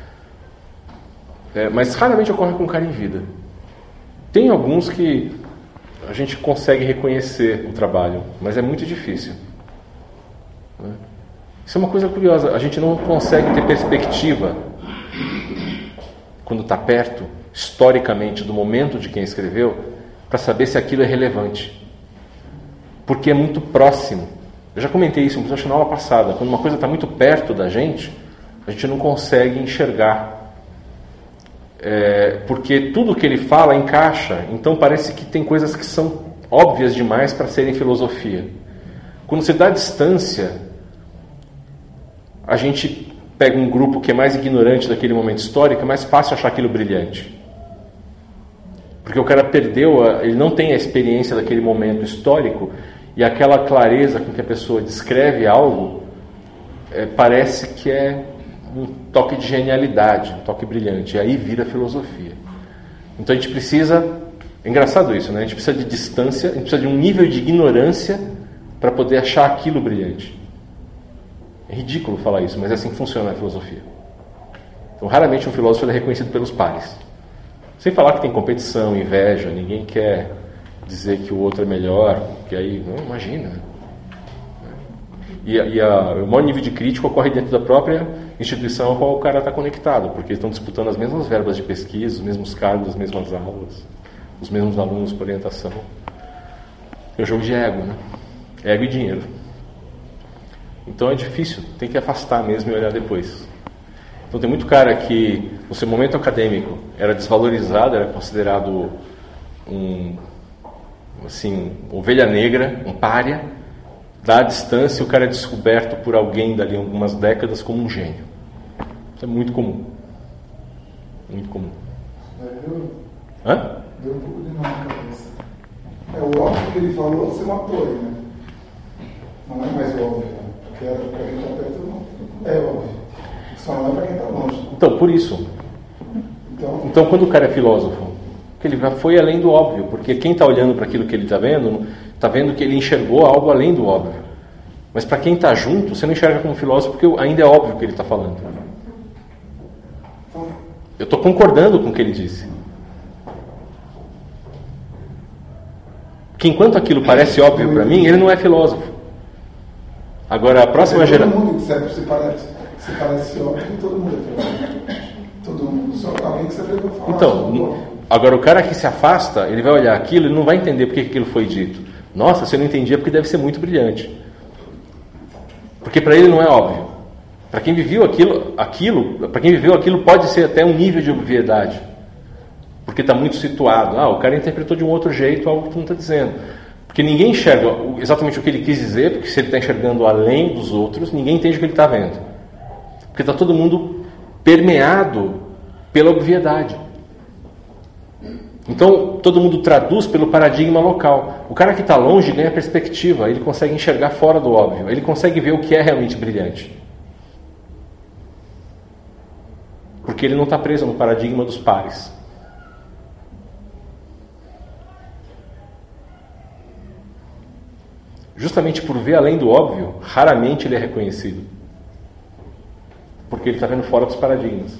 É, mas raramente ocorre com o cara em vida. Tem alguns que a gente consegue reconhecer o trabalho, mas é muito difícil. Né? Isso é uma coisa curiosa, a gente não consegue ter perspectiva quando está perto, historicamente, do momento de quem escreveu, para saber se aquilo é relevante. Porque é muito próximo Eu já comentei isso, acho que na aula passada. Quando uma coisa está muito perto da gente, a gente não consegue enxergar. É, porque tudo que ele fala encaixa. Então parece que tem coisas que são óbvias demais para serem filosofia. Quando você dá distância, a gente pega um grupo que é mais ignorante daquele momento histórico, é mais fácil achar aquilo brilhante. Porque o cara perdeu, a, ele não tem a experiência daquele momento histórico, e aquela clareza com que a pessoa descreve algo, é, parece que é um toque de genialidade, um toque brilhante, e aí vira filosofia. Então a gente precisa, é engraçado isso, né? A gente precisa de distância, a gente precisa de um nível de ignorância para poder achar aquilo brilhante. É ridículo falar isso, mas é assim que funciona a filosofia. Então raramente um filósofo é reconhecido pelos pares. Sem falar que tem competição, inveja, ninguém quer dizer que o outro é melhor, que aí, não, imagina. E, e a, o maior nível de crítica ocorre dentro da própria instituição a qual o cara está conectado, porque estão disputando as mesmas verbas de pesquisa, os mesmos cargos, as mesmas aulas, os mesmos alunos por orientação. É um jogo de ego, né? Ego e dinheiro. Então é difícil, tem que afastar mesmo e olhar depois. Então tem muito cara que no seu momento acadêmico era desvalorizado, era considerado um, assim, ovelha negra, um pária. Da distância o cara é descoberto por alguém dali algumas décadas como um gênio. Isso é muito comum. Muito comum. Deu, Hã? deu um pouco de nó na cabeça. É o óbvio que ele falou, você matou ele, né? Não é mais óbvio, né? Porque para quem está perto não é óbvio. Só não é para quem está longe. Então, por isso. Então, Então, quando o cara é filósofo, que ele já foi além do óbvio, porque quem está olhando para aquilo que ele está vendo, está vendo que ele enxergou algo além do óbvio. Mas para quem está junto, você não enxerga como filósofo, porque ainda é óbvio o que ele está falando. Eu estou concordando com o que ele disse. Que enquanto aquilo parece óbvio para mim, ele não é filósofo. Agora, a próxima geração... Todo mundo disser que se parece, se parece óbvio, todo mundo é filósofo. Todo mundo. Só alguém que você pegou falar. Então, agora o cara que se afasta, ele vai olhar aquilo, ele não vai entender porque aquilo foi dito. Nossa, se eu não entendia, porque deve ser muito brilhante. Porque para ele não é óbvio. Para quem viveu aquilo, aquilo, para quem viveu aquilo pode ser até um nível de obviedade. Porque está muito situado. Ah, o cara interpretou de um outro jeito algo que tu não está dizendo. Porque ninguém enxerga exatamente o que ele quis dizer, porque se ele está enxergando além dos outros, ninguém entende o que ele está vendo. Porque está todo mundo permeado pela obviedade. Então, todo mundo traduz pelo paradigma local. O cara que está longe ganha perspectiva, ele consegue enxergar fora do óbvio, ele consegue ver o que é realmente brilhante. Porque ele não está preso no paradigma dos pares. Justamente por ver além do óbvio, raramente ele é reconhecido. Porque ele está vendo fora dos paradigmas.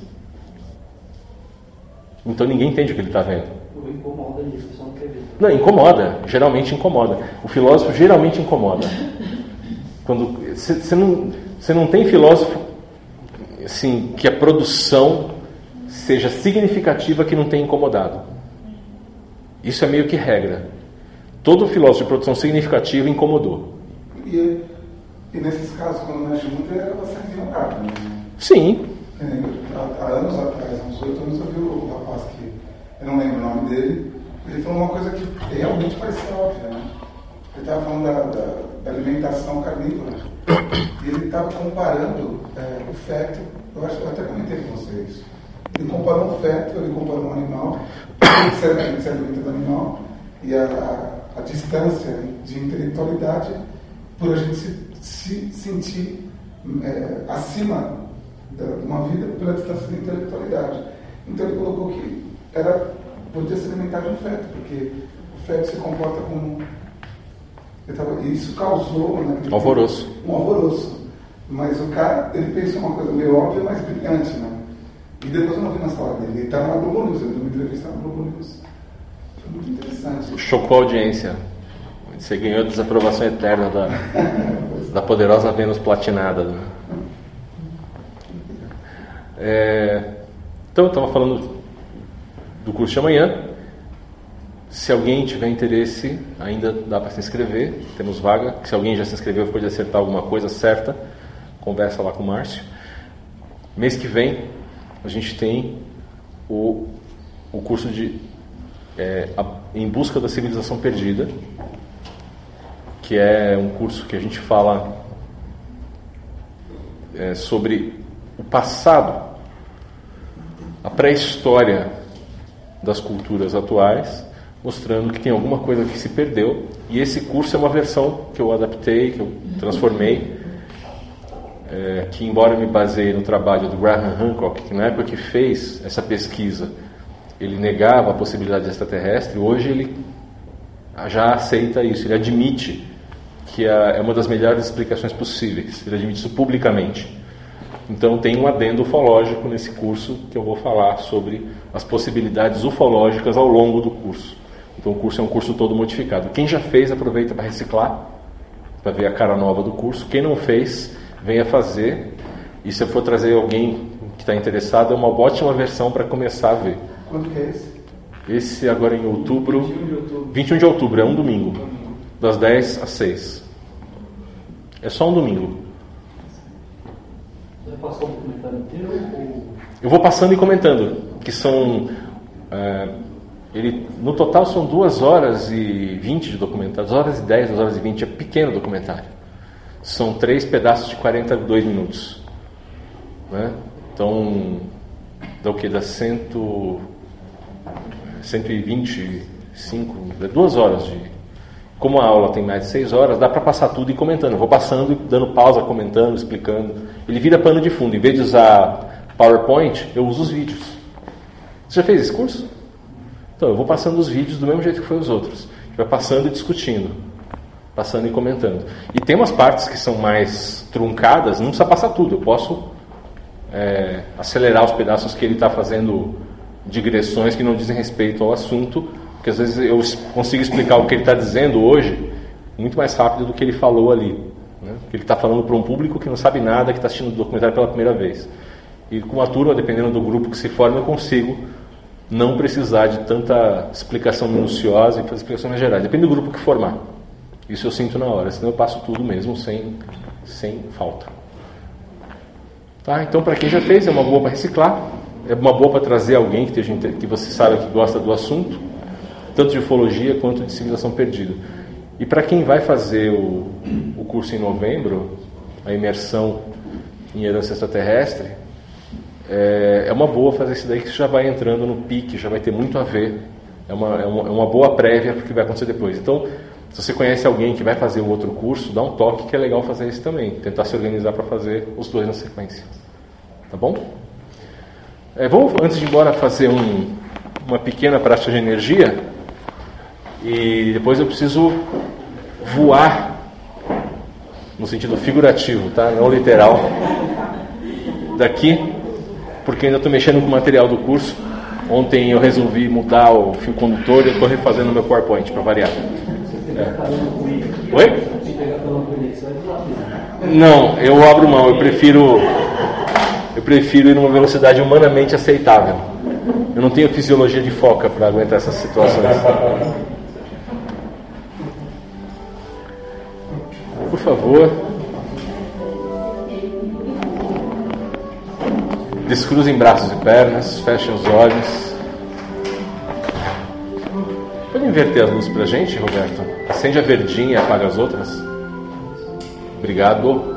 Então ninguém entende o que ele está vendo. O incomoda isso, só não quer ver. Não, incomoda. Geralmente incomoda. O filósofo geralmente incomoda. Quando você não, você não tem filósofo assim, que a produção seja significativa que não tenha incomodado. Isso é meio que regra. Todo filósofo de produção significativa incomodou. E, e nesses casos, quando mexe muito, ele acaba sendo ignorado. Né? Sim. Há, há anos atrás, há uns oito anos, eu vi o rapaz que, eu não lembro o nome dele, ele falou uma coisa que realmente parecia óbvia. Né? Ele estava falando da, da, da alimentação carnívora. E ele estava comparando é, o feto, eu acho que eu até comentei com vocês. Ele comparou um feto, ele comparou um animal, que se alimenta do animal, e a, a, a distância de intelectualidade por a gente se, se sentir é, acima de uma vida pela distância de intelectualidade. Então ele colocou que era, podia se alimentar de um feto, porque o feto se comporta como... E isso causou... Né, um alvoroço. Um alvoroço. Mas o cara, ele pensou uma coisa meio óbvia, mas brilhante, né? E depois eu não vi na sala dele. Ele estava na Globo News, ele deu uma entrevista na Globo News. Foi muito interessante. Chocou a audiência. Você ganhou a desaprovação eterna da, da poderosa Vênus platinada. Né? É, então, eu estava falando do curso de amanhã. Se alguém tiver interesse, ainda dá para se inscrever, temos vaga. Se alguém já se inscreveu e pode acertar alguma coisa, certa, conversa lá com o Márcio. Mês que vem, a gente tem o, o curso de é, a, Em Busca da Civilização Perdida, que é um curso que a gente fala é, sobre o passado, a pré-história das culturas atuais, mostrando que tem alguma coisa que se perdeu. E esse curso é uma versão que eu adaptei, que eu transformei, é, que embora eu me baseie no trabalho do Graham Hancock, que na época que fez essa pesquisa, ele negava a possibilidade de extraterrestre, hoje ele já aceita isso, ele admite que é uma das melhores explicações possíveis, ele admite isso publicamente. Então tem um adendo ufológico nesse curso, que eu vou falar sobre as possibilidades ufológicas ao longo do curso. Então o curso é um curso todo modificado. Quem já fez, aproveita para reciclar, para ver a cara nova do curso. Quem não fez, venha fazer. E se eu for trazer alguém que está interessado, é uma ótima versão para começar a ver. Quando que é esse? Esse agora em outubro, vinte e um de outubro. vinte e um de outubro, é um domingo, das dez às seis. É só um domingo. Vai passar o documentário inteiro ou... Eu vou passando e comentando, que são... É, ele, no total são duas horas e vinte de documentário, duas horas e dez, duas horas e vinte, é pequeno documentário. São três pedaços de quarenta e dois minutos. Né? Então, dá o que? Dá cento, cento e vinte e cinco, duas horas de... Como a aula tem mais de seis horas, dá para passar tudo e comentando. Eu vou passando e dando pausa, comentando, explicando. Ele vira pano de fundo. Em vez de usar PowerPoint, eu uso os vídeos. Você já fez esse curso? Então, eu vou passando os vídeos do mesmo jeito que foi os outros. A gente vai passando e discutindo. Passando e comentando. E tem umas partes que são mais truncadas, não precisa passar tudo. Eu posso é, acelerar os pedaços que ele está fazendo, digressões que não dizem respeito ao assunto, porque às vezes eu consigo explicar o que ele está dizendo hoje muito mais rápido do que ele falou ali, né? Porque ele está falando para um público que não sabe nada, que está assistindo o documentário pela primeira vez. E com a turma, dependendo do grupo que se forma, eu consigo não precisar de tanta explicação minuciosa e fazer explicações gerais. Depende do grupo que formar. Isso eu sinto na hora, senão eu passo tudo mesmo, sem, sem falta. Tá? Então, para quem já fez, é uma boa para reciclar, é uma boa para trazer alguém que, esteja, que você sabe que gosta do assunto, tanto de ufologia quanto de civilização perdida. E para quem vai fazer o, o curso em novembro, a imersão em herança extraterrestre, é, é uma boa fazer isso daí, que você já vai entrando no pique, já vai ter muito a ver. É uma, é uma, é uma boa prévia para o que vai acontecer depois. Então, se você conhece alguém que vai fazer o outro curso, dá um toque, que é legal fazer isso também. Tentar se organizar para fazer os dois na sequência. Tá bom? É, vamos, antes de ir embora, fazer um, uma pequena prática de energia. E depois eu preciso voar, no sentido figurativo, tá? Não literal, daqui, porque ainda estou mexendo com o material do curso. Ontem eu resolvi mudar o fio condutor e eu estou refazendo o meu PowerPoint, para variar. É. Oi? Não, eu abro mão, eu prefiro, eu prefiro ir numa velocidade humanamente aceitável. Eu não tenho fisiologia de foca para aguentar essas situações. Por favor, descruzem braços e pernas, fechem os olhos. Pode inverter as luzes pra gente, Roberto? Acende a verdinha e apaga as outras. Obrigado.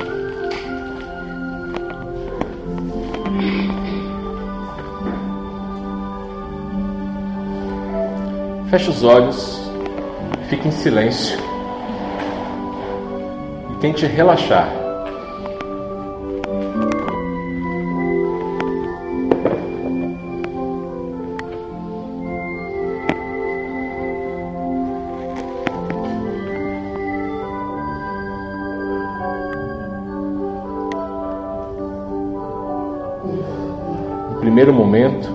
Feche os olhos, fique em silêncio. Tente relaxar. No primeiro momento,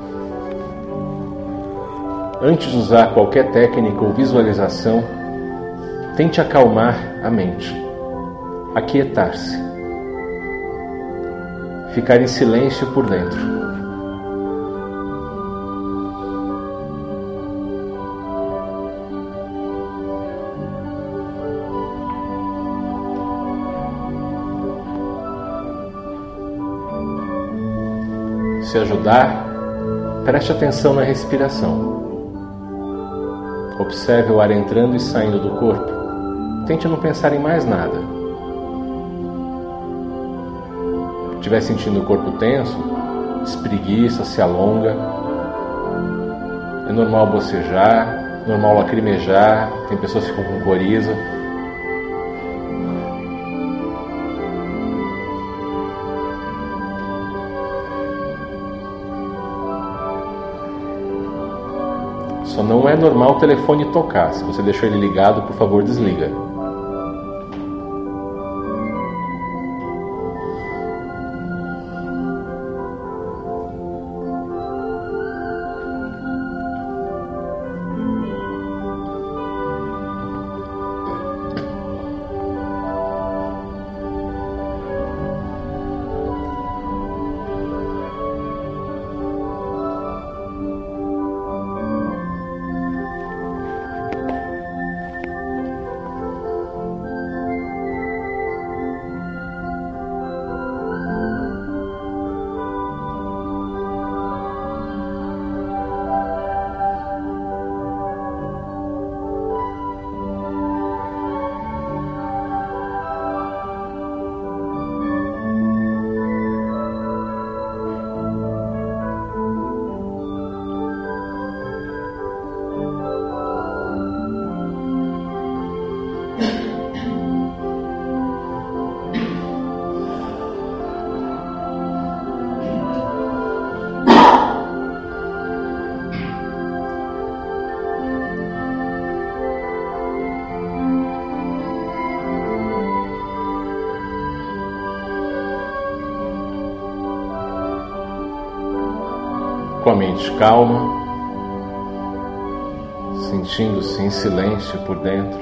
antes de usar qualquer técnica ou visualização, tente acalmar a mente. Aquietar-se, ficar em silêncio por dentro. se ajudar, preste atenção na respiração. Observe o ar entrando e saindo do corpo. Tente não pensar em mais nada. Se estiver sentindo o corpo tenso, espreguiça, se alonga. É normal bocejar, normal lacrimejar, tem pessoas que ficam com coriza. Só não é normal o telefone tocar. Se você deixou ele ligado, por favor, desliga. Com a mente calma, sentindo-se em silêncio por dentro.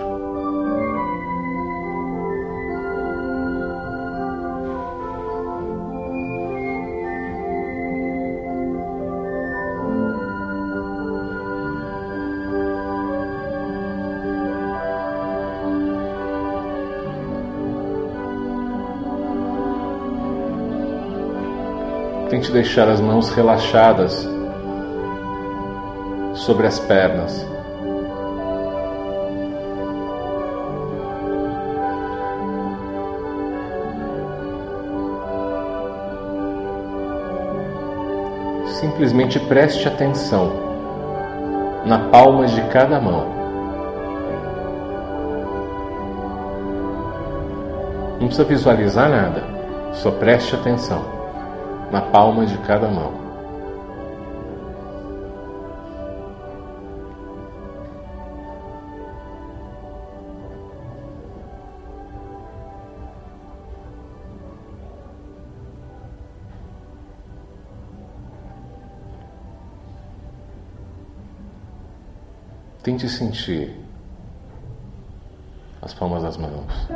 Tente deixar as mãos relaxadas sobre as pernas. Simplesmente preste atenção na palma de cada mão. Não precisa visualizar nada, só preste atenção na palma de cada mão. Tente sentir as palmas das mãos.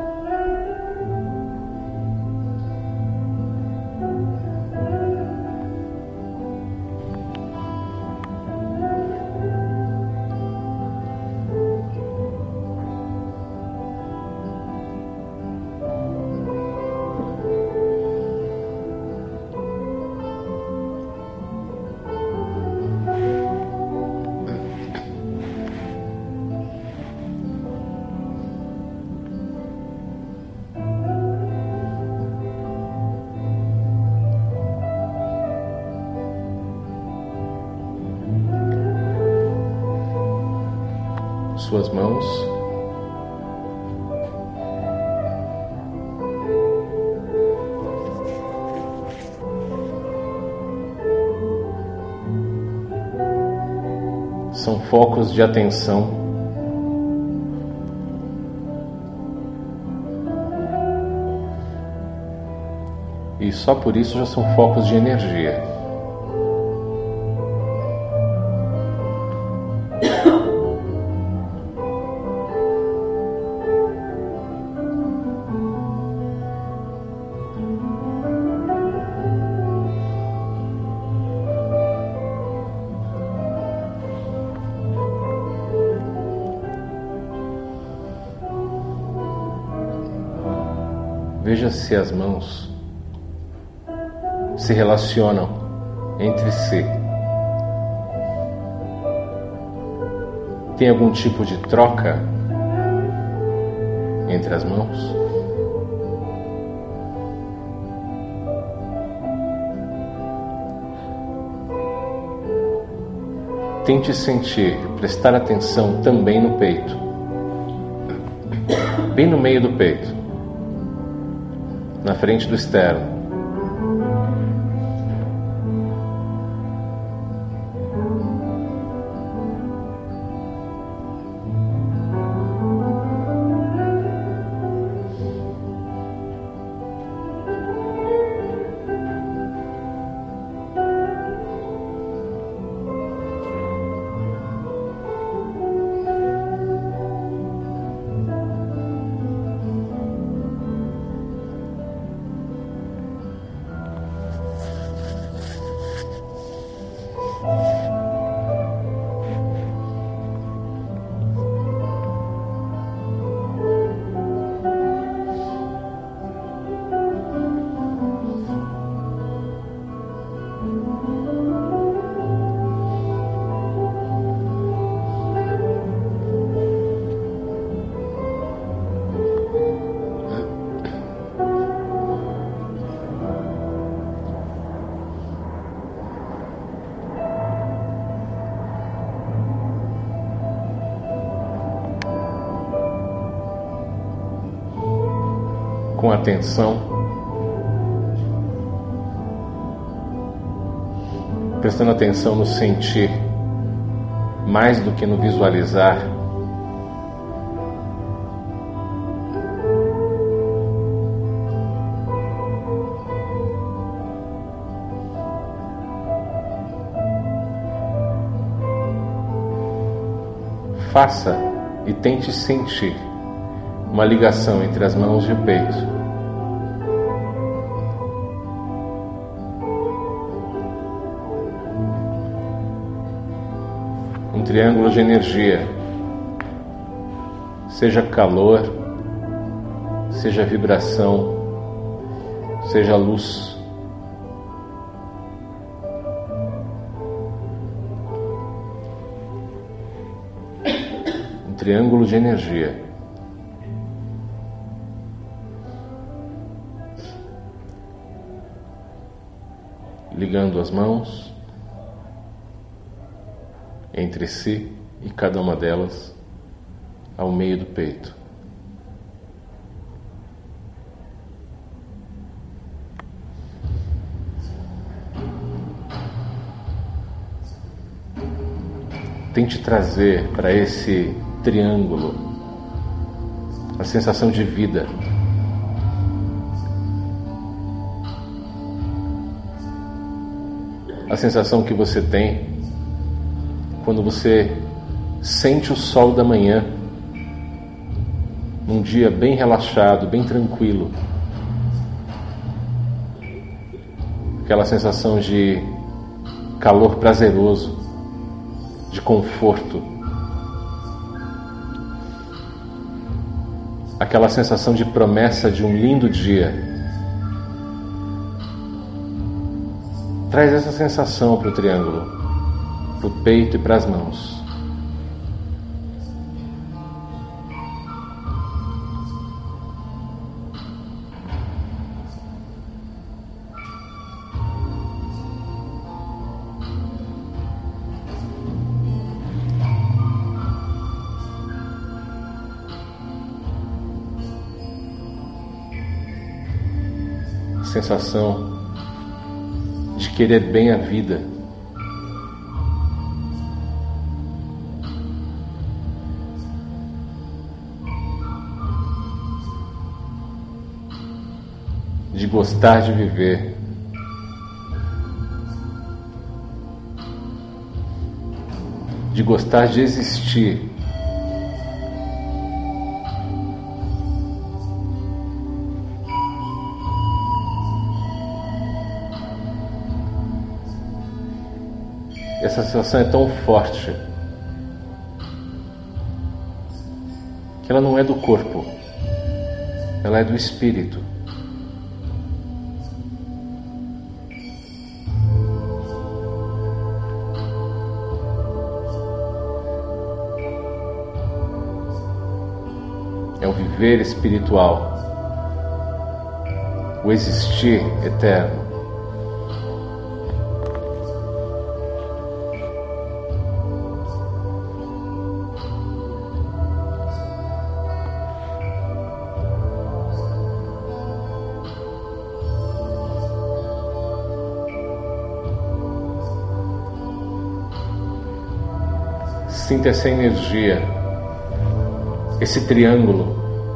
Suas mãos são focos de atenção e só por isso já são focos de energia. Veja se as mãos se relacionam entre si. Tem algum tipo de troca entre as mãos? Tente sentir, prestar atenção também no peito, bem no meio do peito, na frente do externo. Com atenção, prestando atenção no sentir, mais do que no visualizar. Faça e tente sentir uma ligação entre as mãos e o peito. Um triângulo de energia, seja calor, seja vibração, seja luz. Um triângulo de energia. Ligando as mãos entre si e cada uma delas ao meio do peito. Tente trazer para esse triângulo a sensação de vida. A sensação que você tem quando você sente o sol da manhã, num dia bem relaxado, bem tranquilo. Aquela sensação de calor prazeroso, de conforto. Aquela sensação de promessa de um lindo dia. Traz essa sensação para o triângulo, para o peito e para as mãos. A sensação de querer bem a vida. De gostar de viver. De gostar de existir. Essa sensação é tão forte que ela não é do corpo, ela é do espírito. o viver espiritual, o existir eterno. Sinta essa energia, esse triângulo.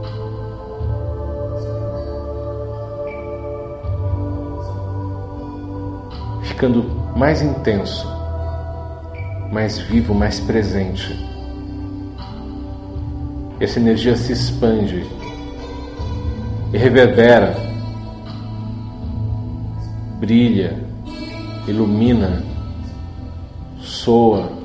Ficando mais intenso, mais vivo, mais presente. Essa energia se expande e reverbera, brilha, ilumina, soa.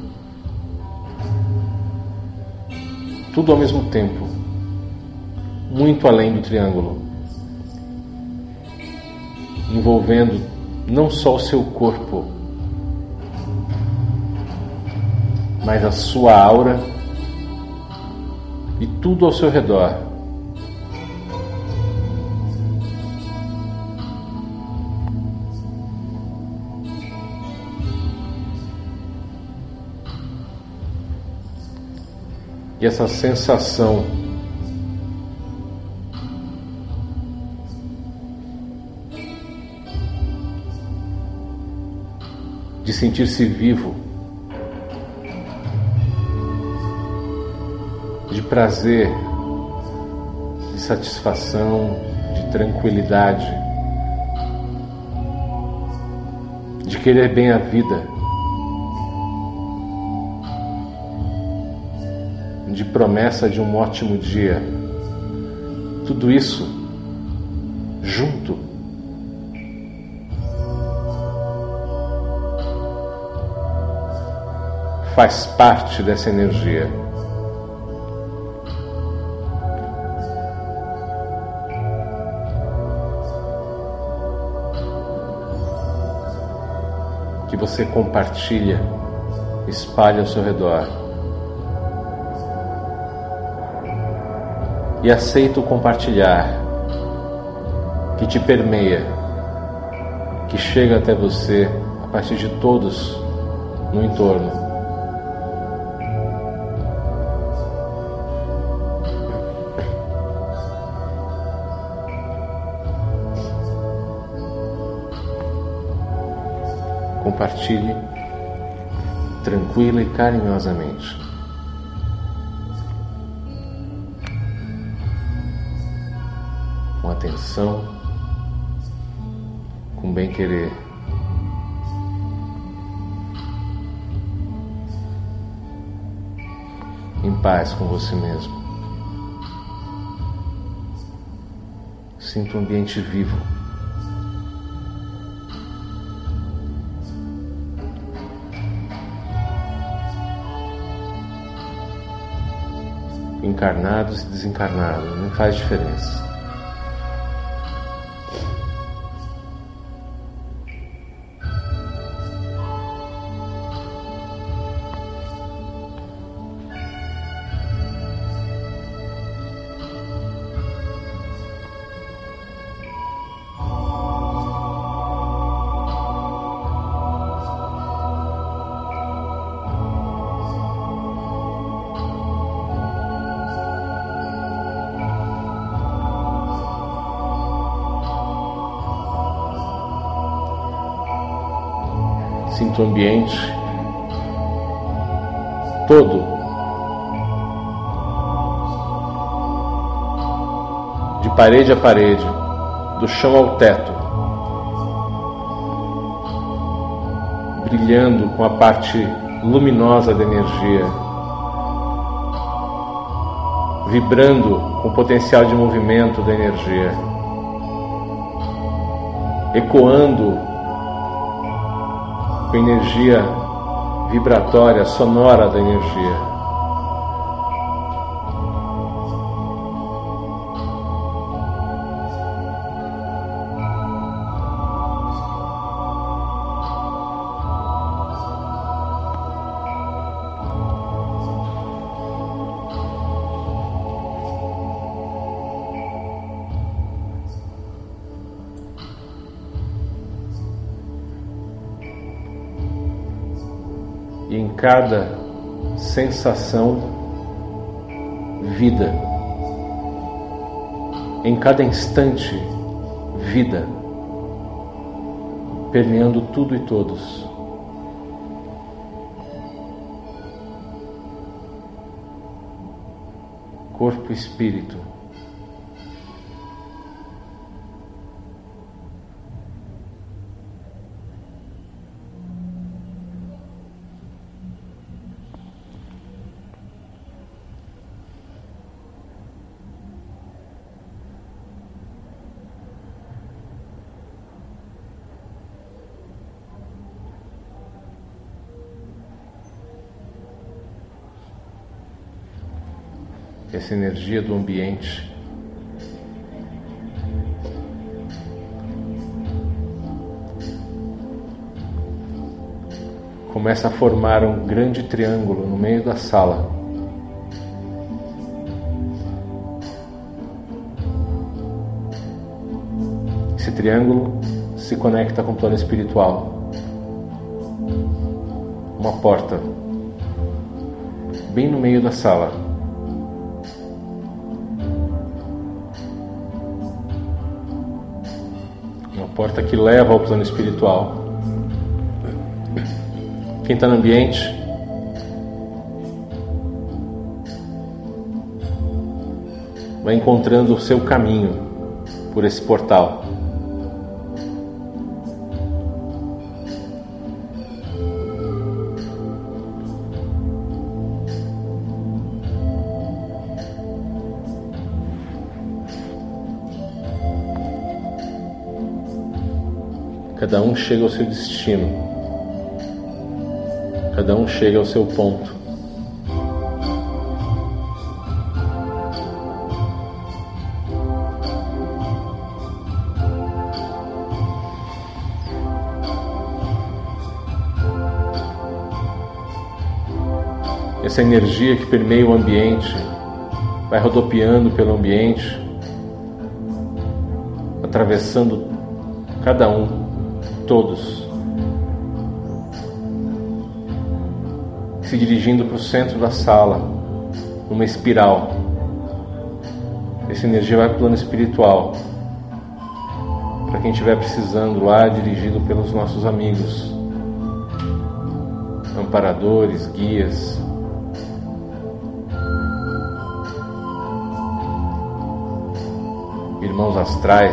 Tudo ao mesmo tempo, muito além do triângulo, envolvendo não só o seu corpo, mas a sua aura e tudo ao seu redor. E essa sensação de sentir-se vivo, de prazer, de satisfação, de tranquilidade, de querer bem a vida, de promessa de um ótimo dia. Tudo isso junto faz parte dessa energia. Que você compartilha, espalha ao seu redor. E aceita o compartilhar que te permeia, que chega até você a partir de todos no entorno. Compartilhe tranquila e carinhosamente. Com atenção, com bem-querer. Em paz com você mesmo. Sinta um ambiente vivo. Encarnados e desencarnados, não faz diferença. Sinta o ambiente todo de parede a parede, do chão ao teto, brilhando com a parte luminosa da energia, vibrando com o potencial de movimento da energia, ecoando com a energia vibratória, sonora da energia. e em cada sensação, vida. Em cada instante, vida, permeando tudo e todos. Corpo e espírito. Essa energia do ambiente começa a formar um grande triângulo no meio da sala. Esse triângulo se conecta com o plano espiritual. Uma porta bem no meio da sala. Porta que leva ao plano espiritual. Quem está no ambiente vai encontrando o seu caminho por esse portal. Cada um chega ao seu destino. Cada um chega ao seu ponto. Essa energia que permeia o ambiente vai rodopiando pelo ambiente, atravessando cada um. Todos se dirigindo para o centro da sala, numa espiral. Essa energia vai para o plano espiritual, para quem estiver precisando lá, dirigido pelos nossos amigos, amparadores, guias. Irmãos astrais.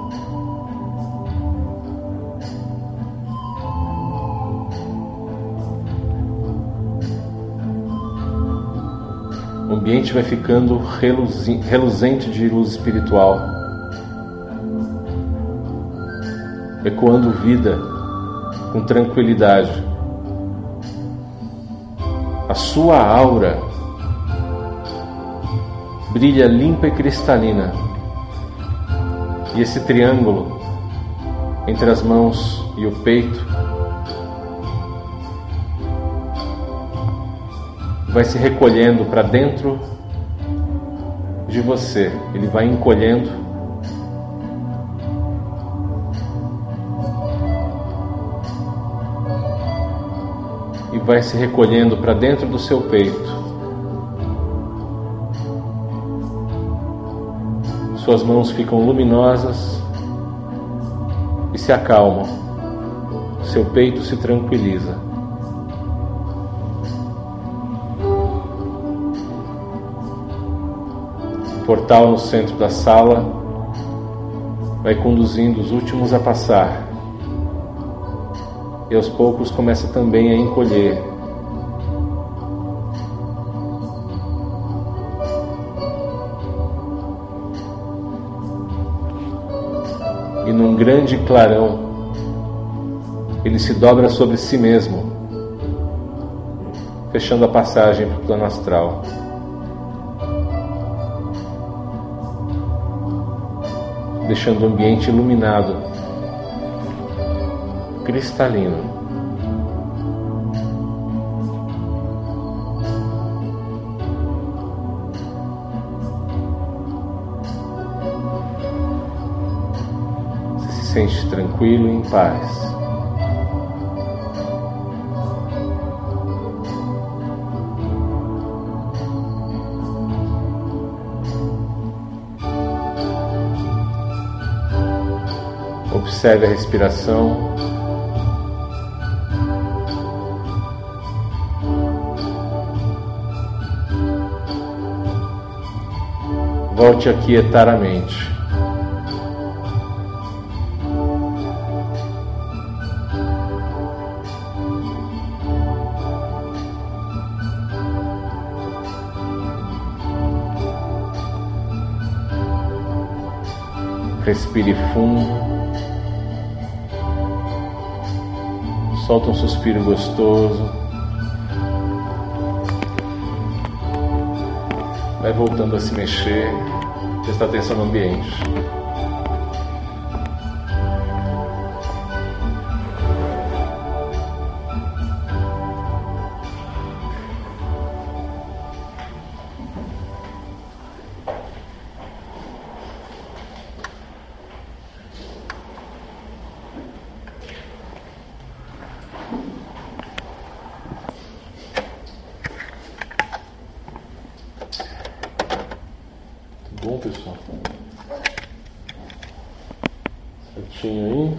O ambiente vai ficando reluzente de luz espiritual, ecoando vida com tranquilidade. A sua aura brilha limpa e cristalina, e esse triângulo entre as mãos e o peito vai se recolhendo para dentro de você. Ele vai encolhendo e vai se recolhendo para dentro do seu peito. Suas mãos ficam luminosas e se acalmam. Seu peito se tranquiliza. O portal no centro da sala vai conduzindo os últimos a passar, e aos poucos começa também a encolher. E num grande clarão ele se dobra sobre si mesmo, fechando a passagem para o plano astral. Deixando o ambiente iluminado, cristalino. Você se sente tranquilo e em paz. Observe a respiração. Volte a quietar a mente. Respire fundo. Solta um suspiro gostoso. Vai voltando a se mexer. Presta atenção no ambiente. Bom, pessoal, certinho aí.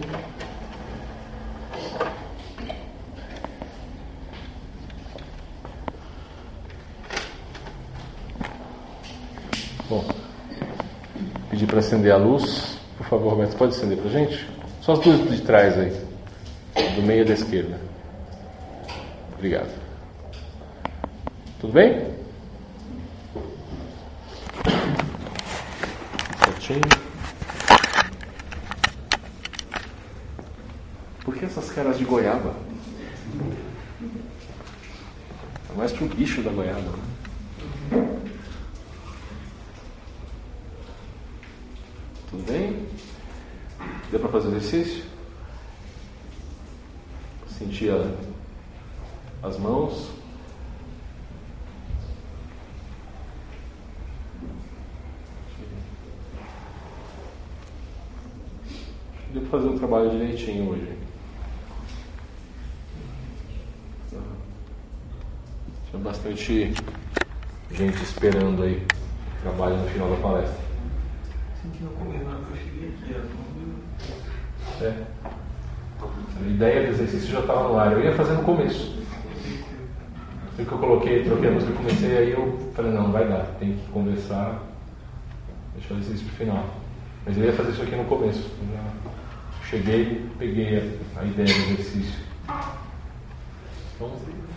Bom, pedir para acender a luz, por favor, Roberto, pode acender para a gente? Só as duas de trás aí, do meio e da esquerda. Obrigado. Tudo bem? Por que essas caras de goiaba? É mais pro bicho da goiaba, né? Tudo bem? Deu para fazer o exercício? Sentir a, as mãos? Deu para fazer um trabalho direitinho hoje. Tinha bastante gente esperando aí o trabalho no final da palestra. Senti no começo, na hora que eu cheguei aqui. É. A ideia do exercício já estava no ar. Eu ia fazer no começo. Assim que eu coloquei, troquei a música, eu comecei, aí eu falei, não, não vai dar, tem que conversar, deixar o exercício pro final. Mas eu ia fazer isso aqui no começo. Já cheguei, peguei a, a ideia do exercício. Então,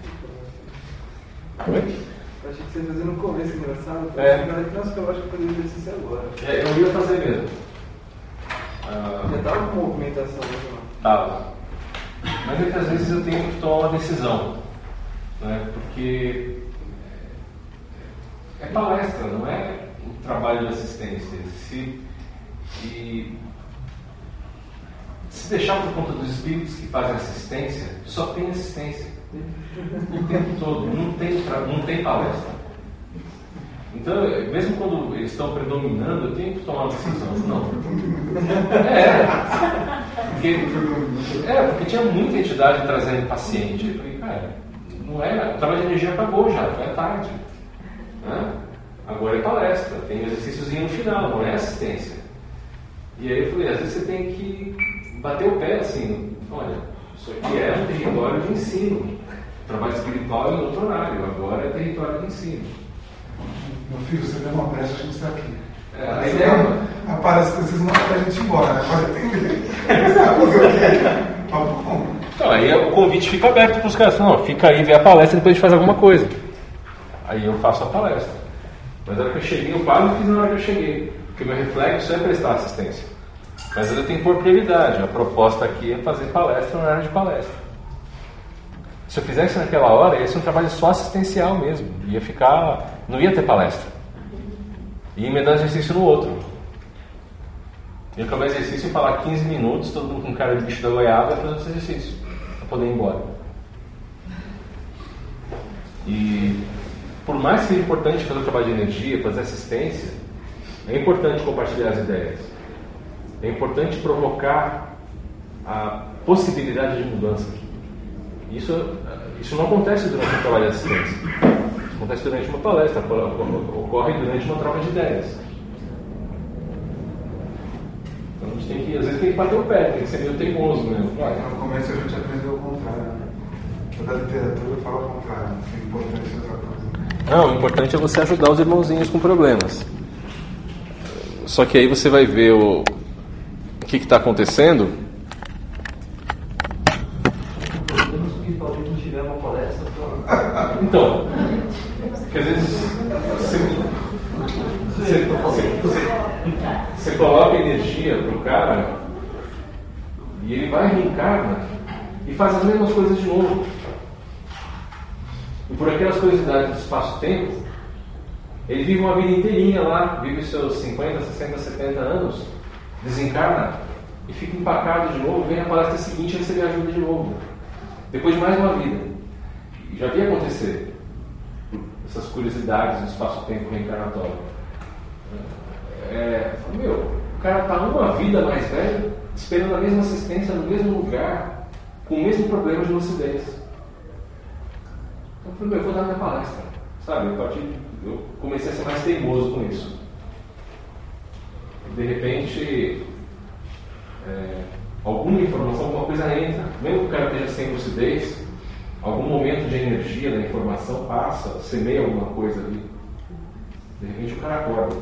Oi? Eu achei que você ia fazer no começo, engraçado. É. Nossa, eu acho que eu fazer o exercício agora. É, eu ia fazer mesmo. Ah, Já estava com movimentação mesmo. Tava. Mas é que às vezes eu tenho que tomar uma decisão, né? Porque é palestra, não é um trabalho de assistência. Se, e, se deixar por conta dos espíritos que fazem assistência, só tem assistência o tempo todo, não tem, não tem palestra. Então, mesmo quando eles estão predominando, eu tenho que tomar uma decisão. Não. É. Porque, é, porque tinha muita entidade trazendo paciente. Eu falei, cara, não é, o trabalho de energia acabou já, já é tarde. Né? Agora é palestra, tem um exercíciozinho no final, não é assistência. E aí eu falei, às vezes você tem que bater o pé assim, olha, isso aqui é um território de ensino. O trabalho espiritual é em outro horário, agora é território de ensino. Meu filho, você deu uma brecha, a gente está aqui. É, a ideia aparece que vocês não querem a gente ir embora, né? Pode entender. Você vai fazer o quê? Tá bom. Então, aí o convite fica aberto para os caras. Não, fica aí, vê a palestra e depois a gente faz alguma coisa. Aí eu faço a palestra. Mas na hora que eu cheguei, eu quase fiz na hora que eu cheguei. Porque meu reflexo é prestar assistência. Mas eu tenho que pôr prioridade. A proposta aqui é fazer palestra na área de palestra. Se eu fizesse naquela hora, ia ser um trabalho só assistencial mesmo. Ia ficar... Não ia ter palestra. Ia emendar exercício no outro. Ia acabar o exercício e falar quinze minutos, todo mundo com cara de bicho da goiaba, fazendo esse exercício. Para poder ir embora. E... Por mais que seja importante fazer o trabalho de energia, fazer assistência, é importante compartilhar as ideias. É importante provocar a possibilidade de mudança. Isso, isso não acontece durante um trabalho de assistência. Acontece durante uma palestra, ocorre durante uma troca de ideias. Então, A gente tem que, às vezes tem que bater o pé, tem que ser meio teimoso mesmo. No começo a gente aprendeu o contrário, né? Toda a literatura fala o contrário, que é importante outra coisa. Não, o importante é você ajudar os irmãozinhos com problemas. Só que aí você vai ver o, o que está acontecendo. Que talvez não tiver uma palestra pra... Então, porque às vezes você, você, você, você coloca energia pro cara e ele vai, reencarna e faz as mesmas coisas de novo. E por aquelas curiosidades do espaço-tempo, ele vive uma vida inteirinha lá, vive os seus cinquenta, sessenta, setenta anos, desencarna e fica empacado de novo, vem a palestra seguinte e recebe ajuda de novo. Depois de mais uma vida. E já vi acontecer essas curiosidades do espaço-tempo reencarnatório. É, meu, o cara está uma vida mais velho, esperando a mesma assistência no mesmo lugar, com o mesmo problema de lucidez. Então eu falei, meu, eu vou dar minha palestra. Sabe, a partir de, eu comecei a ser mais teimoso com isso. De repente, é, alguma informação, alguma coisa entra, mesmo que o cara esteja sem lucidez, algum momento de energia da informação passa, semeia alguma coisa ali. De repente o cara acorda.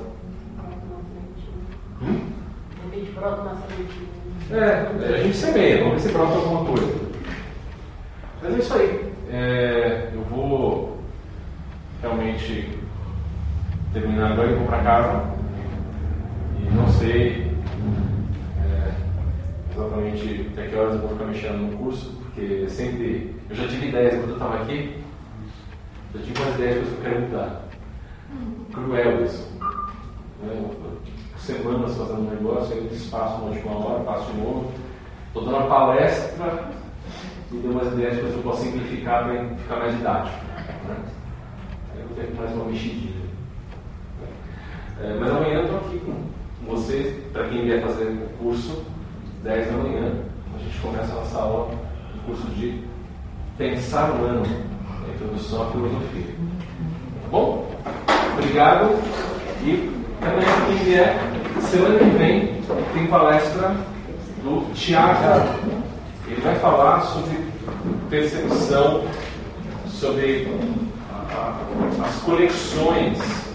Hum? De repente brota uma semente. É, a gente semeia, vamos ver se brota alguma coisa. Mas é isso aí. É, eu vou realmente terminar agora e vou para casa. E não sei é, exatamente até que horas eu vou ficar mexendo no curso, porque sempre. Eu já tive ideias quando eu estava aqui, já tive umas ideias que eu quero mudar. Cruel isso. Né? Semanas fazendo um negócio, aí eu desfaço uma última hora, faço de novo. Estou dando uma palestra e dei umas ideias de coisas que eu posso simplificar para ficar mais didático. Né? Aí eu tenho mais uma mexidinha. É, mas amanhã eu estou aqui com vocês, para quem vier fazer o curso, dez da manhã, a gente começa a nossa aula do curso de Pensar Humano, a introdução à filosofia. Tá bom? Obrigado e amanhã quem vier, semana que vem, tem palestra do Tiago. Ele vai falar sobre percepção, sobre a, as conexões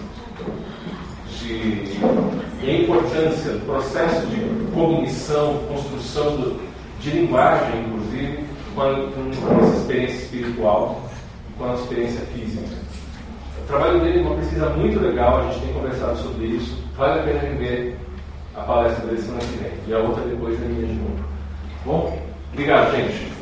de, e a importância do processo de cognição, construção do, de linguagem, inclusive, com a, com essa experiência espiritual e com a experiência física. O trabalho dele é uma pesquisa muito legal, a gente tem conversado sobre isso. Vale a pena ver a palestra dele semana que vem. E a outra depois da minha de novo. Bom? Obrigado, gente.